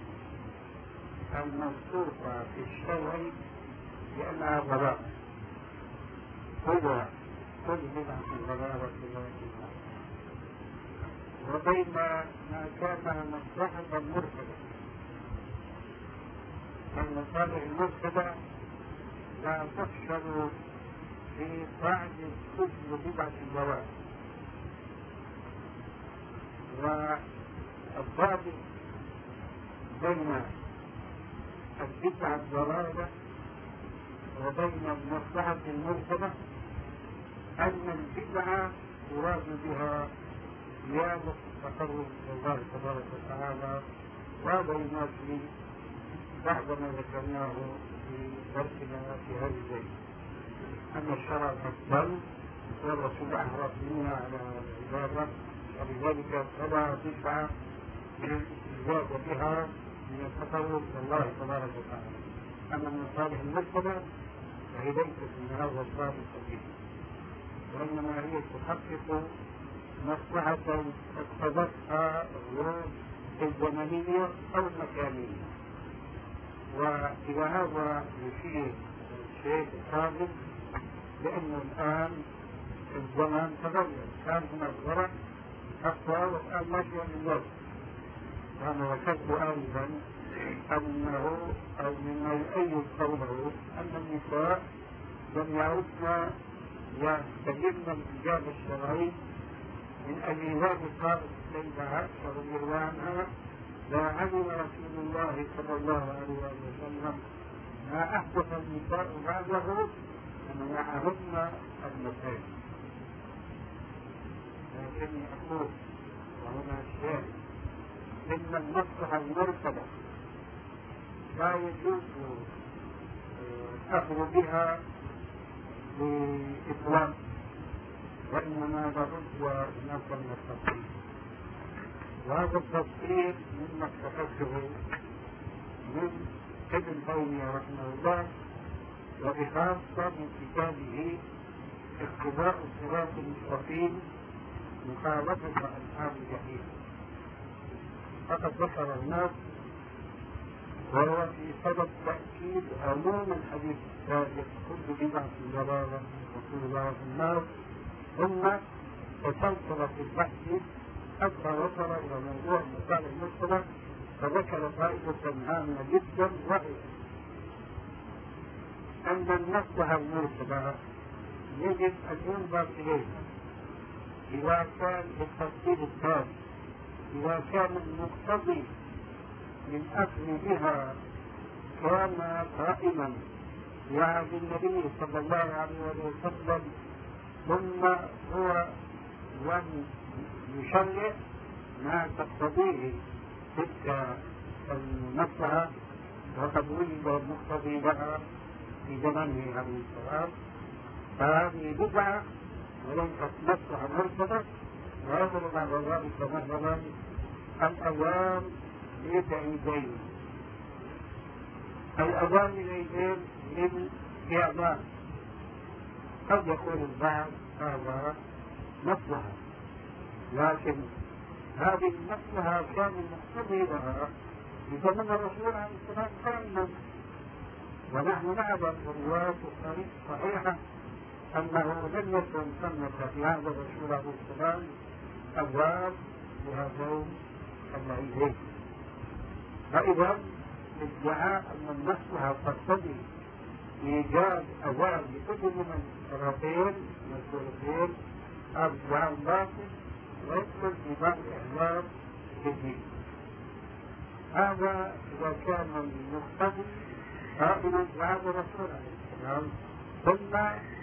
الموصوفة في الشرع لأنها ضلال هو كل بدعة ضلالة وبين ما كان مصلحة مرسلة فالمصالح المرسلة لا تفشل في بعد كل بدعة ضلال والضابط بين البدعة الضلالة وبين المصلحة المرسلة أن البدعة يراد بها زيادة التقرب إلى الله تبارك وتعالى، وهذا ينافي بعض ما ذكرناه في درسنا في هذه الليلة، أن الشرع أفضل والرسول أحرص منا على العبادة، ولذلك فلا بدعة يزاد بها من التقرب إلى الله تبارك وتعالى. أما من صالح المرتبة فهي ليست من هذا الباب الكبير، وإنما هي تحقق مصلحة اقتضتها الظروف الزمنية أو المكانية. وإلى هذا يشير الشيخ السابق بأن الآن الزمان تغير، كان هناك ورع أقوى والآن ماشي للوقت. وأنا ذكرت أيضا أنه أو مما يؤيد قوله أن النساء لم يعدن يستجبن الحجاب الشرعي من أجل ذلك قالت السيدة عائشة رضي الله عنها: لا علم رسول الله صلى الله عليه وسلم ما أحدث النساء بعده فمنعهن ابنتين. لكني أقول وهنا الشيء إن المصلحة المرتبة لا يجوز الأخذ بها بإطلاق، وإنما لابد هناك من التفصيل، وهذا التفصيل مما استفدته من ابن تيمية رحمه الله، وبخاصة من كتابه اقتضاء الصراط المستقيم مخالفة أصحاب الجحيم. فقد ذكر هناك وهو في سبب تأكيد عموم الحديث السابق: كل بدعة ضلالة وكل ضلالة في النار. ثم تسلسل في البحث حتى وصل إلى موضوع المثال المشترك، فذكر فائدة هامة جدا، وهي أن المصلحة المرتبة يجب أن ينظر إليها إذا كان بالتفصيل التام، إذا كان المقتضي من أخذ بها كان قائما في عهد النبي صلى الله عليه وسلم، ثم هو لم يشرع ما تقتضيه تلك المصلحة، وقد وجد المقتضي لها في زمانه عليه السلام، فهذه بدعة وليست مصلحة مرتبة. ويضرب بعد ذلك مثلا الأذان للعيدين، الأذان للعيدين للإعلام. قد يكون البعض هذا مصلحة، لكن هذه المصلحة كان المقتضي لها في زمن الرسول عليه السلام قائما، ونحن نعلم روايات التاريخ صحيحة أنه لم يكن سنة في هذا الرسول عليه السلام أذان لهذين العيدين. فإذا ادعاء أن المصلحة تقتضي إيجاد أذان لكل من الطرفين المسؤولين هذا ادعاء باطل ويدخل في باب الإعلام بالدين. هذا إذا كان المقتضي قائما بعد الرسول عليه السلام، ثم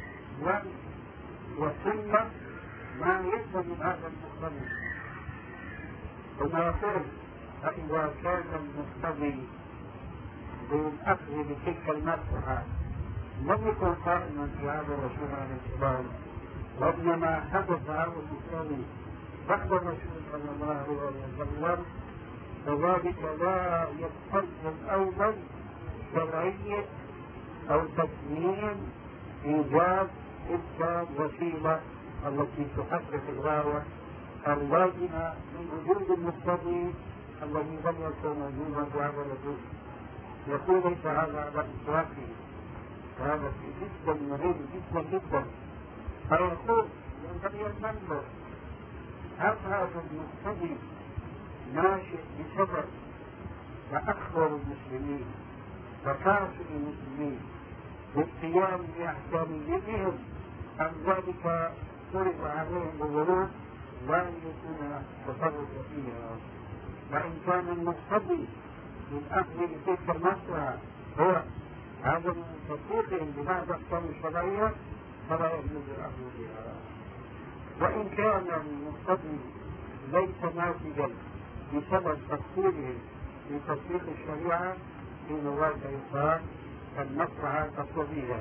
وسنة ما يلزم من هذا المقتضي. ثم يقول: فإذا كان المقتضي بالأخذ بتلك المصلحة لم يكن قائما في هذا الرسول عليه السلام، وإنما حدث هذا المقتضي بعد الرسول صلى الله عليه وسلم، فذلك لا يستلزم أيضا شرعية أو تسميم إيجاد تلك الوسيلة التي تحقق الغاية اللازمة من وجود المقتضي الذي لم يكن موجودا في هذا الوجود. يقول ليس هذا على إطلاقه، وهذا جدا مهم جدا جدا. فيقول ينبغي أن ننظر هل هذا المقتضي ناشئ بسبب تأخر المسلمين وكاسر المسلمين بالقيام بأحكام دينهم، أم ذلك فرض عليهم بظروف لا يمكن التصرف فيها. وإن كان المقتضي من أخذ تلك المصلحة هو هذا من تطبيقهم ببعض الأحكام الشرعية، فلا يجوز الأمر بها. وإن كان المقتضي ليس نافذا بسبب تقصيره في تطبيق الشريعة في ذلك يقال المصلحة تقتضيها.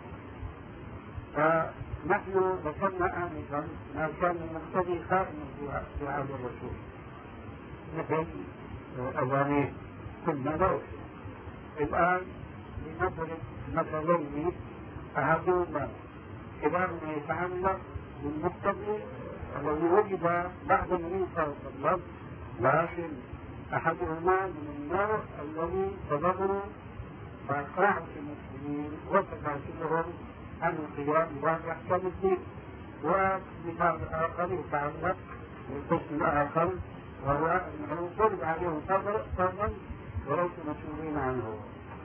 فنحن ذكرنا آنفا ما كان المقتضي خائنا في عهد الرسول مثل أوانيه ثم ذلك. الآن لنضرب مثلين أحدهما كبار ما يتعلق بالمقتضي الذي وجد بعد النبي صلى الله عليه وسلم، لكن أحدهما من الناس الذي تضرروا فأقرعوا المسلمين وتكاسلهم عن القيام ببعض أحكام الدين. ومثال آخر يتعلق بالقسم الآخر وهو أنه فرض عليهم فرضا وليسوا مسؤولين عنه.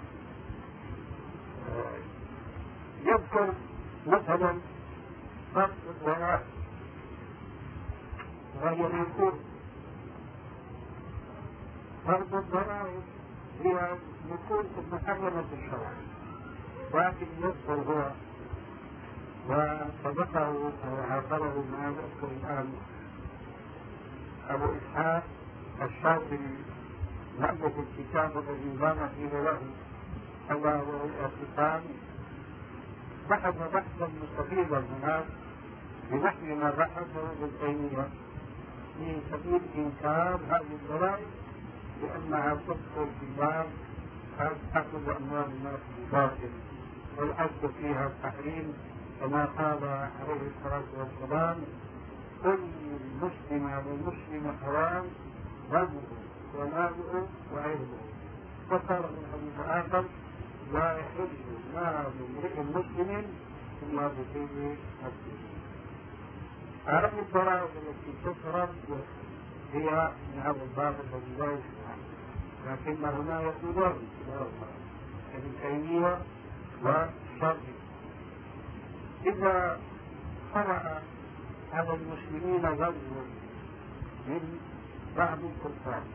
يذكر مثلا فرض الضرائب وهي النقود. فرض الضرائب هي نقود محرمة الشرع، ولكن يذكر هو وصدقه وعاقبه ما يذكر الآن أبو إسحاق الشاطبي مؤلف الكتاب الذي بان فيه له ألا وهو الاعتصام، بحث بحثا مستفيضا هناك بنحو ما بحثه ابن تيمية في سبيل إنكار هذه الضرائب لأنها تدخل في باب تأخذ أموال الناس بالباطل والأصل فيها التحريم كما قال عليه الصلاة والسلام: كل مسلم والمسلم حرام دمه وماله وعرضه. وقال من حديث آخر: لا يحل مال امرئ مسلم إلا بطيب نفسه. هذه الضرائب التي تفرض هي من هذا الباب الذي لا يشرع، لكن هنا يقولون ابن تيمية والشافعي: إذا طرأ على المسلمين غزو من بعض الكفار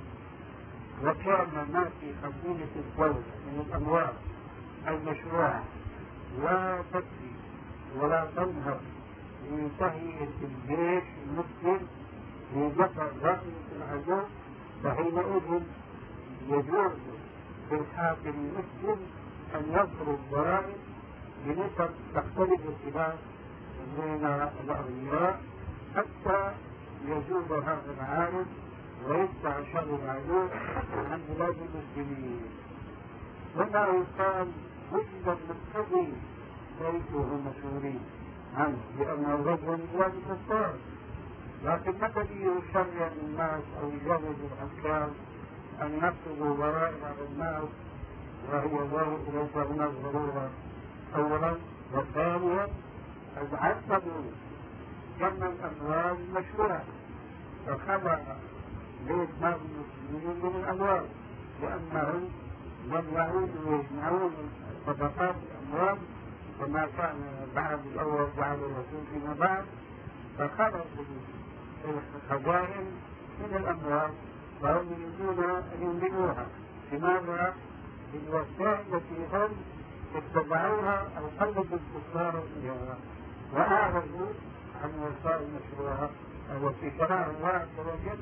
وكان ما في خزينة الدولة من الأموال المشروعة لا تكفي ولا تنهض لتهيئة الجيش المسلم لدفع غزوة العدو، فحينئذ يجوز للحاكم المسلم أن يفرض ضرائب بنسب تختلف الخلاف بين الأغنياء حتى يزول هذا العارض ويدفع شر العدو عن بلاد المسلمين. وما يقال وجد المقتضي ليسوا مسؤولين عنه لأنه رجل من بلاد الكفار، لكن متى يشرع الناس أو يجوز الحكام أن يفرضوا ضرائب على الناس وهي ليس هناك ضرورة أولا، وثانيا قد عذبوا جمع الأموال المشروعة فخضع بيت مال المسلمين من الأموال لأنهم لم يعودوا يجمعون صدقات الأموال كما كان بعد الأول بعد الرسول فيما بعد، فخرجوا الخزائن من الأموال فهم يريدون أن ينبئوها. لماذا؟ بالوسائل التي هم اتبعوها أو قلدوا الكفار فيها وأعرضوا عن وسائل مشروعها التي شرعها الله عز وجل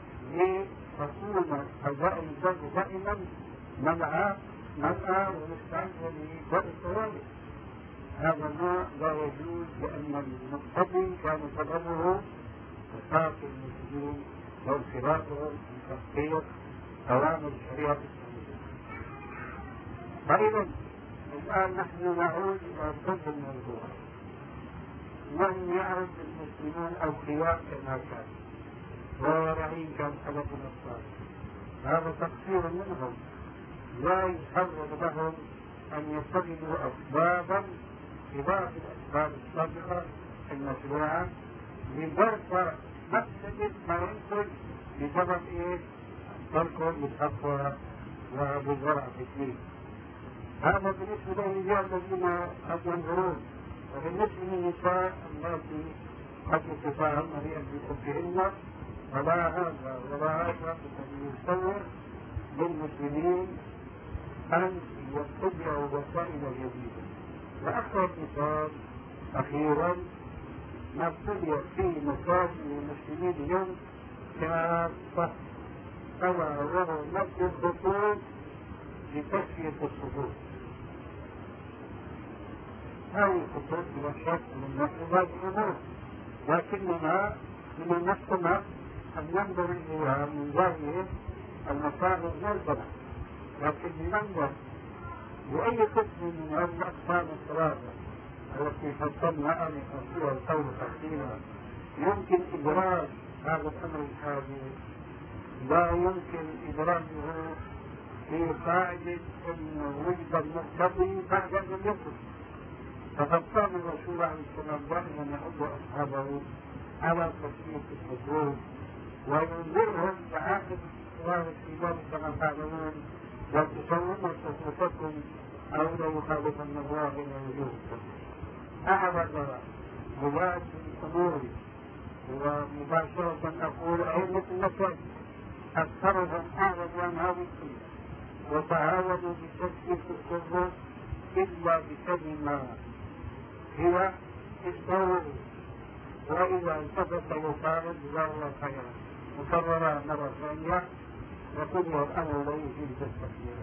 لتكون خزائن الدولة دائما ملأى ومستعدة لبدء الثوابت. هذا ما لا يجوز لأن المقتضي كان سببه إسقاط المسلمين وانخراطهم في تحقيق أوامر الشريعة الإسلامية. فإذا الآن نحن نعود إلى صلب الموضوع. لم يعرف المسلمون الخيار كما كان ورعين كان سبب الأسباب، هذا تقصير منهم، لا يحرم لهم أن يتخذوا أسبابا في بعض الأسباب السابقة المشروعة لظرف نفس ما ينقل بسبب تركهم بالتقوى وبالزرع في الدين. هذا بالنسبة للرجال الذين قد ينظرون، وبالنسبة للنساء التي قد يتفاهمن بأنفسهن ولا هذا يصور للمسلمين أن يتبعوا وسائل جديدة. وأكثر مثال أخيرا ما ابتدأ في مساجد المسلمين اليوم كافة وهو مد الخطوط لتسوية الصفوف. هذه الخطوط لا شك من مطلوبات الأمور، لكننا من المصطلح أن ننظر إليها من زاوية المصالح المرتبة، لكن لننظر بأي قسم من الأقسام الثلاثة التي فصلنا آنفا فيها القول تفصيلا يمكن إدراج هذا الأمر الحادث، لا يمكن إدراجه في قاعدة أن وجد المقتضي بعد أن لم يكن. فقد كان الرسول عليه السلام دائما يحض أصحابه على تسوية الصدور وينذرهم بعاقبة الصلاة في ذلك كما تعلمون وتصورون صفوفكم أو لا يخالفن الله إلى وجوهكم. أعرض مباشر الأمور ومباشرة أقول أئمة المساجد أكثرهم أعرضوا عن هذه السنة وتعاونوا بتسوية الصدور إلا بكلمة هي الدور، وإذا التفت يقال جزاه الله خيرا وكررها مرة ثانية وقضي الأمر لا يجوز التكبير.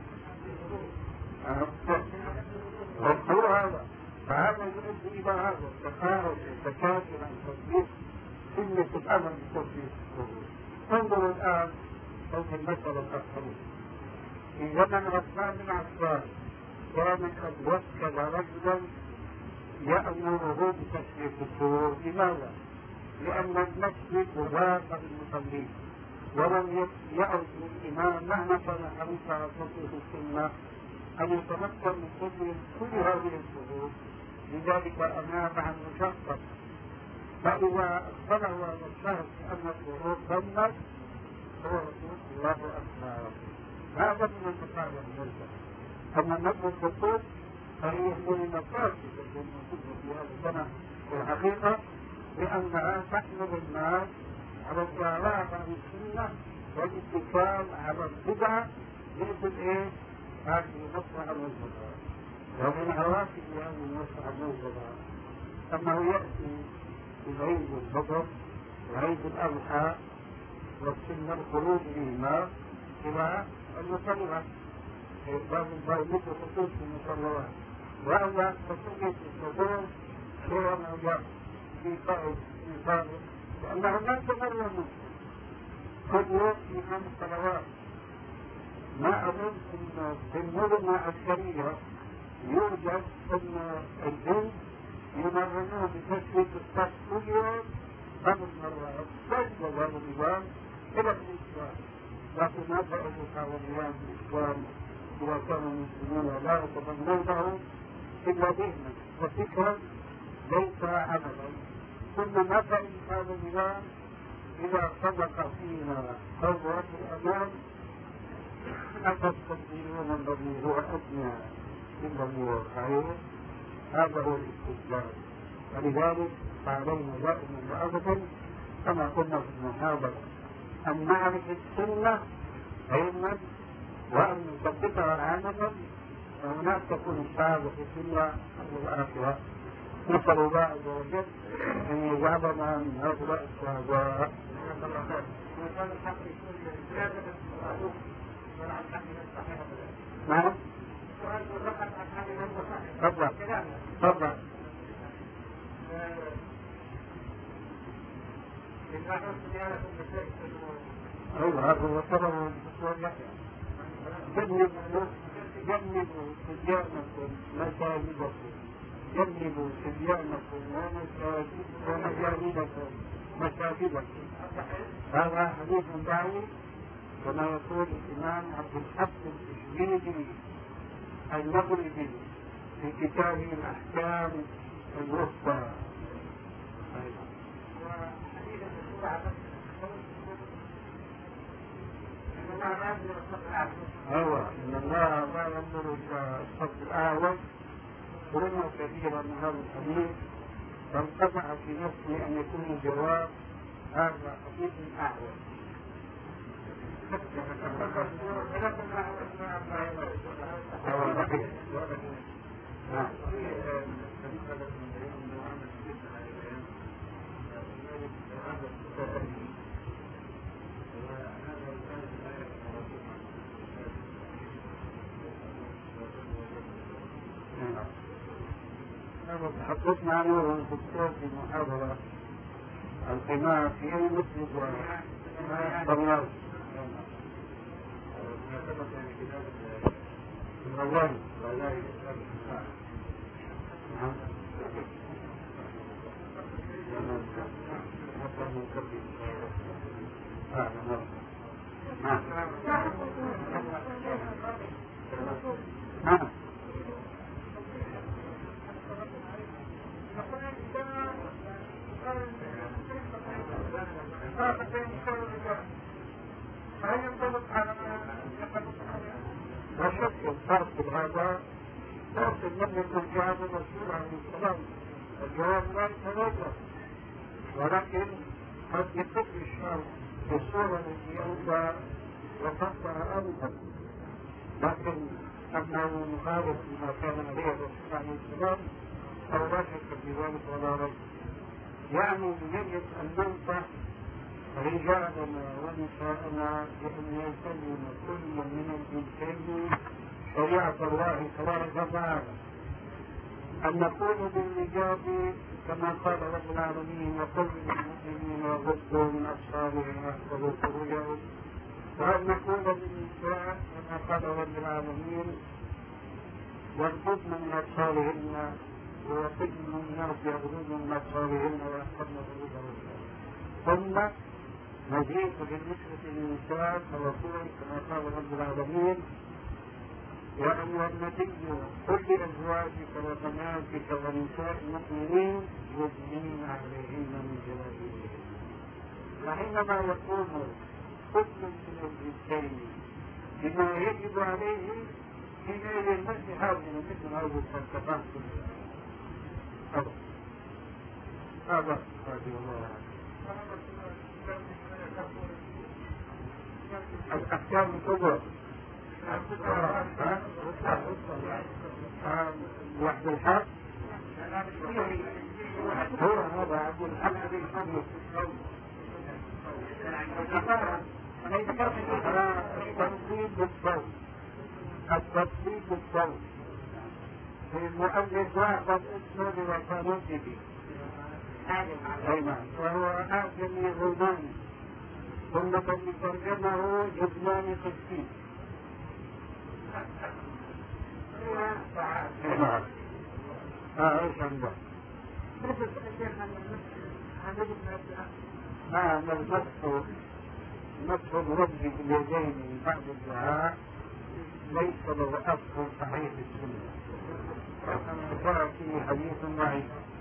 واذكر هذا، فهذا يؤدي إلى هذا التخارج والتكاثر عن تطبيق سنة الأمر بتطبيق الصدور. انظروا الآن كيف المسألة تحصل. في زمن عثمان بن عفان كان قد وكل رجلا يأمره بتسوية الصدور. لماذا؟ لأن المسجد مضاف للمصلين ولم يعرف الإمام مهما كان حريصا على تطبيق السنة أن يتمكن من تسوية كل هذه الصدور، لذلك أمام عن مشقة. فإذا اقتنعوا هذا الشهر بأن الصدور تمت هو رسول الله أكبر. هذا من المصالح المرسلة. أما نبذ الخطوط فهي من المفاسد التي موجودة في هذا الزمن في الحقيقة، لأنها تحمل الناس على الإعراض عن السنة والاتكال على البدعة مثل هذه المصلحة الموجودة. ومن عواقب هذه المصلحة الموجودة أنه يأتي في عيد الفطر وعيد الأضحى والسنة الخروج بهما إلى المصلى، بعض مثل خصوص المصلوات، وأن تسوية الصدور شيئا موجود في قائد لأنه لا تمر كل يوم في 5 صلوات. ما أظن أن في المدن العسكرية يوجد أن الجند يمرنون بتسوية الصف كل يوم 5 مرات، لا يوجد هذا النظام إلى الإسلام. لكن هذا المحاوليات الإسلام إذا كانوا المسلمون لا يتبنونه إلا ذهنا وفكرا ليس عملا. ثم نفع هذا النظام إذا صدق فينا قول رب الأمان أتستبدلون الذي هو أدنى بالذي هو خير. هذا هو الاستسلام. ولذلك فعلينا دائما وأبدا كما قلنا في المحاضرة أن نعرف السنة علما وأن نطبقها عملا، وهناك تكون السعادة في الدنيا والآخرة. نسأل الله عز وجل أن يجعلنا من هؤلاء الشهداء. نعم. تفضل تفضل. أيوة هذا هو السبب. جنبوا صبيانكم مساجدكم، جنبوا صبيانكم ومجالدكم مساجدكم. هذا حديث دعوي كما يقول الإمام عبد الحق الإشبيلي المغربي في كتابه الأحكام الوسطى. أيوة إن الله لا ينظر إلى الصف الأعوج. قلنا كثيرا من هذا الحديث فانقطع في نفسي أن يكون الجواب هذا حديث أعوج. تحدثنا عنه الدكتور في المحاضرة القماع في أي مسجد والله فهل ينطبق على لا شك الفرق هذا فرق لم يكن في هذا الرسول عليه السلام الجواب لا يتوقف ولكن قد يكون الشر بالصورة التي أوضى وفقها أيضا لكن أنه مخالف لما كان عليه الرسول عليه السلام أو لا شك في ذلك ولا ريب يعني يجب أن ننصح رجالنا ونساءنا بأن يلتزم كل من الجنسين شريعة الله تبارك وتعالى أن نكون بالنجاب كما قال رب العالمين وقل للمؤمنين يغضوا من أبصارهم ويحفظوا فروجهم وأن نكون بالنساء كما قال رب العالمين يغضضن من أبصارهن ويقضن الناس يغضضن من أبصارهن ويحفظن فروجهن ثم مزيد بالنسبة للنساء فيقول كما قال رب العالمين وأيها النبي قل لأزواجك وبناتك ونساء المؤمنين يدنين عليهن من جلابيبهن وحينما يكون كل من الجنسين بما يجب عليه حينئذ مثل هذه الفلسفات هذا الله الأحكام الكبرى وحد الحق هو هذا عبد الحق بالحق التنصيب بالصوت التنصيب بالصوت في المؤلف واحد اسمه بوصانته وهو آدمي غلماني ثم ترجمه جبلاني قسيس ايش عنده؟ مسح الرب باليدين من بعد الدعاء ليس له اصل صحيح في السنه وقال فيه حديث ضعيف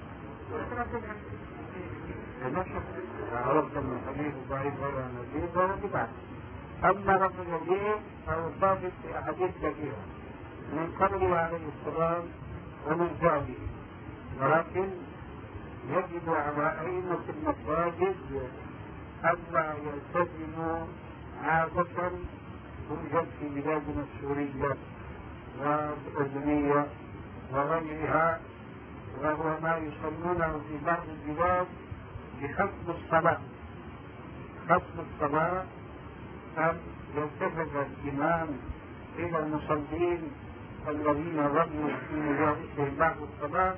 عرفت من الحديث الضعيف ولا نزيد ولا بدعة أما رفع اليدين فهو ثابت في أحاديث كثيرة من قبله عليه السلام ومن بعده ولكن يجب على أئمة المساجد ألا يلتزموا عادة توجد في بلادنا السورية والأردنية وغيرها وهو ما يسمونه في بعض البلاد بختم الصلاة. ختم الصلاة أن يلتفت الإمام إلى المصلين الذين رموا في مجالسهم بعد الصلاة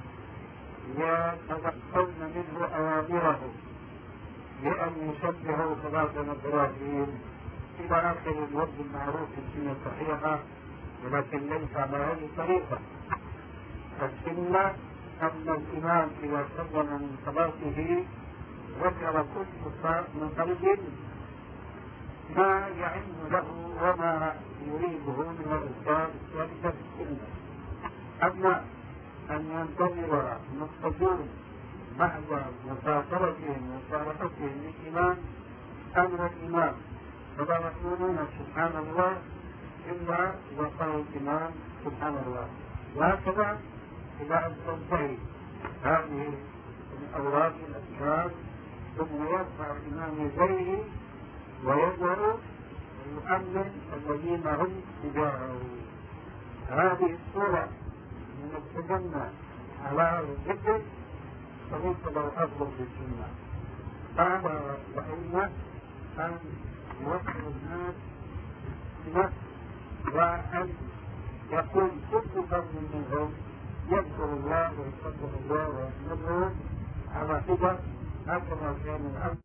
ويتلقون منه أوامرهم بأن يسبحوا صلاة إبراهيم إلى آخر الورد المعروف في السنة الصحيحة ولكن ليس على هذه الطريقة. السنة أن الإمام إذا سلم من صلاته ذكر كل من قلب ما يعن له وما يريده من الإنسان ذلك السنة. أما أن ينتظر المقتدون بعد مسافرتهم ومشاركتهم للإمام أمر الإمام فلا يقولون سبحان الله إلا إذا قال الإمام سبحان الله. وهكذا إلى أن تنتهي هذه الأوراق الأشهار ثم يرفع الإمام يديه ويدعو ويؤمن الذين هم تجاهه. هذه الصورة من التجنى على الذكر فليس له أفضل في السنة. هذا وإما أن يوصل الناس وأن يكون كل فرد منهم يذكر الله ويستغفر الله ويحمده على كبر هكذا كان الأمر